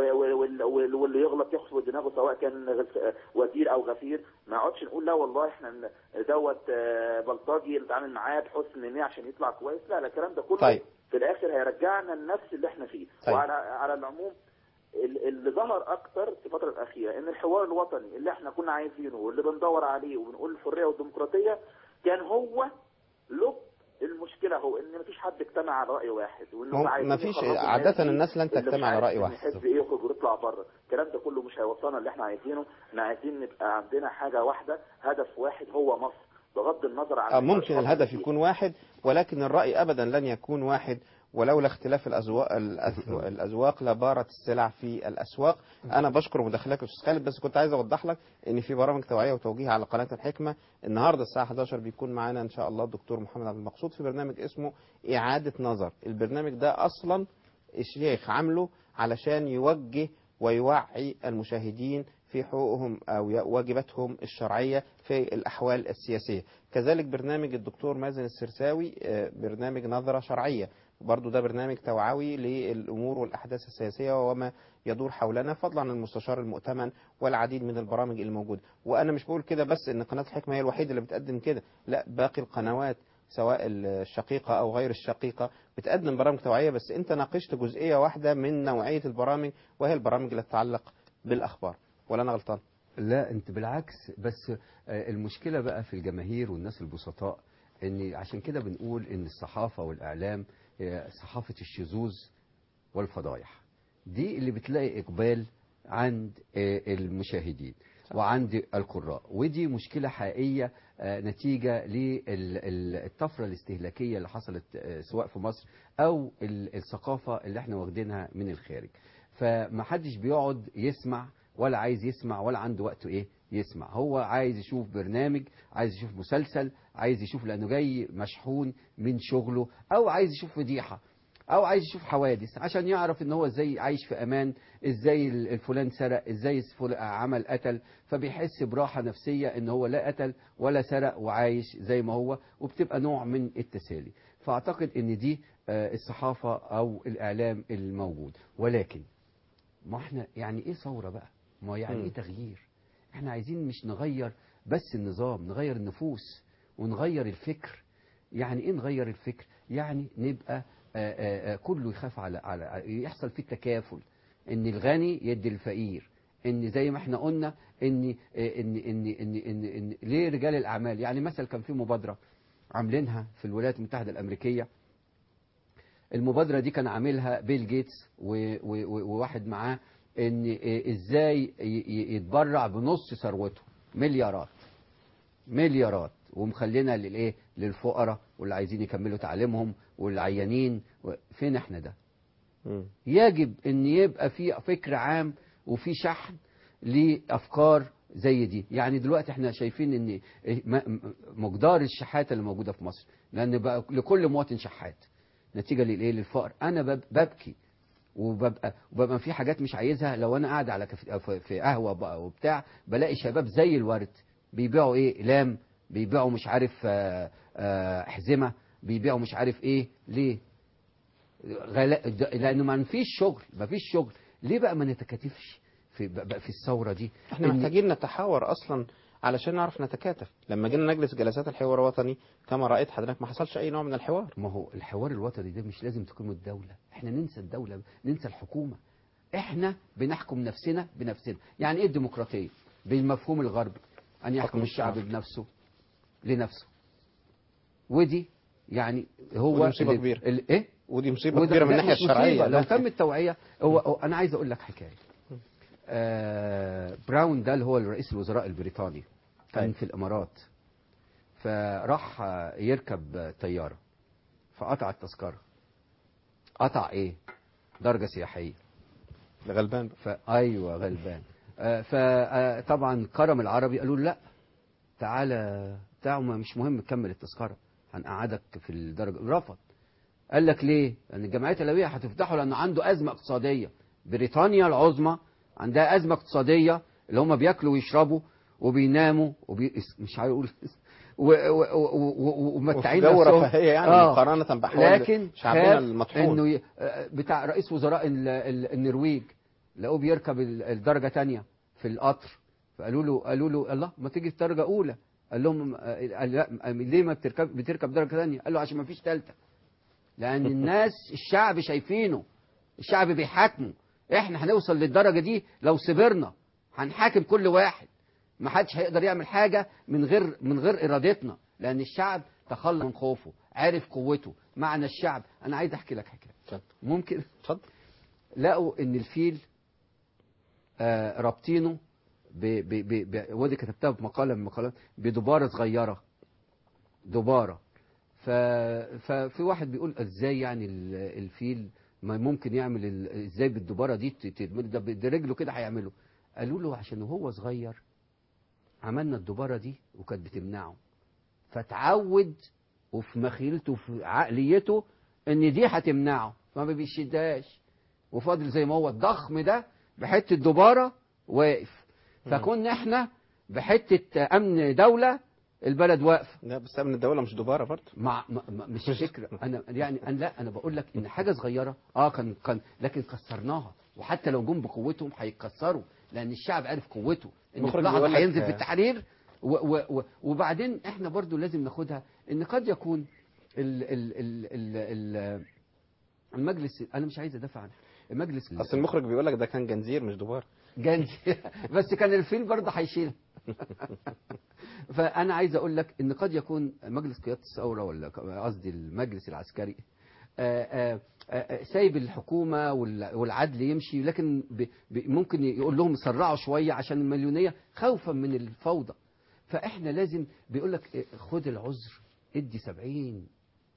واللي يغلط ياخد فوق دماغه سواء كان وزير او غفير، ما نقعدش نقول لا والله احنا دوت بلطجي نتعامل معاه بحسن نيه عشان يطلع كويس، لا لا الكلام ده كله طيب. في الاخر هيرجعنا لنفس اللي احنا فيه. طيب. وعلى على العموم اللي ظهر اكتر في الفتره الاخيره ان الحوار الوطني اللي احنا كنا عايزينه واللي بندور عليه وبنقول الحريه والديمقراطيه كان هو لب المشكله، هو ان مفيش حد اجتمع على راي واحد وانه مفيش عاده الناس لن تجتمع على راي واحد يحب ايه يخرج ويطلع بره، الكلام ده كله مش هيوصلنا اللي احنا عايزينه، احنا عايزين نبقى عندنا حاجه واحده هدف واحد هو مصر بغض النظر عن ممكن الهدف يكون واحد ولكن الراي ابدا لن يكون واحد ولولا اختلاف الأذواق الأذواق لبارت السلع في الأسواق. أنا بشكر مداخلتك يا أستاذ خالد بس كنت عايز أوضح لك إن في برامج توعية وتوجيه على قناة الحكمة النهاردة الساعة إحدى عشر بيكون معانا إن شاء الله الدكتور محمد عبد المقصود في برنامج اسمه إعادة نظر. البرنامج ده أصلا الشيخ عامله علشان يوجه ويوعي المشاهدين في حقوقهم أو واجباتهم الشرعية في الأحوال السياسية. كذلك برنامج الدكتور مازن السرساوي برنامج نظرة شرعية برضو ده برنامج توعوي للأمور والأحداث السياسية وما يدور حولنا، فضلا عن المستشار المؤتمن والعديد من البرامج الموجودة. وأنا مش بقول كده بس إن قناة الحكمة هي الوحيدة اللي بتقدم كده، لا، باقي القنوات سواء الشقيقة أو غير الشقيقة بتقدم برامج توعية. بس أنت ناقشت جزئية واحدة من نوعية البرامج، وهي البرامج اللي تتعلق بالأخبار، ولا أنا غلطان؟ لا، أنت بالعكس. بس المشكلة بقى في الجماهير والناس البسطاء، إن عشان كده بنقول إن الصحافة والإعلام صحافة الشذوذ والفضايح، دي اللي بتلاقي إقبال عند المشاهدين وعند القراء، ودي مشكلة حقيقية نتيجة للطفرة الاستهلاكية اللي حصلت سواء في مصر أو الثقافة اللي احنا واخدينها من الخارج. فمحدش بيقعد يسمع ولا عايز يسمع ولا عنده وقت ايه يسمع، هو عايز يشوف برنامج، عايز يشوف مسلسل، عايز يشوف لأنه جاي مشحون من شغله، أو عايز يشوف فضيحة، او عايز يشوف حوادث عشان يعرف ان هو ازاي عايش في امان، ازاي الفلان سرق، ازاي عمل قتل، فبيحس براحة نفسية ان هو لا قتل ولا سرق وعايش زي ما هو، وبتبقى نوع من التسالي. فاعتقد ان دي الصحافة او الاعلام الموجود. ولكن ما احنا يعني ايه ثورة بقى؟ ما يعني ايه تغيير؟ احنا عايزين مش نغير بس النظام، نغير النفوس ونغير الفكر. يعني ايه نغير الفكر؟ يعني نبقى آآ آآ كله يخاف على, على يحصل فيه التكافل، ان الغني يدي الفقير، ان زي ما احنا قلنا ان ان ان ان, إن, إن ليه رجال الاعمال. يعني مثلا كان في مبادره عاملينها في الولايات المتحده الامريكيه، المبادره دي كان عاملها بيل جيتس وواحد معاه، ان ازاي يتبرع بنص ثروته، مليارات مليارات، ومخلينا للايه للفقراء واللي عايزين يكملوا تعليمهم والعيانين. فين احنا ده؟ م. يجب ان يبقى في فكر عام وفي شحن لافكار زي دي. يعني دلوقتي احنا شايفين ان مقدار الشحاته اللي موجوده في مصر، لان بقى لكل مواطن شحات نتيجه للايه للفقر. انا ببكي وببقى وببقى في حاجات مش عايزها. لو انا قاعد على في قهوه وبتاع، بلاقي شباب زي الورد بيبيعوا ايه اقلام، بيبيعوا مش عارف آآ آآ احزمه، بيبيعوا مش عارف ايه. ليه؟ غلاء، لانه ما فيش شغل، ما فيش شغل. ليه بقى ما نتكاتفش في بقى في الثوره دي؟ احنا محتاجين نتحاور اصلا علشان نعرف نتكاتف. لما جينا نجلس جلسات الحوار الوطني كما رايت حضرتك ما حصلش اي نوع من الحوار. ما هو الحوار الوطني ده مش لازم تكون الدوله، احنا ننسى الدوله، ننسى الحكومه، احنا بنحكم نفسنا بنفسنا. يعني ايه الديمقراطيه بالمفهوم الغربي؟ ان يحكم الشعب بنفسه لنفسه. ودي يعني هو ودي مصيبه كبيره. ايه ودي مصيبه كبيره من الناحيه الشرعيه. لو تم التوعيه. هو, هو انا عايز اقول لك حكايه. آه براون ده اللي هو رئيس الوزراء البريطاني كان في الامارات، فراح يركب طياره فقطع التذكره. قطع ايه؟ درجه سياحيه. غلبان. ايوه غلبان. آه فطبعا كرم العربي قالوا له لا تعالى بتاعه، مش مهم تكمل التذكره، هنقعدك في الدرجه. رفض. قال لك ليه؟ لان الجمعيات الاهليه هتفتحه لانه عنده ازمه اقتصاديه. بريطانيا العظمى عندها ازمه اقتصاديه، اللي هم بياكلوا ويشربوا وبيناموا وبي... مش عايز اقول ومتعين نفسهم رفاهيه يعني آه. مقارنه بحوالي شعبنا المطحون. انه ي... بتاع رئيس وزراء النرويج لقوه بيركب الدرجه ثانيه في القطر، فقالوا له قالوا له الله ما تيجي في درجه اولى. قال لهم قال لا ليه ما بتركب بتركب درجه ثانيه؟ قال له عشان ما فيش ثالثه. لان الناس الشعب شايفينه، الشعب بيحاكمه. احنا هنوصل للدرجه دي لو صبرنا، هنحاكم كل واحد، ما حدش هيقدر يعمل حاجه من غير من غير ارادتنا، لان الشعب تخلى من خوفه، عارف قوته. معنى الشعب، انا عايز احكي لك حكايه ممكن. اتفضل. لقوا ان الفيل آه رابطينه ب ب ب ب ودي كتبتها في مقاله من مقالات بدباره صغيره، دباره. ف ففي واحد بيقول ازاي يعني الفيل ما ممكن يعمل ازاي بالدباره دي؟ ده برجله كده هيعمله. قالوا له عشان وهو صغير عملنا الدباره دي وكانت بتمنعه، فتعود وفي مخيلته وفي عقليته ان دي هتمنعه، فما بيشدهاش، وفاضل زي ما هو الضخم ده بحته دباره واقف. فكنا احنا بحته امن دوله البلد واقفه. لا بس امن الدوله مش دباره برضه. مع مش فكره انا يعني انا لا انا بقول لك ان حاجه صغيره اه كان كان لكن كسرناها، وحتى لو جم بقوتهم هيتكسروا لان الشعب عارف قوته ان في لحظه هينزل في التحرير و و و وبعدين احنا برضو لازم ناخدها ان قد يكون ال ال ال ال ال المجلس، انا مش عايز ادافع عنه المجلس، اصل المخرج بيقول لك ده كان جنزير مش دبار. جنزير بس كان الفيل برضه هيشيل. فانا عايز اقول لك ان قد يكون مجلس قياده الثوره ولا قصدي المجلس العسكري آآ آآ سايب الحكومه والعدل يمشي، لكن ممكن يقول لهم سرعوا شويه عشان المليونيه خوفا من الفوضى. فاحنا لازم بيقول لك خد العذر ادي سبعين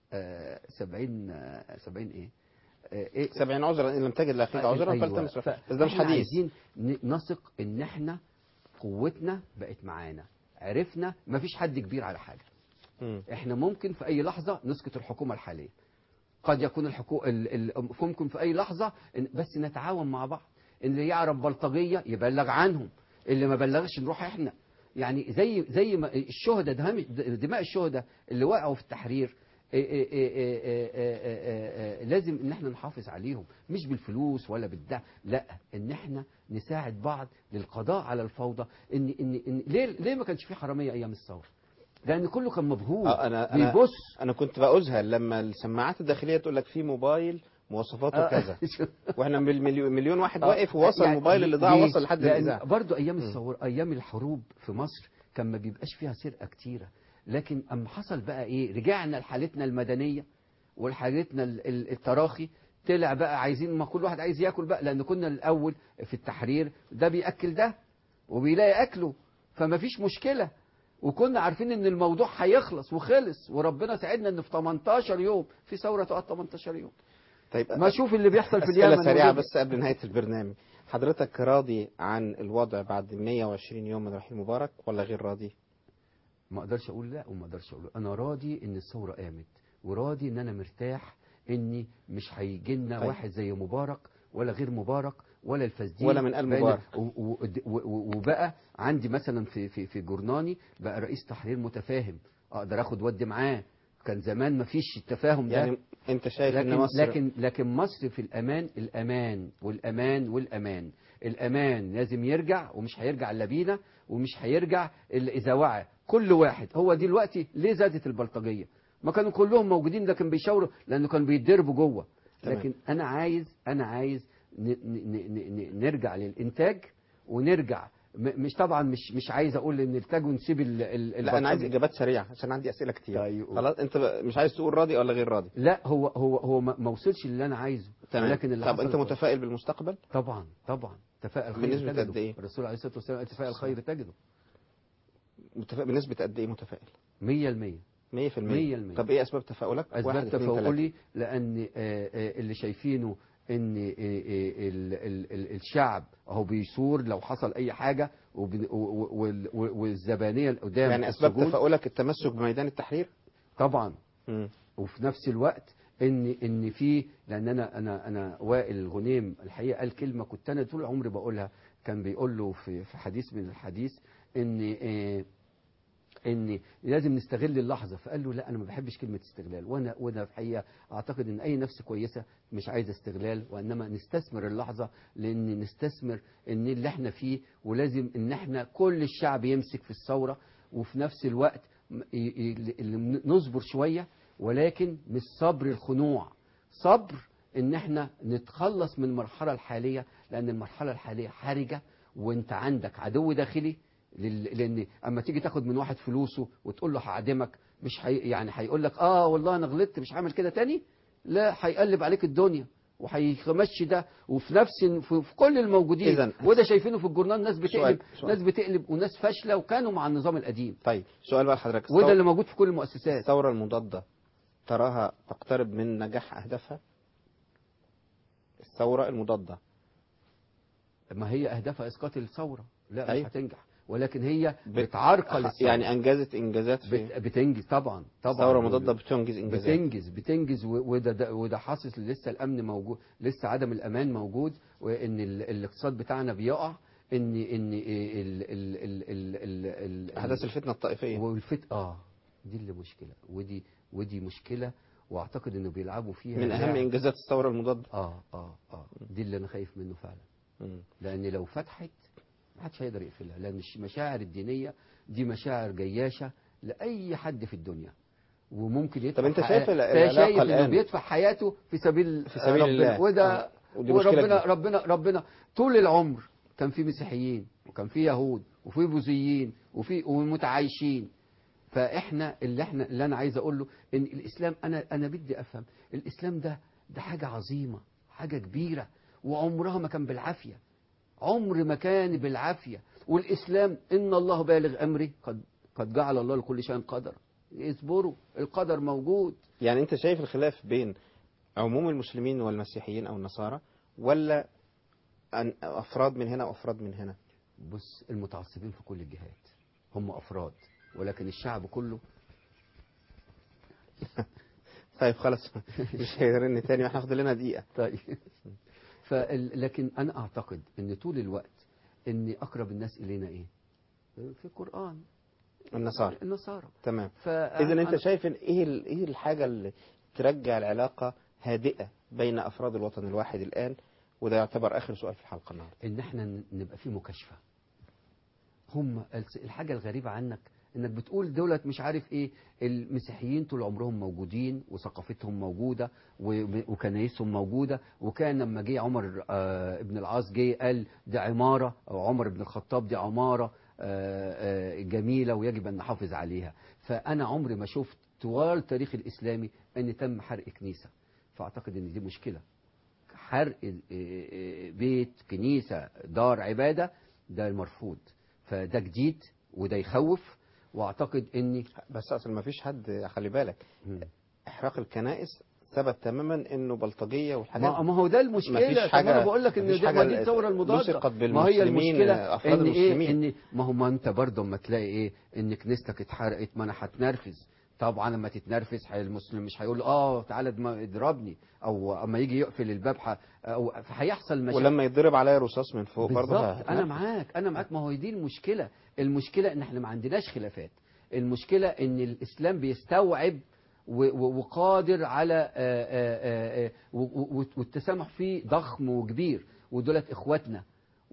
سبعين سبعين ايه إيه سبعين عذرا ان لم تجد لاخيك عذرا أيوة. فلتمس. بس ده مش حديث. عايزين نثق ان احنا قوتنا بقت معانا، عرفنا ما فيش حد كبير على حاجه. م. احنا ممكن في اي لحظه نسقط الحكومه الحاليه، قد يكون الحكومه ممكن في اي لحظه بس نتعاون مع بعض. اللي يعرف بلطجيه يبلغ عنهم، اللي ما بلغش نروح احنا. يعني زي زي ما الشهداء دماء الشهداء اللي وقعوا في التحرير إيه إيه إيه إيه إيه إيه إيه لازم ان احنا نحافظ عليهم، مش بالفلوس ولا بالدعم، لا ان احنا نساعد بعض للقضاء على الفوضى. ان ان, إن ليه ليه ما كانش في حراميه ايام الثوره؟ لان كله كان مبهور. آه أنا بيبص. انا انا كنت بأذهل لما السماعات الداخليه تقول لك في موبايل مواصفاته آه كذا واحنا مليون, مليون واحد آه واقف ووصل يعني الموبايل اللي ضاع وصل لحد الاذاعه. برضه ايام الثوره ايام الحروب في مصر كان ما بيبقاش فيها سرقه كتيره، لكن اما حصل بقى ايه رجعنا لحالتنا المدنيه ولحالتنا التراخي، طلع بقى عايزين ما كل واحد عايز ياكل بقى، لان كنا الاول في التحرير ده بياكل ده وبيلاقي اكله فما فيش مشكله، وكنا عارفين ان الموضوع هيخلص وخلص، وربنا ساعدنا ان في تمنتاشر يوم في ثوره تقعد تمنتاشر يوم. طيب ما شوف اللي بيحصل في اليمن. اسئله سريعه بس قبل نهايه البرنامج، حضرتك راضي عن الوضع بعد مية وعشرين يوم من رحيل مبارك ولا غير راضي؟ ما اقدرش اقول لا وما اقدرش اقول انا راضي ان الثوره قامت، وراضي ان انا مرتاح اني مش هيجي لنا طيب. واحد زي مبارك ولا غير مبارك ولا الفاسدين ولا من آل مبارك، وبقى عندي مثلا في في في جورناني بقى رئيس تحرير متفاهم اقدر اخد ودي معاه. كان زمان ما فيش التفاهم ده. يعني انت شايف لكن ان مصر لكن لكن مصر في الامان الامان والامان والامان الامان لازم يرجع، ومش هيرجع الا بينا، ومش هيرجع الا اذا وعى كل واحد. هو دلوقتي ليه زادت البلطجيه؟ ما كانوا كلهم موجودين لكن بيشاوروا لانه كانوا بيتضربوا جوه. لكن انا عايز انا عايز ن ن ن نرجع للانتاج، ونرجع مش طبعا مش مش عايز اقول ان الانتاج ونسيب ال ال لا انا عايز اجابات سريعه عشان عندي اسئله كتير. طيب خلاص انت مش عايز تقول راضي ولا غير راضي؟ لا هو هو هو ما وصلش اللي انا عايزه. تمام. لكن اللي طب انت متفائل بالمستقبل؟ طبعا طبعا تفائل خير بنسبه قد ايه؟ الرسول عليه الصلاه والسلام تفائل خير تجده. متفائل بنسبه قد ايه متفائل؟ مية بالمية مية في المية. طب ايه اسباب تفاؤلك؟ اسباب تفاؤلي لان اللي شايفينه ان الشعب اهو بيثور لو حصل اي حاجه، والزبانيه القدام. يعني اسباب تفاؤلك التمسك بميدان التحرير؟ طبعا. م. وفي نفس الوقت ان ان في لان انا انا انا وائل الغنيم الحقيقه قال كلمه كنت انا طول عمري بقولها، كان بيقول له في في حديث من الحديث ان إيه ان لازم نستغل اللحظه، فقال له لا انا ما بحبش كلمه استغلال، وانا وانا في الحقيقه اعتقد ان اي نفس كويسه مش عايزه استغلال، وانما نستثمر اللحظه، لان نستثمر ان اللي احنا فيه، ولازم ان احنا كل الشعب يمسك في الثوره، وفي نفس الوقت نصبر شويه، ولكن مش صبر الخنوع، صبر ان احنا نتخلص من المرحله الحاليه، لان المرحله الحاليه حرجه، وانت عندك عدو داخلي. لان اما تيجي تاخد من واحد فلوسه وتقول له هعدمك، مش حي... يعني هيقول لك اه والله انا غلطت مش هعمل كده تاني، لا هيقلب عليك الدنيا وهيمشي ده. وفي نفس في, في كل الموجودين إذن. وده شايفينه في الجورنال، ناس بتقلب سؤال. سؤال. ناس بتقلب وناس فاشله وكانوا مع النظام القديم. طيب سؤال بقى لحضرتك، وده اللي موجود في كل المؤسسات. الثوره المضاده تراها تقترب من نجاح اهدافها؟ الثوره المضاده ما هي اهدافها اسقاط الثوره؟ لا أيوة. مش هتنجح، ولكن هي بتعرقل الثوره. يعني انجزت انجازات في بت... بتنجز طبعا طبعا. الثوره المضاده بتنجز انجازات بتنجز بتنجز وده وده حاصل. لسه الامن موجود، لسه عدم الامان موجود، وان ال... الاقتصاد بتاعنا بيقع، ان ان ال ال ال ال ال احداث الفتنه الطائفيه والفت اه دي اللي مشكله، ودي ودي مشكله، واعتقد انه بيلعبوا فيها من اهم انجازات الثوره المضاده. اه اه اه دي اللي انا خايف منه فعلا. م. لان لو فتحت ما حدش هيقدر يقفلها، لان المشاعر الدينيه دي مشاعر جياشه لاي حد في الدنيا، وممكن يدفع. طب انت شايف العلاقه الان بيدفع حياته في سبيل في سبيل ربنا الله، وده آه. وربنا ربنا ربنا طول العمر كان في مسيحيين وكان في يهود وفي بوذيين وفي ومتعايشين. فاحنا اللي احنا اللي انا عايز اقول له ان الاسلام، انا انا بدي افهم الاسلام ده ده حاجه عظيمه، حاجه كبيره، وعمرها ما كان بالعافيه، عمر ما كان بالعافيه. والاسلام ان الله بالغ امري قد قد جعل الله لكل شيء قدر. اصبروا، القدر موجود. يعني انت شايف الخلاف بين عموم المسلمين والمسيحيين او النصارى، ولا أن افراد من هنا وافراد من هنا؟ بص، المتعصبين في كل الجهات هم افراد، ولكن الشعب كله طيب خلاص مش هيرن تاني واحنا هناخد لنا دقيقه. طيب فال... لكن انا اعتقد ان طول الوقت ان اقرب الناس الينا ايه؟ في القران النصارى. النصارى تمام. فأنا... اذا انت أنا... شايف إن ايه ال... ايه الحاجه اللي ترجع العلاقه هادئه بين افراد الوطن الواحد الان؟ وده يعتبر اخر سؤال في الحلقه النهارده. ان احنا نبقى في مكاشفه. هم الحاجه الغريبه عنك انك بتقول دولت مش عارف ايه، المسيحيين طول عمرهم موجودين وثقافتهم موجوده وكنايسهم موجوده، وكان لما جه عمر آه ابن العاص جه قال دي عماره، او عمر بن الخطاب دي عماره آه آه جميله ويجب ان نحافظ عليها. فانا عمري ما شفت طوال التاريخ الاسلامي ان تم حرق كنيسه، فاعتقد ان دي مشكله. حرق بيت، كنيسه، دار عباده، ده مرفوض. فده جديد وده يخوف. واعتقد اني بس اصل ما فيش حد، خلي بالك م. احراق الكنائس ثبت تماما انه بلطجيه والحاجات ما هو ده المشكله. طب انا بقول لك ان ده دي الثوره المضاده. ما هي المشكله ان ايه، ان ما هو ما انت برضه اما تلاقي ايه ان كنيستك اتحرقت، ما انا هتنرفز طبعا. لما تتنرفز المسلم مش هيقول اه تعالى اضربني، او اما يجي يقفل الباب ح... او هيحصل مشاكل. ولما يضرب عليا رصاص من فوق برضه انا معاك انا معاك. ما هو دي المشكله. المشكله ان احنا ما عندناش خلافات. المشكله ان الاسلام بيستوعب وقادر على آآ آآ والتسامح فيه ضخم وكبير، ودولت اخواتنا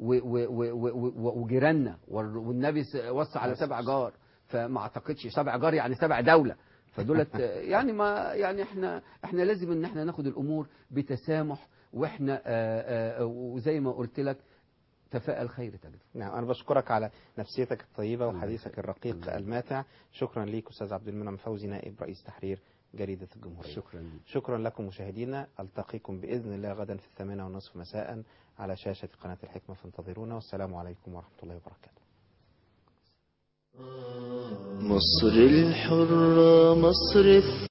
وجيراننا، والنبي وصى على سبع جار، فما اعتقدش سبع جار يعني سبع دولة. فدولت يعني ما يعني احنا احنا لازم ان احنا ناخد الامور بتسامح، واحنا آآ آآ وزي ما قلت لك تفاءل خير تجد. نعم، انا بشكرك على نفسيتك الطيبه وحديثك الرقيق الماتع. شكرا ليك استاذ عبد المنعم فوزي، نائب رئيس تحرير جريدة الجمهورية. شكرا لي. شكرا لكم مشاهدينا، التقيكم باذن الله غدا في الثامنة والنصف مساء على شاشة قناة الحكمة، فانتظرونا، والسلام عليكم ورحمة الله وبركاته. مصر الحرة، مصر